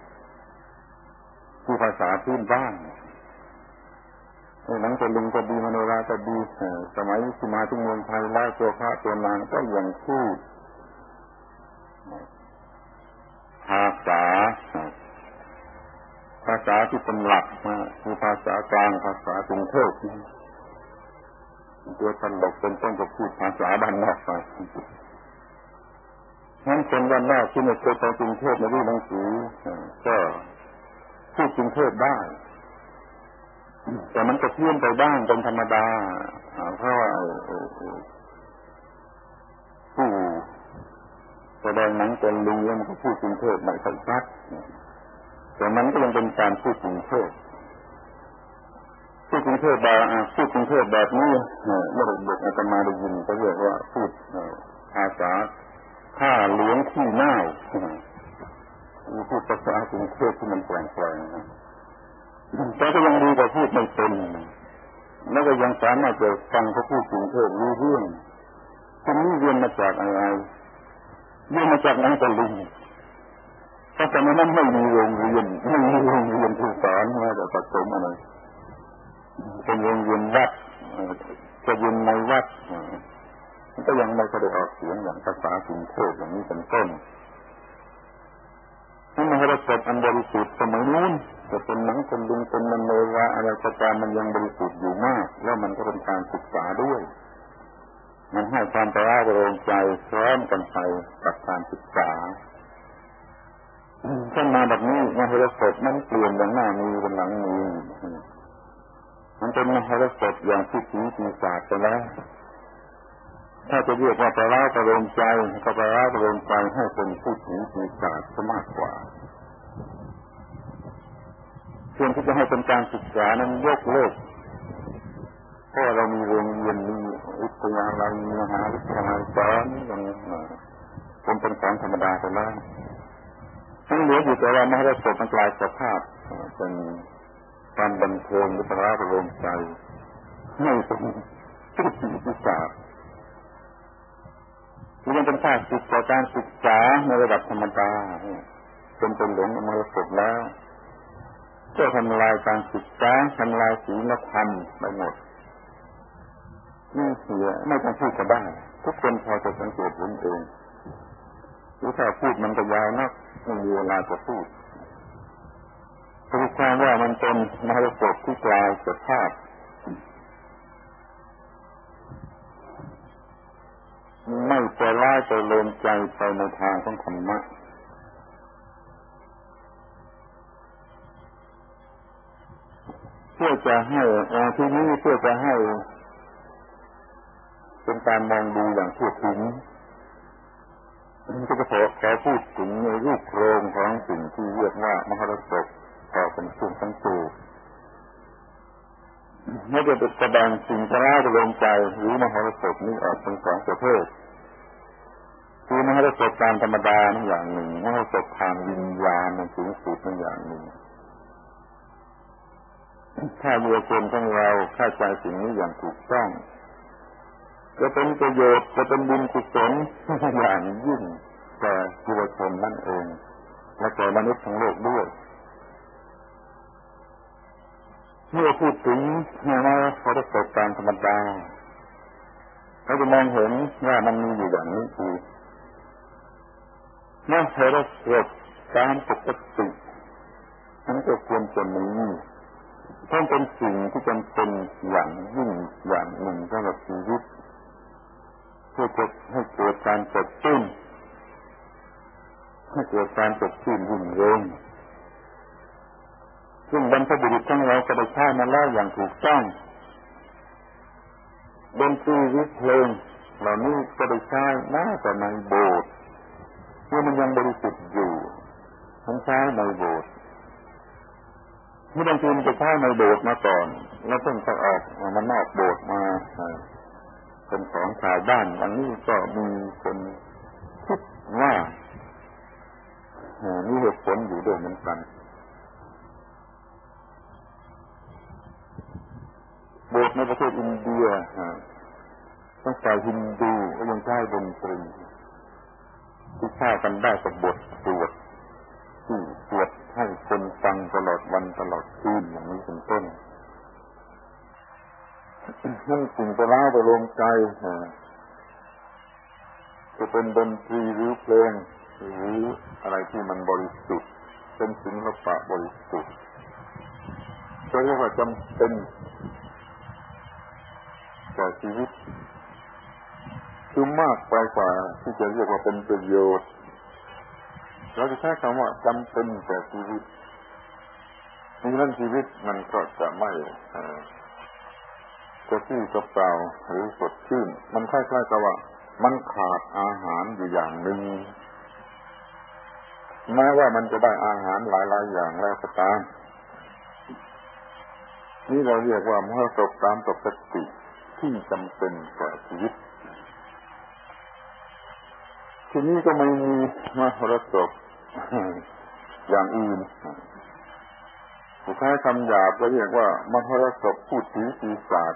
ผู้ภาษาพื้นบ้านหนังตะลุงก็ดีมโนราก็ดีสมัยที่มาที่เมืองไทยแล้วตัวพระตัวนางก็ยังพูดภาษาภาษาที่เป็นหลักคือภาษากลางภาษากรุงเทพตัวตลกเป็นต้นก็พูดภาษาบ้านนอกไปงั้นคนบ้านนอกที่ไม่เคยไปกรุงเทพไม่รู้หนังสือก็พูดกรุงเทพได้แต่มันก็เพี้ยนไปบ้างเป็นธรรมดาเพราะว่าผู้แสดงหนังเป็นลุงแล้วมันก็พูดกรุงเทพไม่ค่อยชัดแต่มันก็ยังเป็นการพูดกรุงเทพพูดกรุงเทพแบบพูดกรุงเทพแบบนี้เมื่อเด็กอาตมาได้ยินก็เรียกว่าพูดภาษาข้าหลวงขี้เน่าพูดภาษากรุงเทพที่มันแปลงๆแต่ก็ยังดีกว่าพูดไม่เป็นแล้วก็ยังสามารถจะฟังเขาพูดกรุงเทพรู้เรื่องตรงนี้เรียนมาจากอะไรเรียนมาจากหนังตะลุงเพราะแต่ในนั้นไม่มีโรงเรียนไม่มีโรงเรียนที่สอนมาแต่ประถมอะไรเป็นโรงเรียนวัดจะเรียนในวัดก็ยังไม่ได้ออกเสียงอย่างภาษากรุงเทพอย่างนี้เป็นต้นนั่นมหรสพอันบริสุทธิ์สมัยนู้นจะเป็นหนังเป็นดินเป็นมโนราอะไรก็ตามมันยังบริสุทธิ์อยู่มากแล้วมันก็เป็นการศึกษาด้วยมันให้ความประราบโรงใจพร้อมกันไปกับการศึกษาขึ้นมาแบบนี้มหรสพมันเปลี่ยนอย่างหน้ามือเป็นหลังมือมันเป็นมหรสพอย่างที่ผีปีศาจไปแล้วถ้าจะเรียกว่าประราบโรงใจก็ประราบโรงใจให้เป็นผู้ผีปีศาจซะมากกว่าส่วนที่จะให้เป็นการศึกษานั้นยกเลิกเพราะเรามีโรงเรียนมีวิทยาลัยมีมหาวิทยาลัยสอนอย่างนี้เป็นเป็นของธรรมดาไปแล้วทั้งเหลืออยู่แต่ว่ามหรสพมันกลายสภาพเป็นการบันเทิงหรือประราบโรงใจให้เป็นผู้ผีปีศาจที่ยังเป็นภาคศึกษาการศึกษาในระดับธรรมดาจนเป็นหลงมรสพแล้วก็ทำลายการศึกษาทำลายศีลธรรมไปหมดนี่เสียไม่ต้องพูดก็ได้ทุกคนพอจะสังเกตเห็นเองหรือถ้าพูดมันก็ยาวนักไม่มีเวลาจะพูดสรุปความว่ามันเป็นมรสพที่กลายสภาพไม่จะล่าจะโลมใจไปในทางของธรรมะเพื่อจะให้ที่นี้เพื่อจะให้เป็นการมองดูอย่างทั่วถึงก็จะขอขอพูดถึงในรูปโครงของสิ่งที่เรียกว่ามหรสพต่อเป็นส่วนทั้งตัวไม่ได้เป็นแสดงสิ่งประหลาดโลมใจหรือมหรสพนี้ออกเป็นสองประเภทคือมหรสพตามธรรมดานั่นอย่างหนึ่งมหรสพทางวิญญาณนั่นสูงสุดนั่นอย่างหนึ่งถ้าบุคคลของเราเข้าใจสิ่งนี้อย่างถูกต้องจะเป็นประโยชน์จะเป็นบุญกุศลอย่างยิ่งแก่บุคคลนั่นเองและแก่มนุษย์ทั้งโลกด้วยเมื่อพูดถึงมหรสพตามธรรมดาเราจะมองเห็นว่ามันมีอยู่อย่างนี้คือมหรสพตามปกตินั้นก็ควรจะมีเพราะเป็นสิ่งที่จำเป็นอย่างยิ่งอย่างหนึ่งสำหรับชีวิตเพื่อจะให้เกิดการกระตุ้นให้เกิดการกระตุ้นยิ่งเร่งซึ่งบรรพบุรุษทั้งเราก็ได้ใช้มาแล้วอย่างถูกต้องดนตรีวิเพลงเหล่านี้ก็ได้ใช้มาแต่ในโบสถ์เมื่อมันยังบริสุทธิ์อยู่ทั้งใช้ในโบสถ์เมื่อบางทีมันจะใช้ในโบสถ์มาก่อนแล้วเพิ่งจะออกมานอกโบสถ์มาเป็นของชาวบ้านอย่างนี้ก็มีคนคิดว่ามีเหตุผลอยู่ด้วยเหมือนกันโบสถ์ในประเทศอินเดียตั้งแต่ฮินดูก็ยังใช้ดนตรีที่ใช้กันได้กับบทสวดที่สวดให้คนฟังตลอดวันตลอดคืนอย่างนี้เป็นต้นนั่นสิ่งประหลาดประโลมใจจะเป็นดนตรีหรือเพลงหรืออะไรที่มันบริสุทธิ์เป็นศิลปะบริสุทธิ์ก็เรียกว่าจำเป็นแก่ชีวิตคือมากไปกว่าที่จะเรียกว่าเป็นประโยชน์เราจะใช้คำว่าจำเป็นแก่ชีวิตมีเรื่องชีวิตมันก็จะไม่จะที่กระเป๋าหรือสดชื่นมันคล้ายๆกับว่ามันขาดอาหารอยู่อย่างหนึ่งแม้ว่ามันจะได้อาหารหลายๆอย่างแล้วก็ตามนี่เราเรียกว่ามหรสพตามปกติที่จำเป็นแก่ชีวิตทีนี้ก็ไม่มีมหรสพอย่างอื่นผู้ใช้คำหยาบก็เรียกว่ามหรสพพูดผีปีศาจ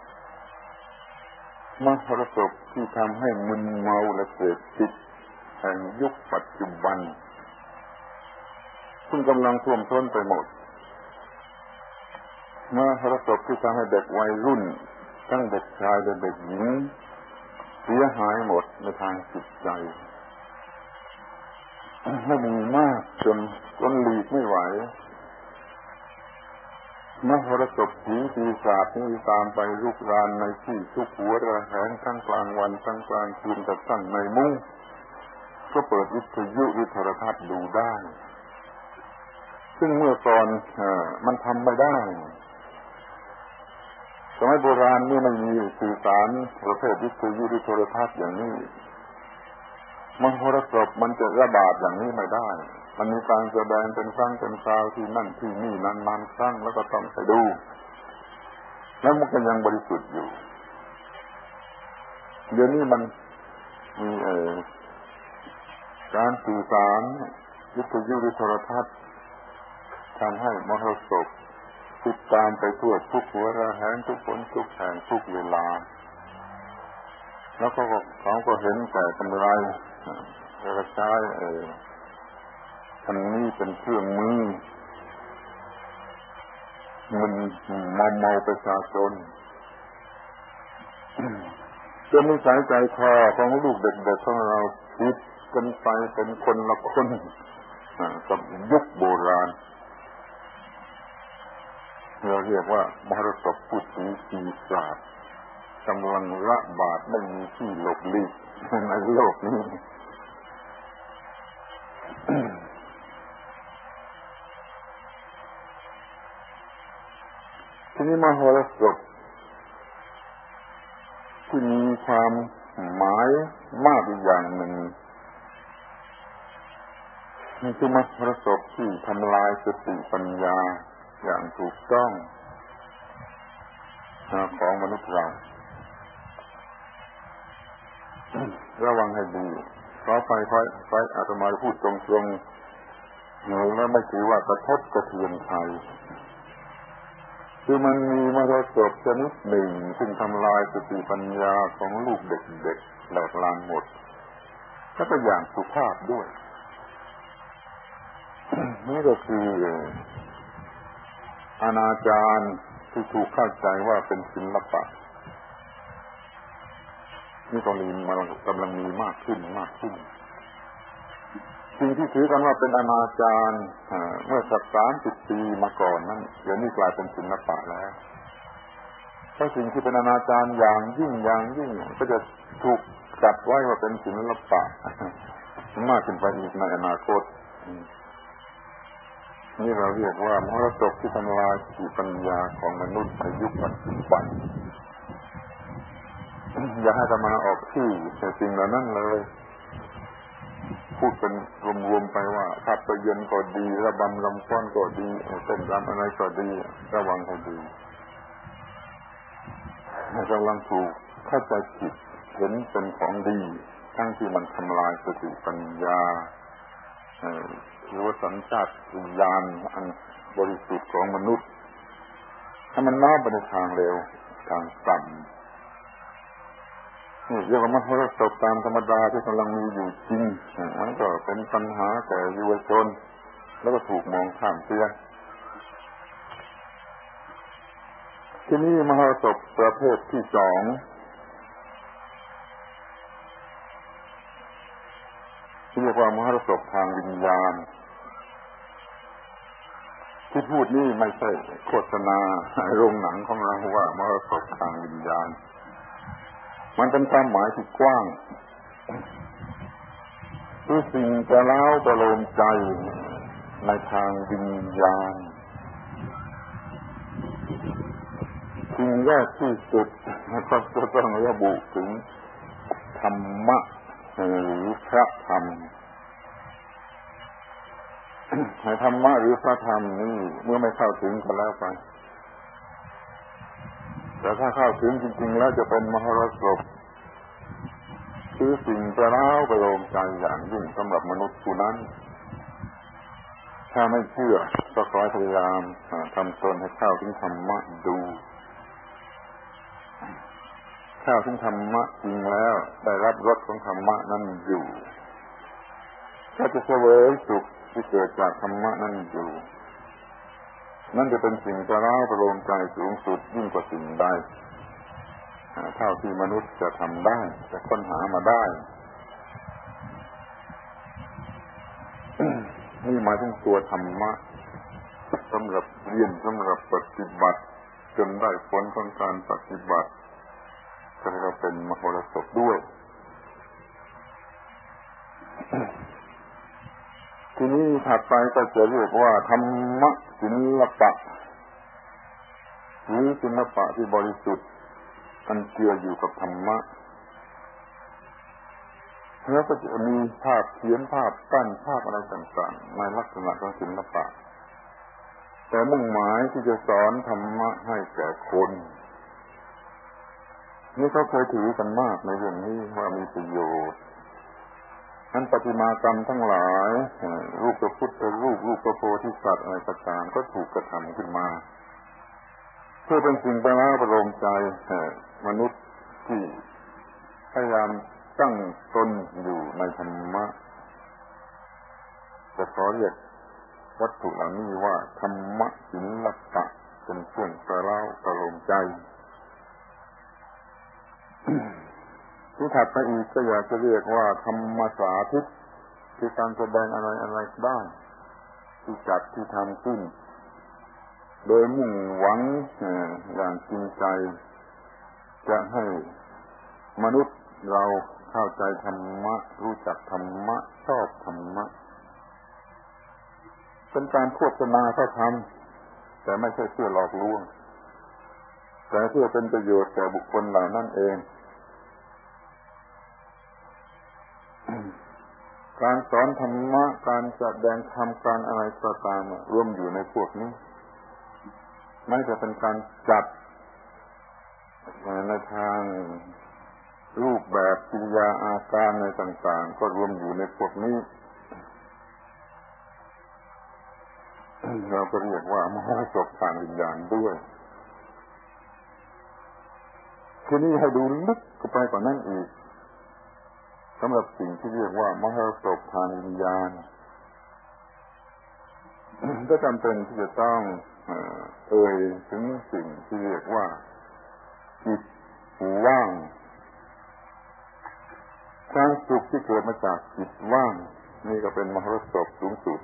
มหรสพที่ทำให้มึนเมาและเสพติดแห่งยุคปัจจุบันซึ่งกำลังท่วมท้นไปหมดมหรสพที่ทำให้เด็กวัยรุ่นทั้งเด็กชายและเด็กหญิงเสียหายหมดในทางจิตใจให้มีมากจนจนหลีกไม่ไหวมหรสพผีปีศาจนี่ตามไปลุกรานในที่ทุกหัวระแหงทั้งกลางวันทั้งกลางคืนกับทั้งในมุ้งก็เปิดวิทยุวิทรทัศน์ดูได้ซึ่งเมื่อก่อนมันทำไม่ได้สมัยโบราณนี่ไม่มีสื่อสารประเภทวิทยุวิทรทัศน์อย่างนี้มหรสพมันจะระบาดอย่างนี้ไม่ได้มันมีการแสดงเป็นครั้งเป็นคราวที่นั่นที่นี่นานๆครั้งแล้วก็ต้องไปดูแล้วมันก็ยังบริสุทธิ์อยู่เดี๋ยวนี้มันมีเอ่อการสื่อสารวิทยุวิทรทัศน์ทำให้มหรสพติดตามไปทั่วทุกหัวระแหงทุกคนทุกแห่งทุกเวลาแล้วก็เขาก็เห็นแต่กำไรแล้วก็ใช้เอ่ออันนี้เป็นเครื่องมือมันมอมเมาประชาชนจนนิสัยใจคอของลูกเด็กๆของเราคิดกันไปเป็นคนละคนกับยุคโบราณเราเรียกว่ามหรสพพูดถึงปีศาจกำลังระบาดไม่มีที่หลบหลีกในโลกนี้ทีนี้มหรสพที่มีความหมายมากอีกอย่างหนึ่งนี่คือมหรสพที่ทำลายสติปัญญาอย่างถูกต้องของมนุษย์เราระวังให้ดีขอไปค่อยไปอาตมาพูดตรงๆแล้วไม่ถือว่ากระทบกระเทือนใครคือมันมีมรสพชนิดหนึ่งซึ่งทำลายสติปัญญาของลูกเด็กๆแหลกลานหมดแล้วก็อย่างสุภาพด้วย นี่ก็คืออนาจารที่ถูกเข้าใจว่าเป็นศิลปะนี่ก็มีมันกำลังมีมากขึ้นมากขึ้นสิ่งที่ถือกันว่าเป็นอนาจารเมื่อสักสามสิบปีมาก่อนนั้นเดี๋ยวนี้กลายเป็นศิลปะแล้วเพราะสิ่งที่เป็นอนาจารอย่างยิ่งอย่างยิ่งก็จะถูกจัดไว้ว่าเป็นศิลปะมากขึ้นไปอีกในอนาคตนี่เราเรียกว่ามรดกที่ทำลายสติปัญญาของมนุษย์ในยุคปัจจุบันอย่าให้จะมาออกที่แต่สิ่งเหล่านั้นเลยพูดเป็นรวมๆไปว่าภาพยนตร์ก็ดีระบำลำฟ้อนก็ดีเต้นรำอะไรก็ดีระวังให้ดีกำลังถูกเข้าใจผิดเห็นเป็นของดีทั้งที่มันทำลายสติปัญญาหรือว่าสัญชาตญาณอันบริสุทธิ์ของมนุษย์ถ้ามันน้อมไปในทางเร็วทางต่ำนี่เรียกว่ามหรสพตามธรรมดาที่กำลังมีอยู่จริงมันก็เป็นปัญหาแก่เยาวชนแล้วก็ถูกมองข้ามเสียที่นี่มหรสพประเภทที่สองเรียกว่ามหรสพทางวิญญาณที่พูดนี่ไม่ใช่โฆษณาโรงหนังของเราว่ามหรสพทางวิญญาณมันเป็นความหมายที่กว้างคือสิ่งจะเล้าประโลมใจในทางวิญญาณสิ่งแรกที่สุดก็จะต้องระบุถึงธรรมะหรือพระธรรมในธรรมะหรือพระธรรมนี่เมื่อไม่เข้าถึงก็แล้วไปแต่ถ้าเข้าถึงจริงๆแล้วจะเป็นมหรสพคือสิ่งประหลาดประโลมใจอย่างยิ่งสำหรับมนุษย์ผู้นั้นถ้าไม่เชื่อก็ขอพยายามทำตนให้เข้าถึงธรรมะดูเข้าถึงธรรมะจริงแล้วได้รับรสของธรรมะนั้นอยู่ก็จะเสวยสุขที่เกิดจากธรรมะนั้นอยู่นั่นจะเป็นสิ่งประหลาดประโลมใจสูงสุดยิ่งกว่าสิ่งใดเท่าที่มนุษย์จะทำได้จะค้นหามาได้ นี่หมายถึงตัวธรรมะสำหรับเรียนสำหรับปฏิบัติจนได้ผลของการปฏิบัติก็เรียกว่าเป็นมหรสพด้วย ทีนี้ถัดไปก็จะเรียกว่าธรรมศิลปะหรือศิลปะที่บริสุทธิ์อันเกี่ยวอยู่กับธรรมะแล้วก็จะมีภาพเขียนภาพปั้นภาพอะไรต่างๆในลักษณะของศิลปะแต่มุ่งหมายที่จะสอนธรรมะให้แก่คนนี่เขาเคยถือกันมากในเรื่องนี้ว่ามีประโยชน์นั้นประติมากรรมทั้งหลายรูปพระพุทธรูปรูปพระโพธิสัตว์อะไรต่างๆก็ถูกกระทำขึ้นมาเพื่อเป็นสิ่งประโลมใจแก่มนุษย์ที่พยายามตั้งตนอยู่ในธรรมะจะขอเรียกวัตถุเหล่านี้ว่าธรรมศิลปะเป็นเครื่องประเล้าประโลมใจที่ถัดไปอีกก็อยากจะเรียกว่าธรรมสาธิตคือการแสดงอะไรอะไรบ้างที่จัดที่ทำขึ้นโดยมุ่งหวังอย่างจริงใจจะให้มนุษย์เราเข้าใจธรรมะรู้จักธรรมะชอบธรรมะเป็นการโฆษณาเขาทำแต่ไม่ใช่เพื่อหลอกลวงแต่เพื่อเป็นประโยชน์แก่บุคคลเหล่านั้นเองการสอนธรรมะการแสดงธรรมการอะไรก็ตามรวมอยู่ในพวกนี้ไม่จะเป็นการจัดในทางรูปแบบกิริยาอาการในต่างๆก็รวมอยู่ในพวกนี้เราก็เรียกว่ามหรสพทางวิญญาณด้วยทีนี้ให้ดูลึกเข้าไปกว่านั้นอีกสำหรับสิ่งที่เรียกว่ามหรสพทางวิญญาณก็จำเป็นที่จะต้องเอ่ยถึงสิ่งที่เรียกว่าจิตว่างความสุขที่เกิดมาจากจิตว่างนี่ก็เป็นมหรสพสูงสุด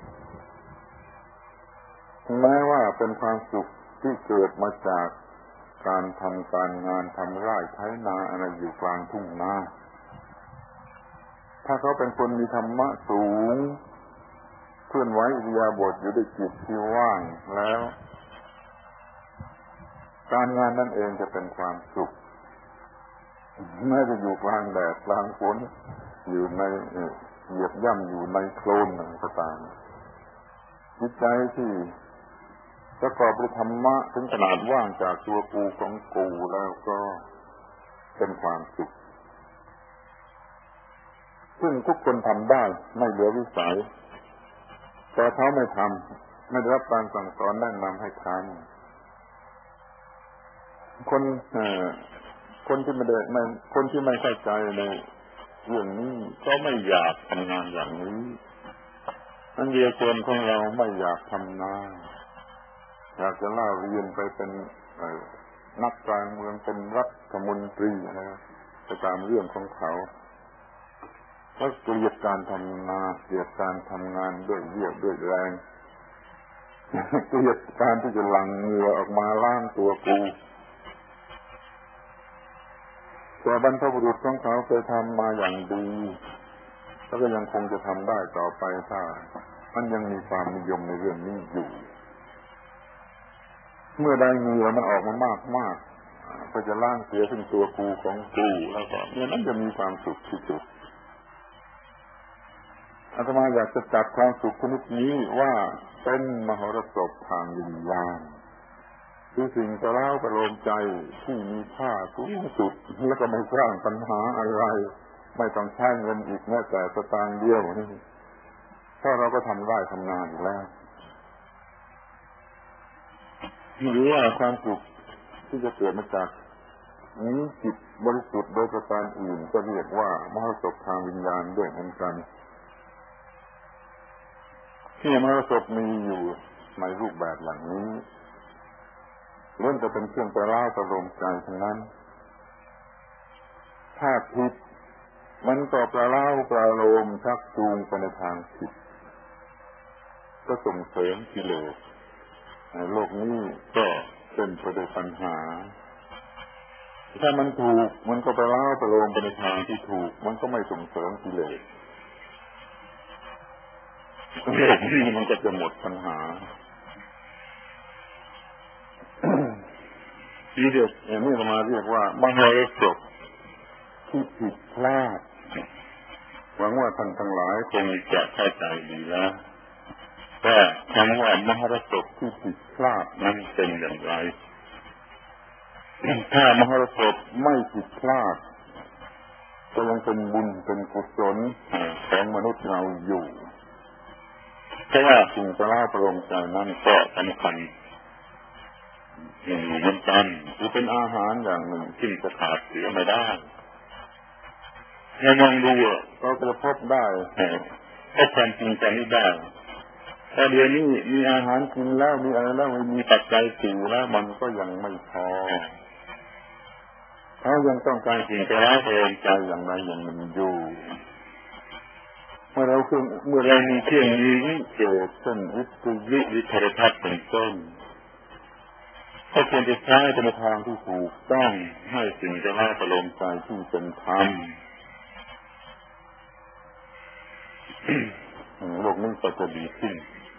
แม้ว่าเป็นความสุขที่เกิดมาจากการทำการงานทำไร่ไถนาอะไรอยู่กลางทุ่งนาถ้าเขาเป็นคนมีธรรมะสูงเคลื่อนไหวอิริยาบถอยู่ด้วยจิตที่ว่างแล้วการงานนั่นเองจะเป็นความสุขแม้จะอยู่กลางแดดกลางฝนอยู่ในเหยียบย่ำอยู่ในโคลนก็ตามจิตใจที่ประกอบด้วยธรรมะถึงขนาดว่างจากตัวกูของกูแล้วก็เป็นความสุขซึ่งทุกคนทำได้ไม่เหลือวิสัยแต่เขาไม่ทำไม่ได้รับการสั่งสอนแนะนำให้ทำคนคนที่ไม่ได้ไม่คนที่ไม่เข้าใจในเรื่องนี้ก็ไม่อยากทำงานอย่างนี้นั่นเดียวกันของเราไม่อยากทำนาอยากจะล่าเรียนไปเป็นนักการเมืองเป็นรัฐมนตรีอะไรไปตามเรื่องของเขาเพราะเกลียดการทำนาเกลียดการทำงานด้วยเรี่ยวด้วยแรงเกลียดการที่จะหลั่งเหงื่อออกมาล้างตัวกูแต่บรรพบุรุษของเขาเคยทำมาอย่างดีแล้วก็ยังคงจะทำได้ต่อไปถ้ามันยังมีความนิยมในเรื่องนี้อยู่เมื่อได้เหงื่อมันออกมามากมากก็จะล้างเสียถึงตัวกูของกูแล้วก็เมื่อนั้นจะมีความสุขที่สุดอาตมาอยากจะจับความสุขชนิดนี้ว่าเป็นมหรสพทางวิญญาณคือสิ่งประเล้าประโลมใจที่มีค่าสูงสุดแล้วก็ไม่สร้างปัญหาอะไรไม่ต้องใช้เงินอีกแม้แต่สตางค์เดียวนี่ถ้าเราก็ทำได้ทำงานอยู่แล้วหรือว่าความสุขที่จะเกิดมาจากนี้จิตบริสุทธิ์โดยประการอื่นก็เรียกว่ามหรสพทางวิญญาณด้วยเหมือนกันที่มหรสพมีอยู่ในรูปแบบอย่างนี้ล้วนจะเป็นเครื่องประเล้าประโลมใจทั้งนั้นถ้าผิดมันก็ประเล้าประโลมชักจูงไปในทางผิดก็ส่งเสริมกิเลสโลกนี้ก็เป็นไปด้วยปัญหาถ้ามันถูกมันก็ไปล้าวไปลงไปในทางที่ถูกมันก็ไม่ส่งเสริมกิเลสโลกนี้มันก็จะหมดปัญหาที่เรียกอย่างนี้มาเรียกว่ามหรสพที่ผิดพลาดหวังว่าท่านทั้งหลายคงจะเข้าใจดีแล้วว่าคำว่ามหรสพที่ผิดพลาดนั้นเป็นอย่างไรถ้ามหรสพไม่ผิดพลาดก็ยังเป็นบุญเป็นกุศลของมนุษย์เราอยู่เพราะว่าสิ่งประหลาดประโลมใจนั้นก็สำคัญเหมือนกันคือเป็นอาหารอย่างหนึ่งที่จะขาดเสียไม่ได้เรามองดูเราจะพบได้พบความจริงใจนี้ได้แต่เดี๋ยวนี้มีอาหารกินแล้วมีอะไรแล้วมีปัจจัยสี่แล้วมันก็ยังไม่พอเขายังต้องการสิ่งประหลาดประโลมใจอย่างไรอย่างหนึ่งอยู่เมื่อเราคือเมื่อเรามีเครื่องมือวิเศษเช่นวิทยุวิทยทัศน์เป็นต้นก็ควรจะใช้ในทางที่ถูกต้องให้สิ่งจะน่าประโลมใจที่เป็นธรรมโลกนี้ก็จะดีขึ้น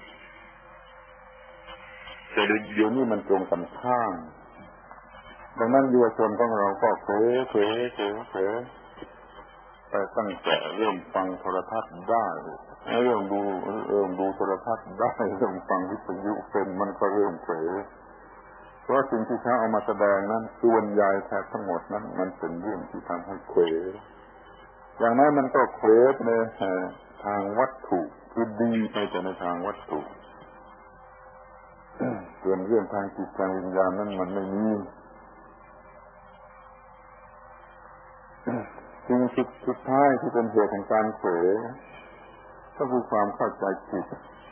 แต่เดี๋ยวนี้มันตรงกันข้ามดังนั้นเยาวชนของเราก็เผลอเผลอเผลอเผลอไปตั้งแต่เริ่มฟังโทรทัศน์ได้เริ่มดูเริ่มดูโทรทัศน์ได้เริ่มฟังวิทยุเป็นมันก็เริ่มเผลอเพราะสิ่งที่เขาเอามาแสดงนั้นส่วนใหญ่แทบทั้งหมดนั้นมันเป็นเรื่องที่ทำให้เผลออย่างนั้นมันก็เผลอในทางวัตถุคือดีไปแต่ในทางวัตถุส่วนเรื่องทางจิตทางวิญญาณนั้นมันไม่มีสิ่งสุดท้ายที่เป็นเหตุแห่งการเผลอก็คือความเข้าใจผิด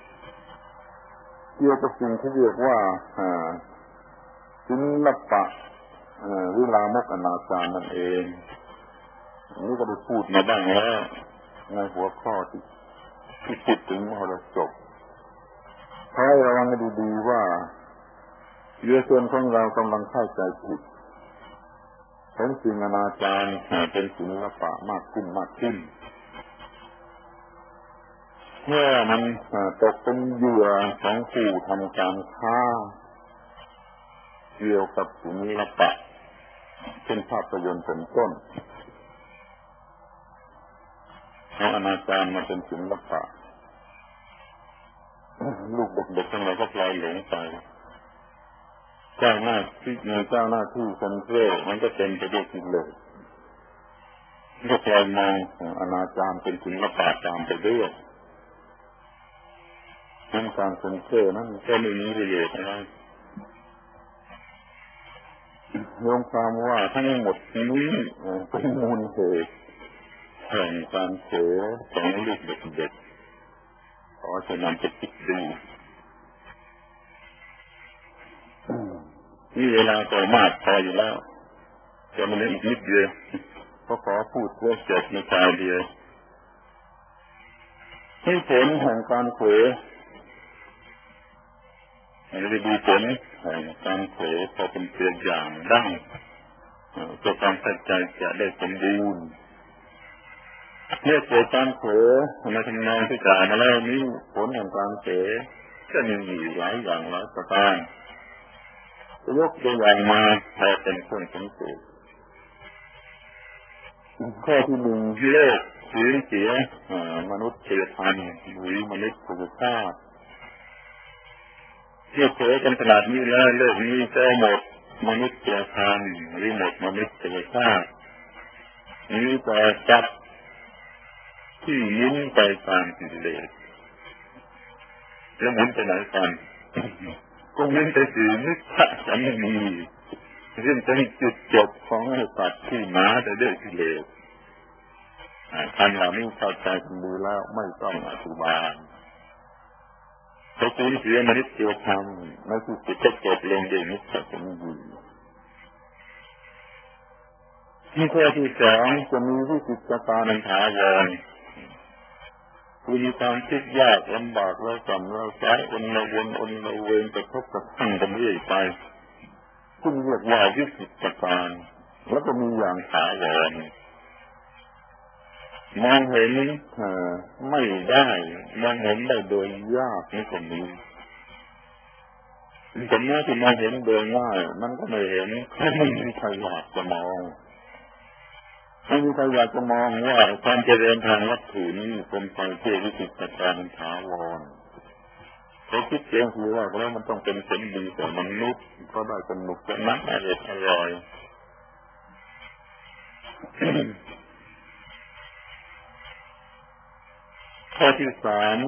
เกี่ยวกับสิ่งที่เรียกว่าศิลปะหรือลามกอนาจารนั่นเองนี่ก็ได้พูดมาบ้างแล้วในหัวข้อที่ที่พูดถึงมหรสพให้ระวังให้ดีๆว่าเยาวชนของเรากำลังเข้าใจผิดเห็นสิ่งอนาจารเป็นศิลปะมากขึ้นมากขึ้นเมื่อมันตกเป็นเหยื่อของผู้ทำการค้าเกี่ยวกับศิลปะเช่นภาพยนตร์เป็นต้นเอาอนาจารมาเป็นศิลปะลูกเด็กๆทั้งหลายก็พลอยหลงไปเจ้าหน้าที่เจ้าหน้าที่เซ็นเซอร์มันก็เป็นไปด้วยกิเลสก็พลอยมองอนาจารเป็นศิลปะตามไปด้วยนั่นการเซ็นเซอร์นั้นก็ไม่มีประโยชน์อะไรรวมความว่าทั้งหมดนี้เป็นมูลเหตุแห่งการเผลอของลูกเด็กๆขอจะนำไปคิดดูนี่เวลาก็มากพออยู่แล้วจะมาเล่นอีกนิดเดียวก็ขอพูดเรื่องจบในคราวเดียวให้ผลแห่งการเผลอเราจะดูผลแห่งการเผลอพอเป็นตัวอย่างได้ตัวความเข้าใจจะได้สมบูรณ์เมื่อเกิดการเผลอในทำนองที่กล่าวมาแล้วนี้ผลแห่งการเผลอก็มีอยู่หลายอย่างหลายประการยกตัวอย่างมาพอเป็นเครื่องสังเกตข้อที่หนึ่งโลกสูญเสียมนุษย์เชื้อพันธุ์หรือมนุษย์ภูมิภาคเมื่อเผลอกันขนาดนี้แล้วโลกนี้ก็หมดมนุษย์เชื้อพันธุ์หรือหมดมนุษย์เชื้อชาตินี้แต่จับที่ยิ้มไปตามกิเลสแล้วหมุนไปไหนกันก็ยิ้มไปสู่มิจฉาสัมมีซึ่งเป็นจุดจบของไอ้สัตว์ที่มาแต่ด้วยกิเลสท่านเหล่านี้เข้าใจกันดีแล้วไม่ต้องอธิบายเขาสูญเสียมนุษยธรรมในที่สุดก็จบลงด้วยมิจฉาสัมมีที่ข้อที่สองจะมีวิจิตรการถาวรมีความทุกข์ยากลำบากเราจำเราสายอนละวนอนละเวงกระทบกระทั่งกันเรื่อยไปซึ่งเรียกว่าวิกฤตการณ์แล้วก็มีอย่างถาวรมองเห็นไม่ได้มองเห็นได้โดยยากนี่ก็มีแต่แม้ที่มองเห็นโดยง่ายมันก็ไม่เห็นไม่มีใครอยากจะมองไม่มีใครอยากจะมองว่าความเจริญทางวัตถุนี้เป็นไปเพื่อวิกฤตการณ์ถาวรเขาคิดเองคือว่าแล้วมันต้องเป็นผลดีต่อมนุษย์ก็ได้สนุกสนานอร่อยอร่อยข้อที่สาม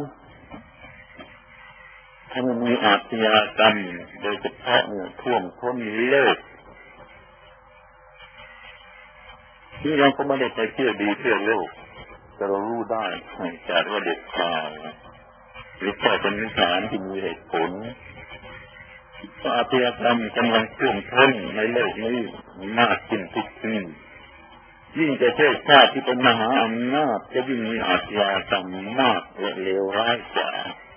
ถ้ามันมีอาชญากรรมโดยเฉพาะเนี่ยท่วมท้นโลกที่เราก็ไม่ได้ไปเที่ยวดีเที่ยวโลกแต่เรารู้ได้จากว่าเด็กข่าวหรือข้อสันนิษฐานที่มีเหตุผลว่าอาชญากรรมกำลังท่วมท้นในโลกนี้มากขึ้นทุกทียิ่งประเทศชาติที่เป็นมหาอำนาจจะยิ่งมีอาชญากรรมมากและเลวร้ายกว่า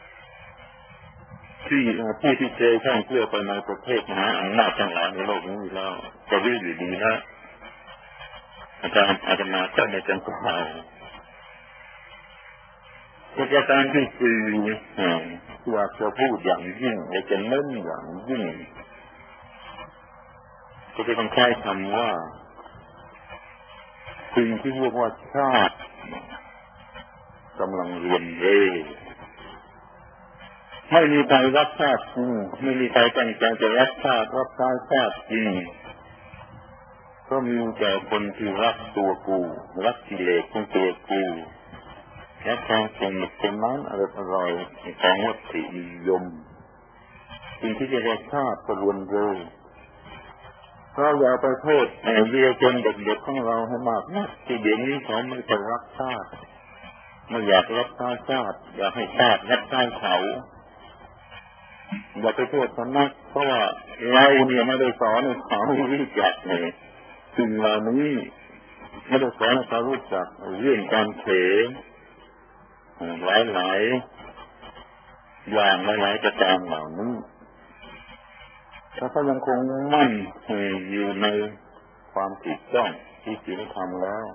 ที่ผู้ที่เคยท่องเที่ยวไปในประเทศมหาอำนาจทั้งหลายในโลกนี้แล้วก็รู้อยู่ดีนะอาจารย์อาจารย์มาเจ้าในจังหวัดประการที่สี่อยากจะพูดอย่างยิ่งและจะเน้นอย่างยิ่งก็จะต้องใช้คำว่าสิ่งที่เรียกว่าชาติกำลังเรียนเร่ไม่มีใครรักชาติจริงไม่มีใครตั้งใจจะรักชาติรักชาติชาติจริงก็มีแต่คนที่รักตัวกูรักกิเลสของตัวกูและความสนุกสนานอร่อยของวัตถุนิยมสิ่งที่จะรักชาติก็รวนเร่เราอย่าไปโทษเรือจนเด็กๆของเราให้มากนะที่เดี๋ยวนี้เขาไม่จะรักชาติไม่อยากรักชาติชาติอยากให้ชาติรักชาติเขาอย่าไปโทษเขานักเพราะว่าเราเนี่ยไม่ได้สอนให้เขารู้จักเลยสิ่งเหล่านี้ไม่ได้สอนให้เขารู้จักเรื่องการเถหลายๆอย่างหลายๆประการเหล่านี้ถ้าเขายังคงมั่นอยู่ในความถูกต้องที่ศีลธรรมแล้ว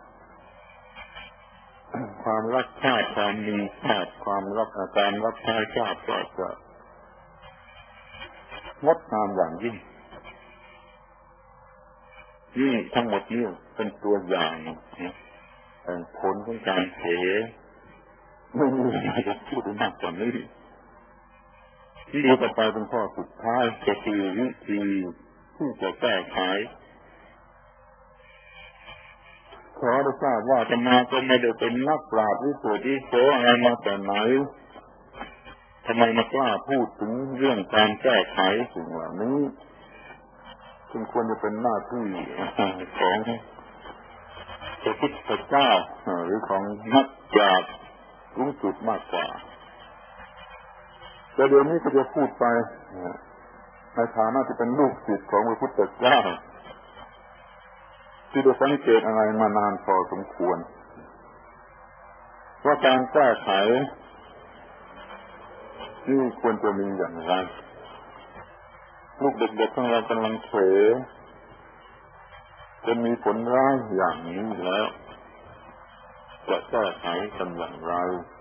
ความรักชาติความมีชาติความรักอาการรักชาติชาติก็จะงดงามอย่างยิ่งนี่ทั้งหมดนี้เป็นตัวอย่างผลของการเถไม่มีอะไรจะพูดมากกว่านี้ที่ดูต่อไปเป็นข้อสุดท้ายก็คือวิธีที่จะแก้ไขขอได้ทราบว่าอาตมาก็ไม่ได้เป็นนักปราชญ์วิสุทธิโสอะไรมาแต่ไหนทำไมมากล้าพูดถึงเรื่องการแก้ไขสิ่งเหล่านี้ซึ่งควรจะเป็นหน้าที่ของพระพุทธเจ้าหรือของนักปราชญ์สูงสุดมากกว่าแต่เดี๋ยวนี้ก็จะพูดไปในฐานะที่เป็นลูกศิษย์ของพระพุทธเจ้าที่ได้สังเกตอะไรมานานพอสมควรว่าการแก้ไขนี่ควรจะมีอย่างไรลูกเด็กๆของเรากำลังเผลอจะมีผลร้ายอย่างนี้แล้วจะแก้ไขกันอย่างไร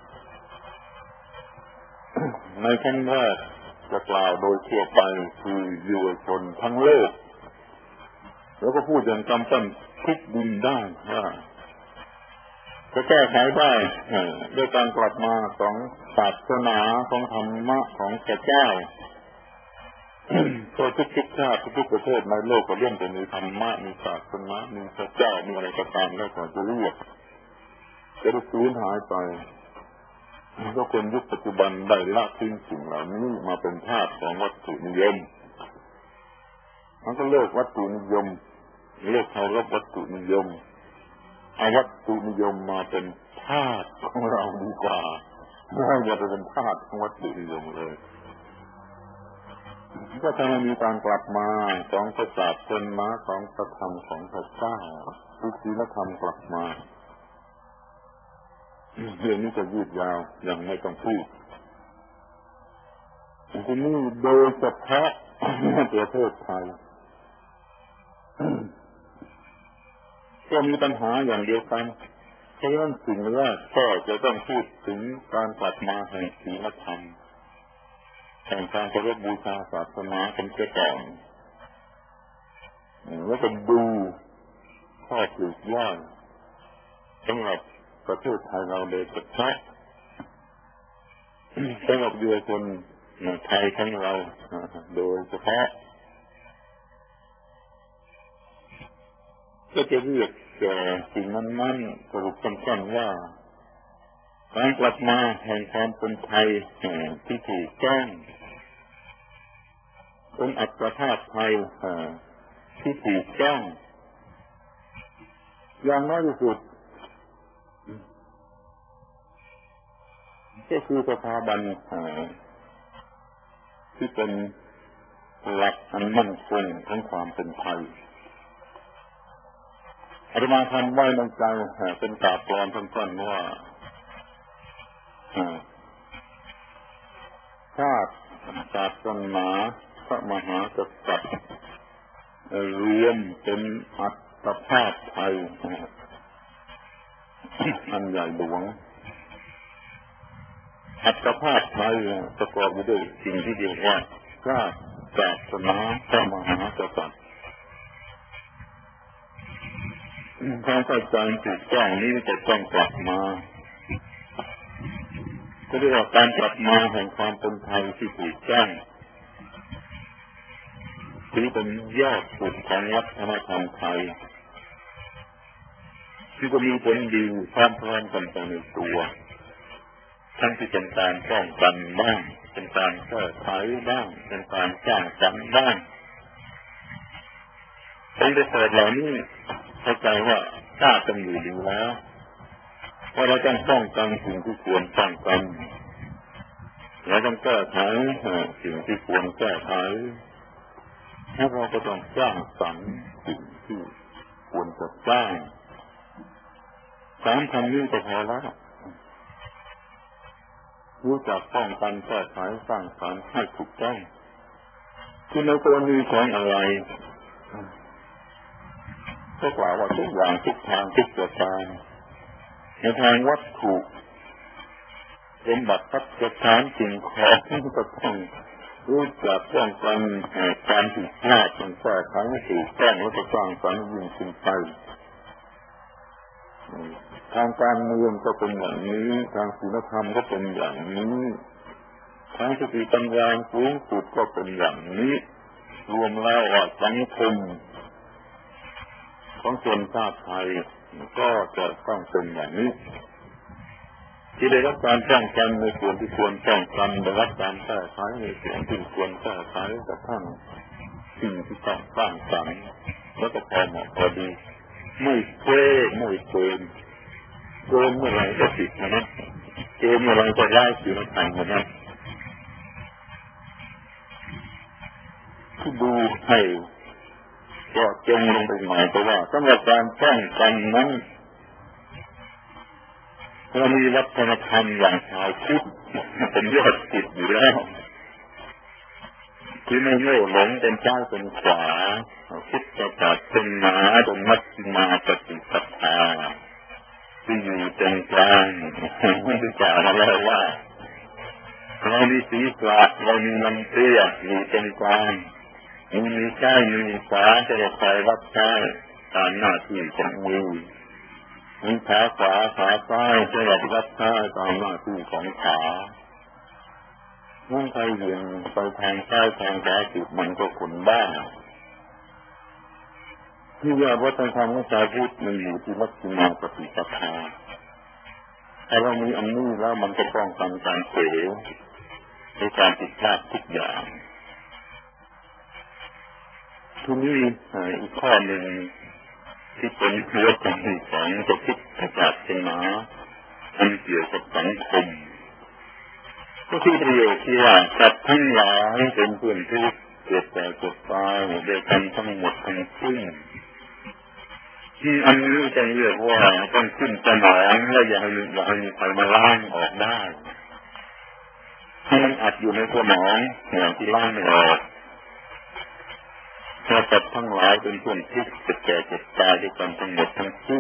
ในขั้นแรกจะกล่าวโดยทั่วไปคือเยาวชนทั้งโลกแล้วก็พูดอย่างกำปั้นทุกดินได้ว่าจะแก้ไขได้ด้วยการกลับมาของศาสนาของธรรมะของพระเจ้าก็ทุกๆชาติทุกๆประเทศในโลกก็เรื่องจะมีธรรมะมีศาสนามีพระเจ้ามีอะไรก็ตามแล้วก็จะเรียกจะได้สูญหายไปก็คนยุคปัจจุบันได้ละทิ้งสิ่งเหล่านี้มาเป็นทาสของวัตถุนิยมมันก็เลิกวัตถุนิยมเลิกเคารพวัตถุนิยมเอาวัตถุนิยมมาเป็นทาสของเราดีกว่าไม่อย่าไปเป็นทาสของวัตถุนิยมเลยก็ถ้ามันมีการกลับมาของพระศาสนาของพระธรรมของพระเจ้าทุกศีลธรรมกลับมาเรื่องนี้จะยืดยาวยังไม่ต้องพูดทีนี้โดยเฉพาะประเทศไทยก็มีปัญหาอย่างเดียวกันเพราะฉะนั้นสิ่งแรกก็จะต้องพูดถึงการกลับมาแห่งศีลธรรมแห่งการเคารพบูชาศาสนาเป็นเจ้าก่อนแล้วก็ดูข้อปลีกย่อยสำหรับประเทศไทยเราโดยเฉพาะสำหรับเยาวชนไทยของเราโดยเฉพาะก็จะเรียกสิ่งนั้นๆสรุปสั้นๆว่าการกลับมาแห่งความเป็นไทยที่ถูกต้องเป็นอัตภาพไทยที่ถูกต้องอย่างน้อยที่สุดก็คือสถาบันที่เป็นหลักอันมั่นคงของความเป็นไทยอาตมาทำไว้ในใจเป็นกาบกลอนสั้นๆว่าชาติศาสนาพระมหากษัตริย์รวมเป็นอัตภาพไทยอันใหญ่หลวงอัตภาพไทยประกอบด้วยสิ่งที่เรียกว่าชาติศาสนาพระมหากษัตริย์ความเข้าใจถูกต้องนี้จะต้องกลับมาก็เรียกว่าการกลับมาแห่งความเป็นไทยที่ถูกต้องถือเป็นยอดสุดของวัฒนธรรมไทยที่ก็มีผลดีพร้อมๆกันไปในตัวทั้งที่เป็นการป้องกันบ้างเป็นการแก้ไขบ้างเป็นการสร้างสรรค์บ้างเป็นประโยชน์เหล่านี้เข้าใจว่าทราบกันอยู่ดีแล้วว่าเราต้องป้องกันสิ่งที่ควรป้องกันเราต้องแก้ไขสิ่งที่ควรแก้ไขแล้วเราก็ต้องสร้างสรรค์สิ่งที่ควรจะสร้างสามคำนี้ก็พอแล้วรู้จักป้องกันแก้ไขสร้างสรรค์ให้ถูกต้องคือในกรณีของอะไรก็กล่าวว่าทุกอย่างทุกทางทุกประการในทางวัตถุสมบัติพัฒนาสิ่งของก็ต้องรู้จักป้องกันการผิดพลาดต้องแก้ไขให้ถูกต้องแล้วก็สร้างสรรค์ยิ่งขึ้นไปทางการเมืองก็เป็นอย่างนี้ทางศีลธรรมก็เป็นอย่างนี้ทางสติปัญญาสูงสุดก็เป็นอย่างนี้รวมแล้วว่าสังคมของชนชาติไทยก็จะต้องเป็นอย่างนี้ที่ได้รับการป้องกันในส่วนที่ควรป้องกันได้รับการแก้ไขในส่วนที่ควรแก้ไขกระทั่งสิ่งที่ต้องสร้างสรรค์แล้วก็พอเหมาะพอดีไม่เฟ้อไม่เกินเกินเมื่อไรก็ผิดนะเกินเมื่อไรก็ร้ายศีลธรรมนะที่ดูให้ก็จงลงไปหมายแต่ว่าสำหรับการป้องกันนั้นเรามีวัฒนธรรมอย่างชาวพุทธเป็นยอดจิตอยู่แล้วที่ไม่โง่หลงเป็นซ้ายเป็นขวาคิดจะตัดเป็นหนาตรงมัชฌิมาปฏิปทาที่อยู่ตรงกลางไม่ได้กล่าวมาแล้วว่าเรามีศีรษะเรามีลำเตี้ยอยู่ตรงกลางมีมีซ้ายมีขวาจะคอยรับใช้ตามหน้าที่ของมือมีขาขวาขาซ้ายจะรับใช้ตามหน้าที่ของขาเมื่อใครเห็นไปทางซ้ายทางขวาจิตมันก็คนบ้าที่ว่าวัฒนธรรมของชาวพุทธมันอยู่ที่มัชฌิมาปฏิปทาถ้าเรามีอันนี้แล้วมันก็ป้องกันการเผลอในการผิดพลาดทุกอย่างทีนี้อีกข้อหนึ่งที่เป็นหัวใจของพระพุทธศาสนาอันเกี่ยวกับสังคมก็คือประโยชน์ที่ว่าสัตว์ทั้งหลายเป็นเพื่อนทุกข์เกิดแต่เกิดตายเดียวกันทั้งหมดทั้งสิ้นอันนี้จะเรียกว่าต้องขึ้นสมองและอย่าให้อย่าให้มีใครมาล้างออกได้ให้มันอัดอยู่ในสมองอย่างที่ล้างไม่ออกถ้าตัดทั้งหลายเป็นคนทุกข์จะแก่จะตายด้วยกันทั้งหมดทั้งสิ้น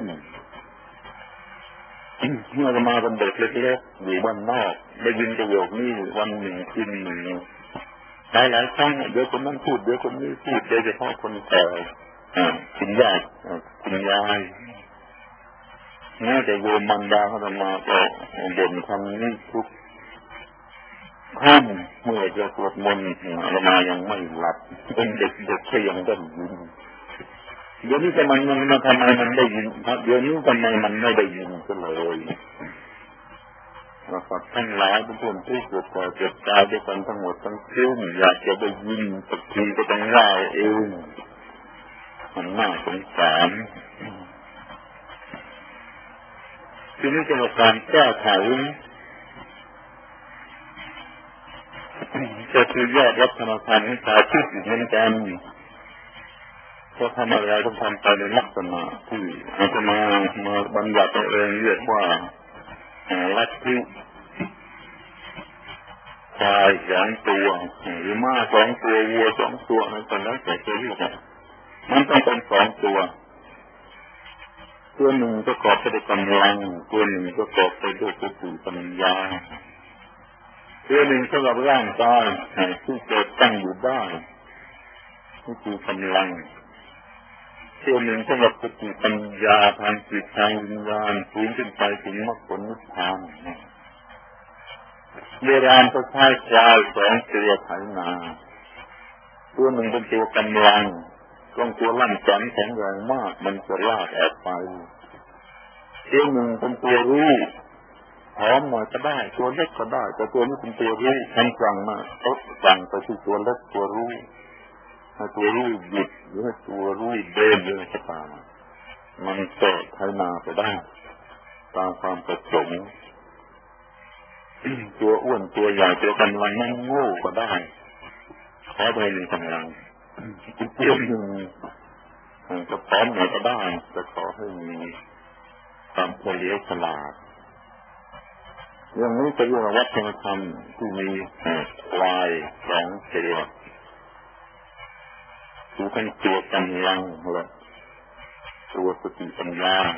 เมื่อมาเป็นเด็กเล็กๆอยู่บ้านนอกได้ยินประโยคนี้วันหนึ่งคืนหนึ่งหลายหลายครั้งเดี๋ยวคนนั้นพูดเดี๋ยวคนนี้พูดโดยเฉพาะคนแก่คุณย่าคุณยายแม้แต่โยมมันดาเขาจะมาก็บ่นคำนี้ทุกค่ำเมื่อจะสวดมนต์เรามายังไม่หลับเป็นเด็กๆก็ยังได้ยินเดี๋ยวนี้ทำไมมันมาทำไมมันได้ยินเดี๋ยวนี้ทำไมมันไม่ได้ยินก็เลยนะครับทั้งหลายทุกคนที่เกิดก่อเกิดตายด้วยกันทั้งหมดทั้งสิ้นอยากจะได้ยินสักทีก็ต้องว่าเองมันน่าสงสารทีนี้จะมีการแก้ไขจะคือยอดวัฒนธรรมให้ชาวพุทธเหมือนกันก็ทำอะไรต้องทำไปในลักษณะที่อาจจะมามาบัญญัติเองเรียกว่าลัทธิควายสองตัวหรือม้าสองตัววัวสองตัวอะไรก็แล้วแต่จะเรียกมันต้องเป็นสองตัวตัวหนึ่งประกอบไปด้วยกำลังตัวหนึ่งประกอบไปด้วยสติปัญญาตัวหนึ่งสำหรับร่างกายที่เกิดตั้งอยู่ได้นี่คือกำลังตัวหนึ่งสำหรับสติปัญญาทางจิตทางวิญญาณสูงขึ้นไปถึงมรรคผลนิพพานโบราณก็ใช้ควายสองตัวไถนาตัวหนึ่งเป็นตัวกำลังต้องตัวลั่นแข็งแข็งแรงมากมันจะลากแอบไปตัวหนึ่งเป็นตัวรู้หอมหน่อยก็ได้ตัวเล็กก็ได้แต่ตัวนี้เป็นตัวรู้ท่านสั่งมาเขาสั่งไปที่ตัวเล็กตัวรู้ให้ตัวรู้หยุดหรือให้ตัวรู้เดินเลยก็ตามมันก็ไถนาไปได้ตามความประสงค์ตัวอ้วนตัวใหญ่ตัวกำลังนั่งโง่ก็ได้ขอไปมีกำลังอีกตัวหนึ่งจะพร้อมหน่อยก็ได้แต่ขอให้มีความเฉลียวฉลาดอย่างนี้จะเรียกว่าวัฒนธรรมที่มีควายสองตัวคือทั้งตัวกำลังและตัวสติปัญญา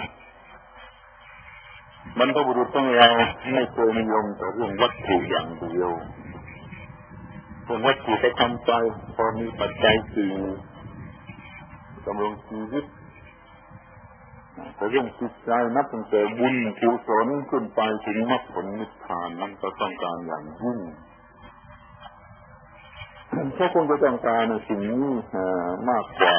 บรรพบุรุษของเราไม่เคยนิยมแต่เรื่องวัตถุอย่างเดียวเรื่องวัตถุก็ทำใจพอมีปัจจัยสี่ดำรงชีวิตแต่เรื่องจิตใจนับตั้งแต่บุญกุศลขึ้นไปถึงมรรคผลนิพพานนั้นก็ต้องการอย่างยิ่งถ้าคนจะต้องการในสิ่งนี้มากกว่า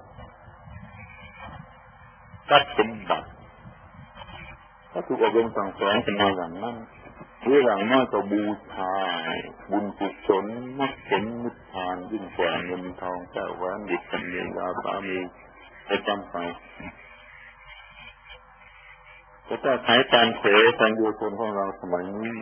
ทรัพย์สมบัติถ้าถูกอบรมสั่งสอนเป็นมาอย่างนั้นหรืออย่างน้อยก็บูชาบุญกุศลมรรคผลนิพพานยิ่งกว่าเงินทองแก้วแหวนดิบเป็นเมียาสามีประจำไปแต่ถ้าใช้การเผยทางโยชนของเราสมัยนี้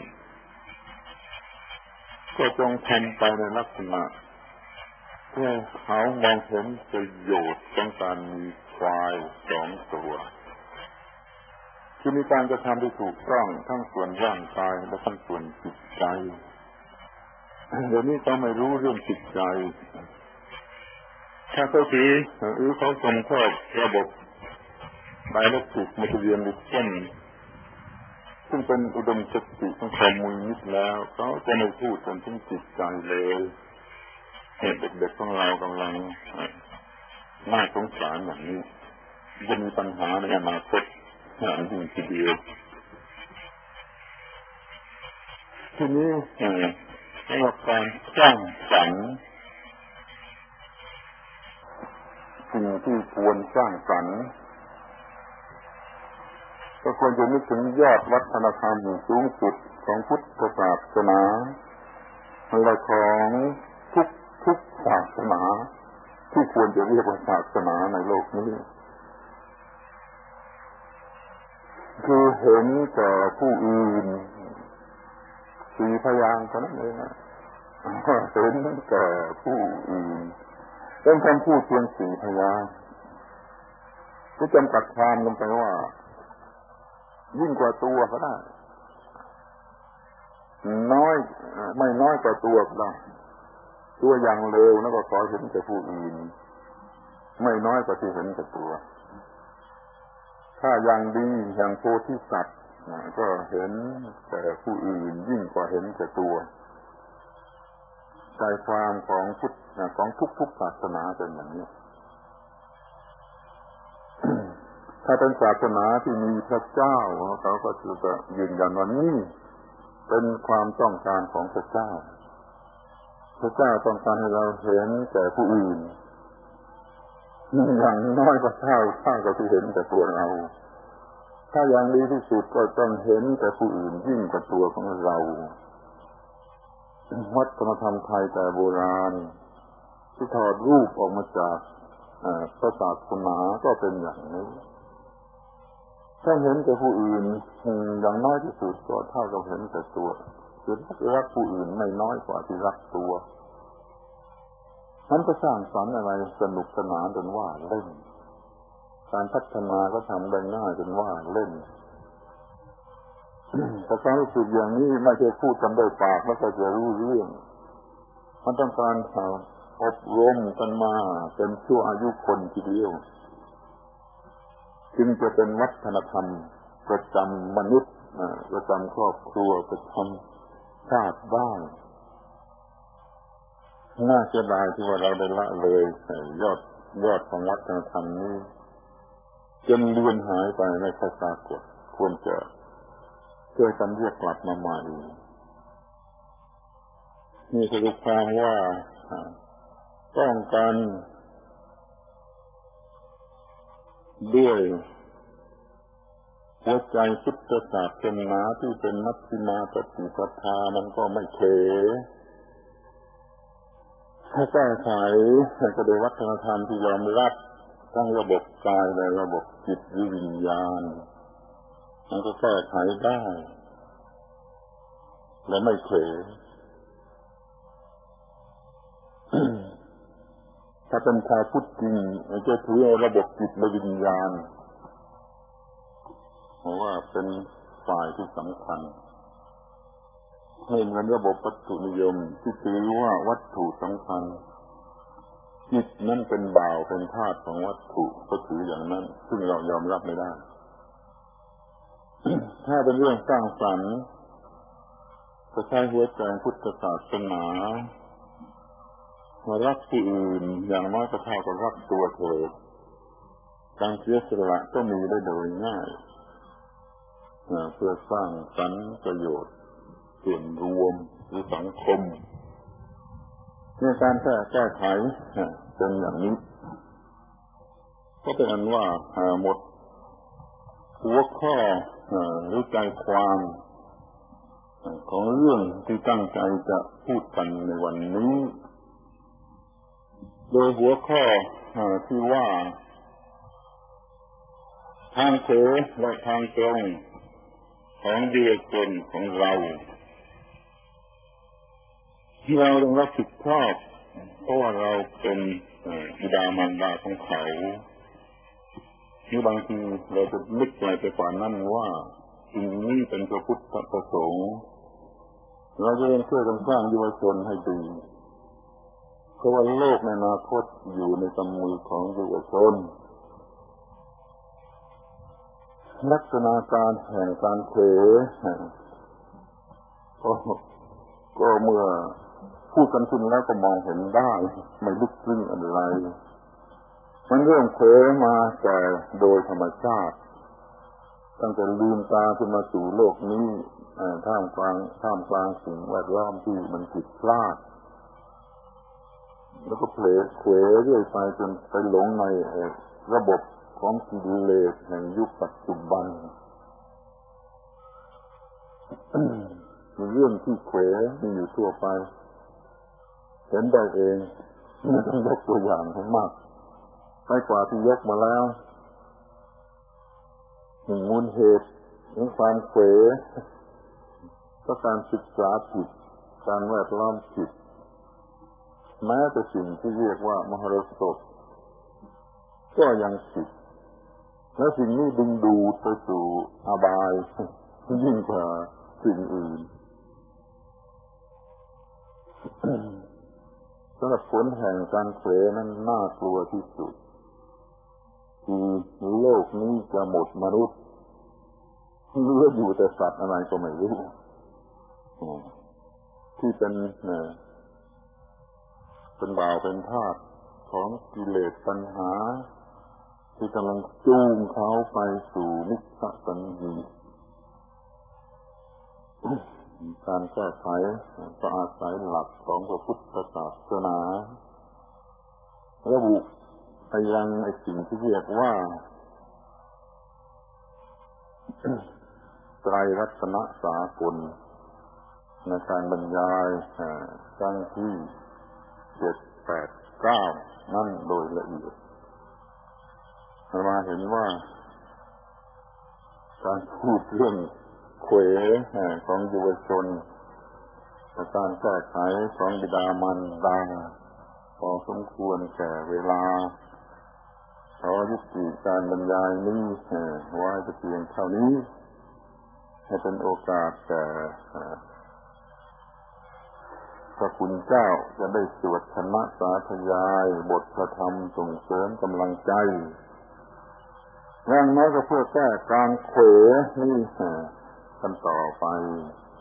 ก็จงทำไปในลักษณะเพื่อเขามองเห็นประโยชน์ของการมีควายสองตัวคือมีการกระทำที่ถูกต้องทั้งส่วนร่างกายและทั้งส่วนจิตใจเดี๋ยวนี้เขาไม่รู้เรื่องจิตใจถ้าเขาถือหรือเขาสมคบระบบไบโอติกมาเรียนดิเช่นซึ่งเป็นอุดมคติของคอมมิวนิสต์แล้วเขาจะไม่พูดถึงจิตใจเลยเด็กๆของเรากำลังน่าสงสารอย่างนี้จะมีปัญหาในอนาคตอย่างยิ่งทีเดียวทีนี้สำหรับการสร้างสรรค์สิ่งที่ควรสร้างสรรค์ก็ควรจะนึกถึงยอดวัฒนธรรมสูงสุดของพุทธศาสนาและของทุกทุกศาสนาที่ควรจะเรียกว่าศาสนาในโลกนี้คือเห็นแก่ผู้อื่นสี่พยางค์เท่านั้นเองนะเห็นแก่ผู้อื่นเป็นคำพูดเพียงสี่พยางค์ก็จำกัดความลงไปว่ายิ่งกว่าตัวก็ได้น้อยไม่น้อยกว่าตัวก็ได้ตัวอย่างเลวแล้วก็ขอเห็นแต่ผู้อื่นไม่น้อยกว่าที่เห็นแต่ตัวถ้าอย่างดีอย่างโพธิสัตว์ก็เห็นแต่ผู้อื่นยิ่งกว่าเห็นแต่ตัวใจความของพุทธของทุกๆศาสนาเป็นอย่างนี้ ถ้าเป็นศาสนาที่มีพระเจ้าเขาก็จะยืนยันว่านี่เป็นความต้องการของพระเจ้าพระเจ้าต้องการให้เราเห็นแต่ผู้อื่นอย่างน้อยก็เท่าเท่ากับที่เห็นแต่ตัวเราถ้าอย่างดีที่สุดก็ต้องเห็นแต่ผู้อื่นยิ่งกว่าตัวของเราวัฒนธรรมไทยแต่โบราณที่ถอดรูปออกมาจากพระศาสนาก็เป็นอย่างนี้ถ้าเห็นแต่ผู้อื่นอย่างน้อยที่สุดก็เท่ากับเห็นแต่ตัวคือรักผู้อื่นไม่น้อยกว่าที่รักตัวนั้นก็สร้างสรรค์อะไรสนุกสนานจนว่าเล่นการพัฒนาก็ทำได้ง่ายจนว่าเล่นแต่ความรู้สึกอย่างนี้ไม่ใช่พูดกันด้วยปากแล้วก็จะรู้เรื่องมันต้องการอบรมกันมาเป็นชั่วอายุคนทีเดียวจึงจะเป็นวัฒนธรรมประจำมนุษย์ประจำครอบครัวประจำชาติบ้างน่าเสียดายที่ว่าเราได้ละเลยยอดยอดของวัฒนธรรมนี้จนเลือนหายไปในภาษากฎควรจะช่วยกันเรียกกลับมาใหม่มีสรุปความว่าต้องการด้วยหัวใจพุทธศาสนาที่เป็นมัชฌิมาปฏิปทามันก็ไม่เขถ้าแก้ไขก็โดยวัฒนธรรมที่ยอมรับทั้งระบบกายและระบบจิตหรือวิญญาณมันก็แก้ไขได้และไม่เขถ้าเป็นชาวพุทธจริงจะถือระบบจิตและวิญญาณเพราะว่าเป็นฝ่ายที่สำคัญให้เหมือนระบบวัตถุนิยมที่ถือว่าวัตถุสำคัญจิตนั่นเป็นบ่าวเป็นธาตุของวัตถุก็ถืออย่างนั้นซึ่งเรายอมรับไม่ได้ ถ้าเป็นเรื่องสร้างสรรค์ก็ใช้หัวใจพุทธศาสนารักผู้อื่นอย่างน้อยก็เท่ากับรักตัวเถิดการเสียสละก็มีได้โดยง่ายเพื่อสร้างสรรค์ประโยชน์ส่วนรวมหรือสังคมในการแก้แก้ไขเป็นอย่างนี้ก็เป็นอันว่าหมดหัวข้อหรือใจความของเรื่องที่ตั้งใจจะพูดกันในวันนี้โดยหัวข้อที่ว่าทางโค้งและทางตรงของยุวชนของเราที่เราต้องรับผิดชอบเพราะว่าเราเป็นบิดามารดาของเขาที่บางทีเราจะนึกไปไปกว่านั้นว่าสิ่งนี้เป็นพระพุทธประสงค์เราจะต้องช่วยกันสร้างยุวชนให้ดีเพราะว่าโลกในอนาคตอยู่ในกำมือของยุวชนลักษณะการแห่งการเผยก็เมื่อพูดกันขึ้นแล้วก็มองเห็นได้ไม่ลึกซึ้งอะไรมันเรื่องเผยมาแต่โดยธรรมชาติตั้งแต่ลืมตาขึ้นมาสู่โลกนี้ท่ามกลางท่ามกลางสิ่งแวดล้อมที่มันผิดพลาดแล้วก็เผยเผยเรื่อยไปจนไปหลงในระบบของกิเลสแห่งยุคปัจจุบันเป็นเรื่องที่เขวมีอยู่ทั่วไปเห็นได้เองไม่ต้องยกตัวอย่างให้มากไปกว่าที่ยกมาแล้วหนึ่งมูลเหตุของความเขวก็การศึกษาผิดการแวดล้อมผิดแม้แต่สิ่งที่เรียกว่ามหรสพก็ยังผิดแล้วสิ่งนี้ดึงดูดไปสู่อบายยิ่งกว่าสิ่งอื่นสำหรับผลแห่งการเขวนั้นน่ากลัวที่สุดคือโลกนี้จะหมดมนุษย์เหลืออยู่แต่สัตว์อะไรก็ไม่รู้ที่เป็นเป็นบ่าวเป็นทาสของกิเลสตัณหาที่กำลังจูงเขาไปสู่มิจฉาสัญญีการแก้ไขก็อาศัยหลักของพระพุทธศาสนาระบุไปยังไอ้สิ่งที่เรียกว่าไตรรัตนสากลในการบรรยายครั้งที่เจ็ดแปดเก้านั่นโดยละเอียดมาเห็นว่าการพูดเรื่องเขวของเยาวชนการแก้ไขของบิดามารดาพอสมควรแก่เวลาขอยุติการบรรยายนี้ไว้เพียงเท่านี้ให้เป็นโอกาสแก่พระคุณเจ้าจะได้สวดธรรมสาธยายบทพระธรรมส่งเสริมกำลังใจอย่างน้อยก็เพื่อแก้การเขวนี่กันต่อไป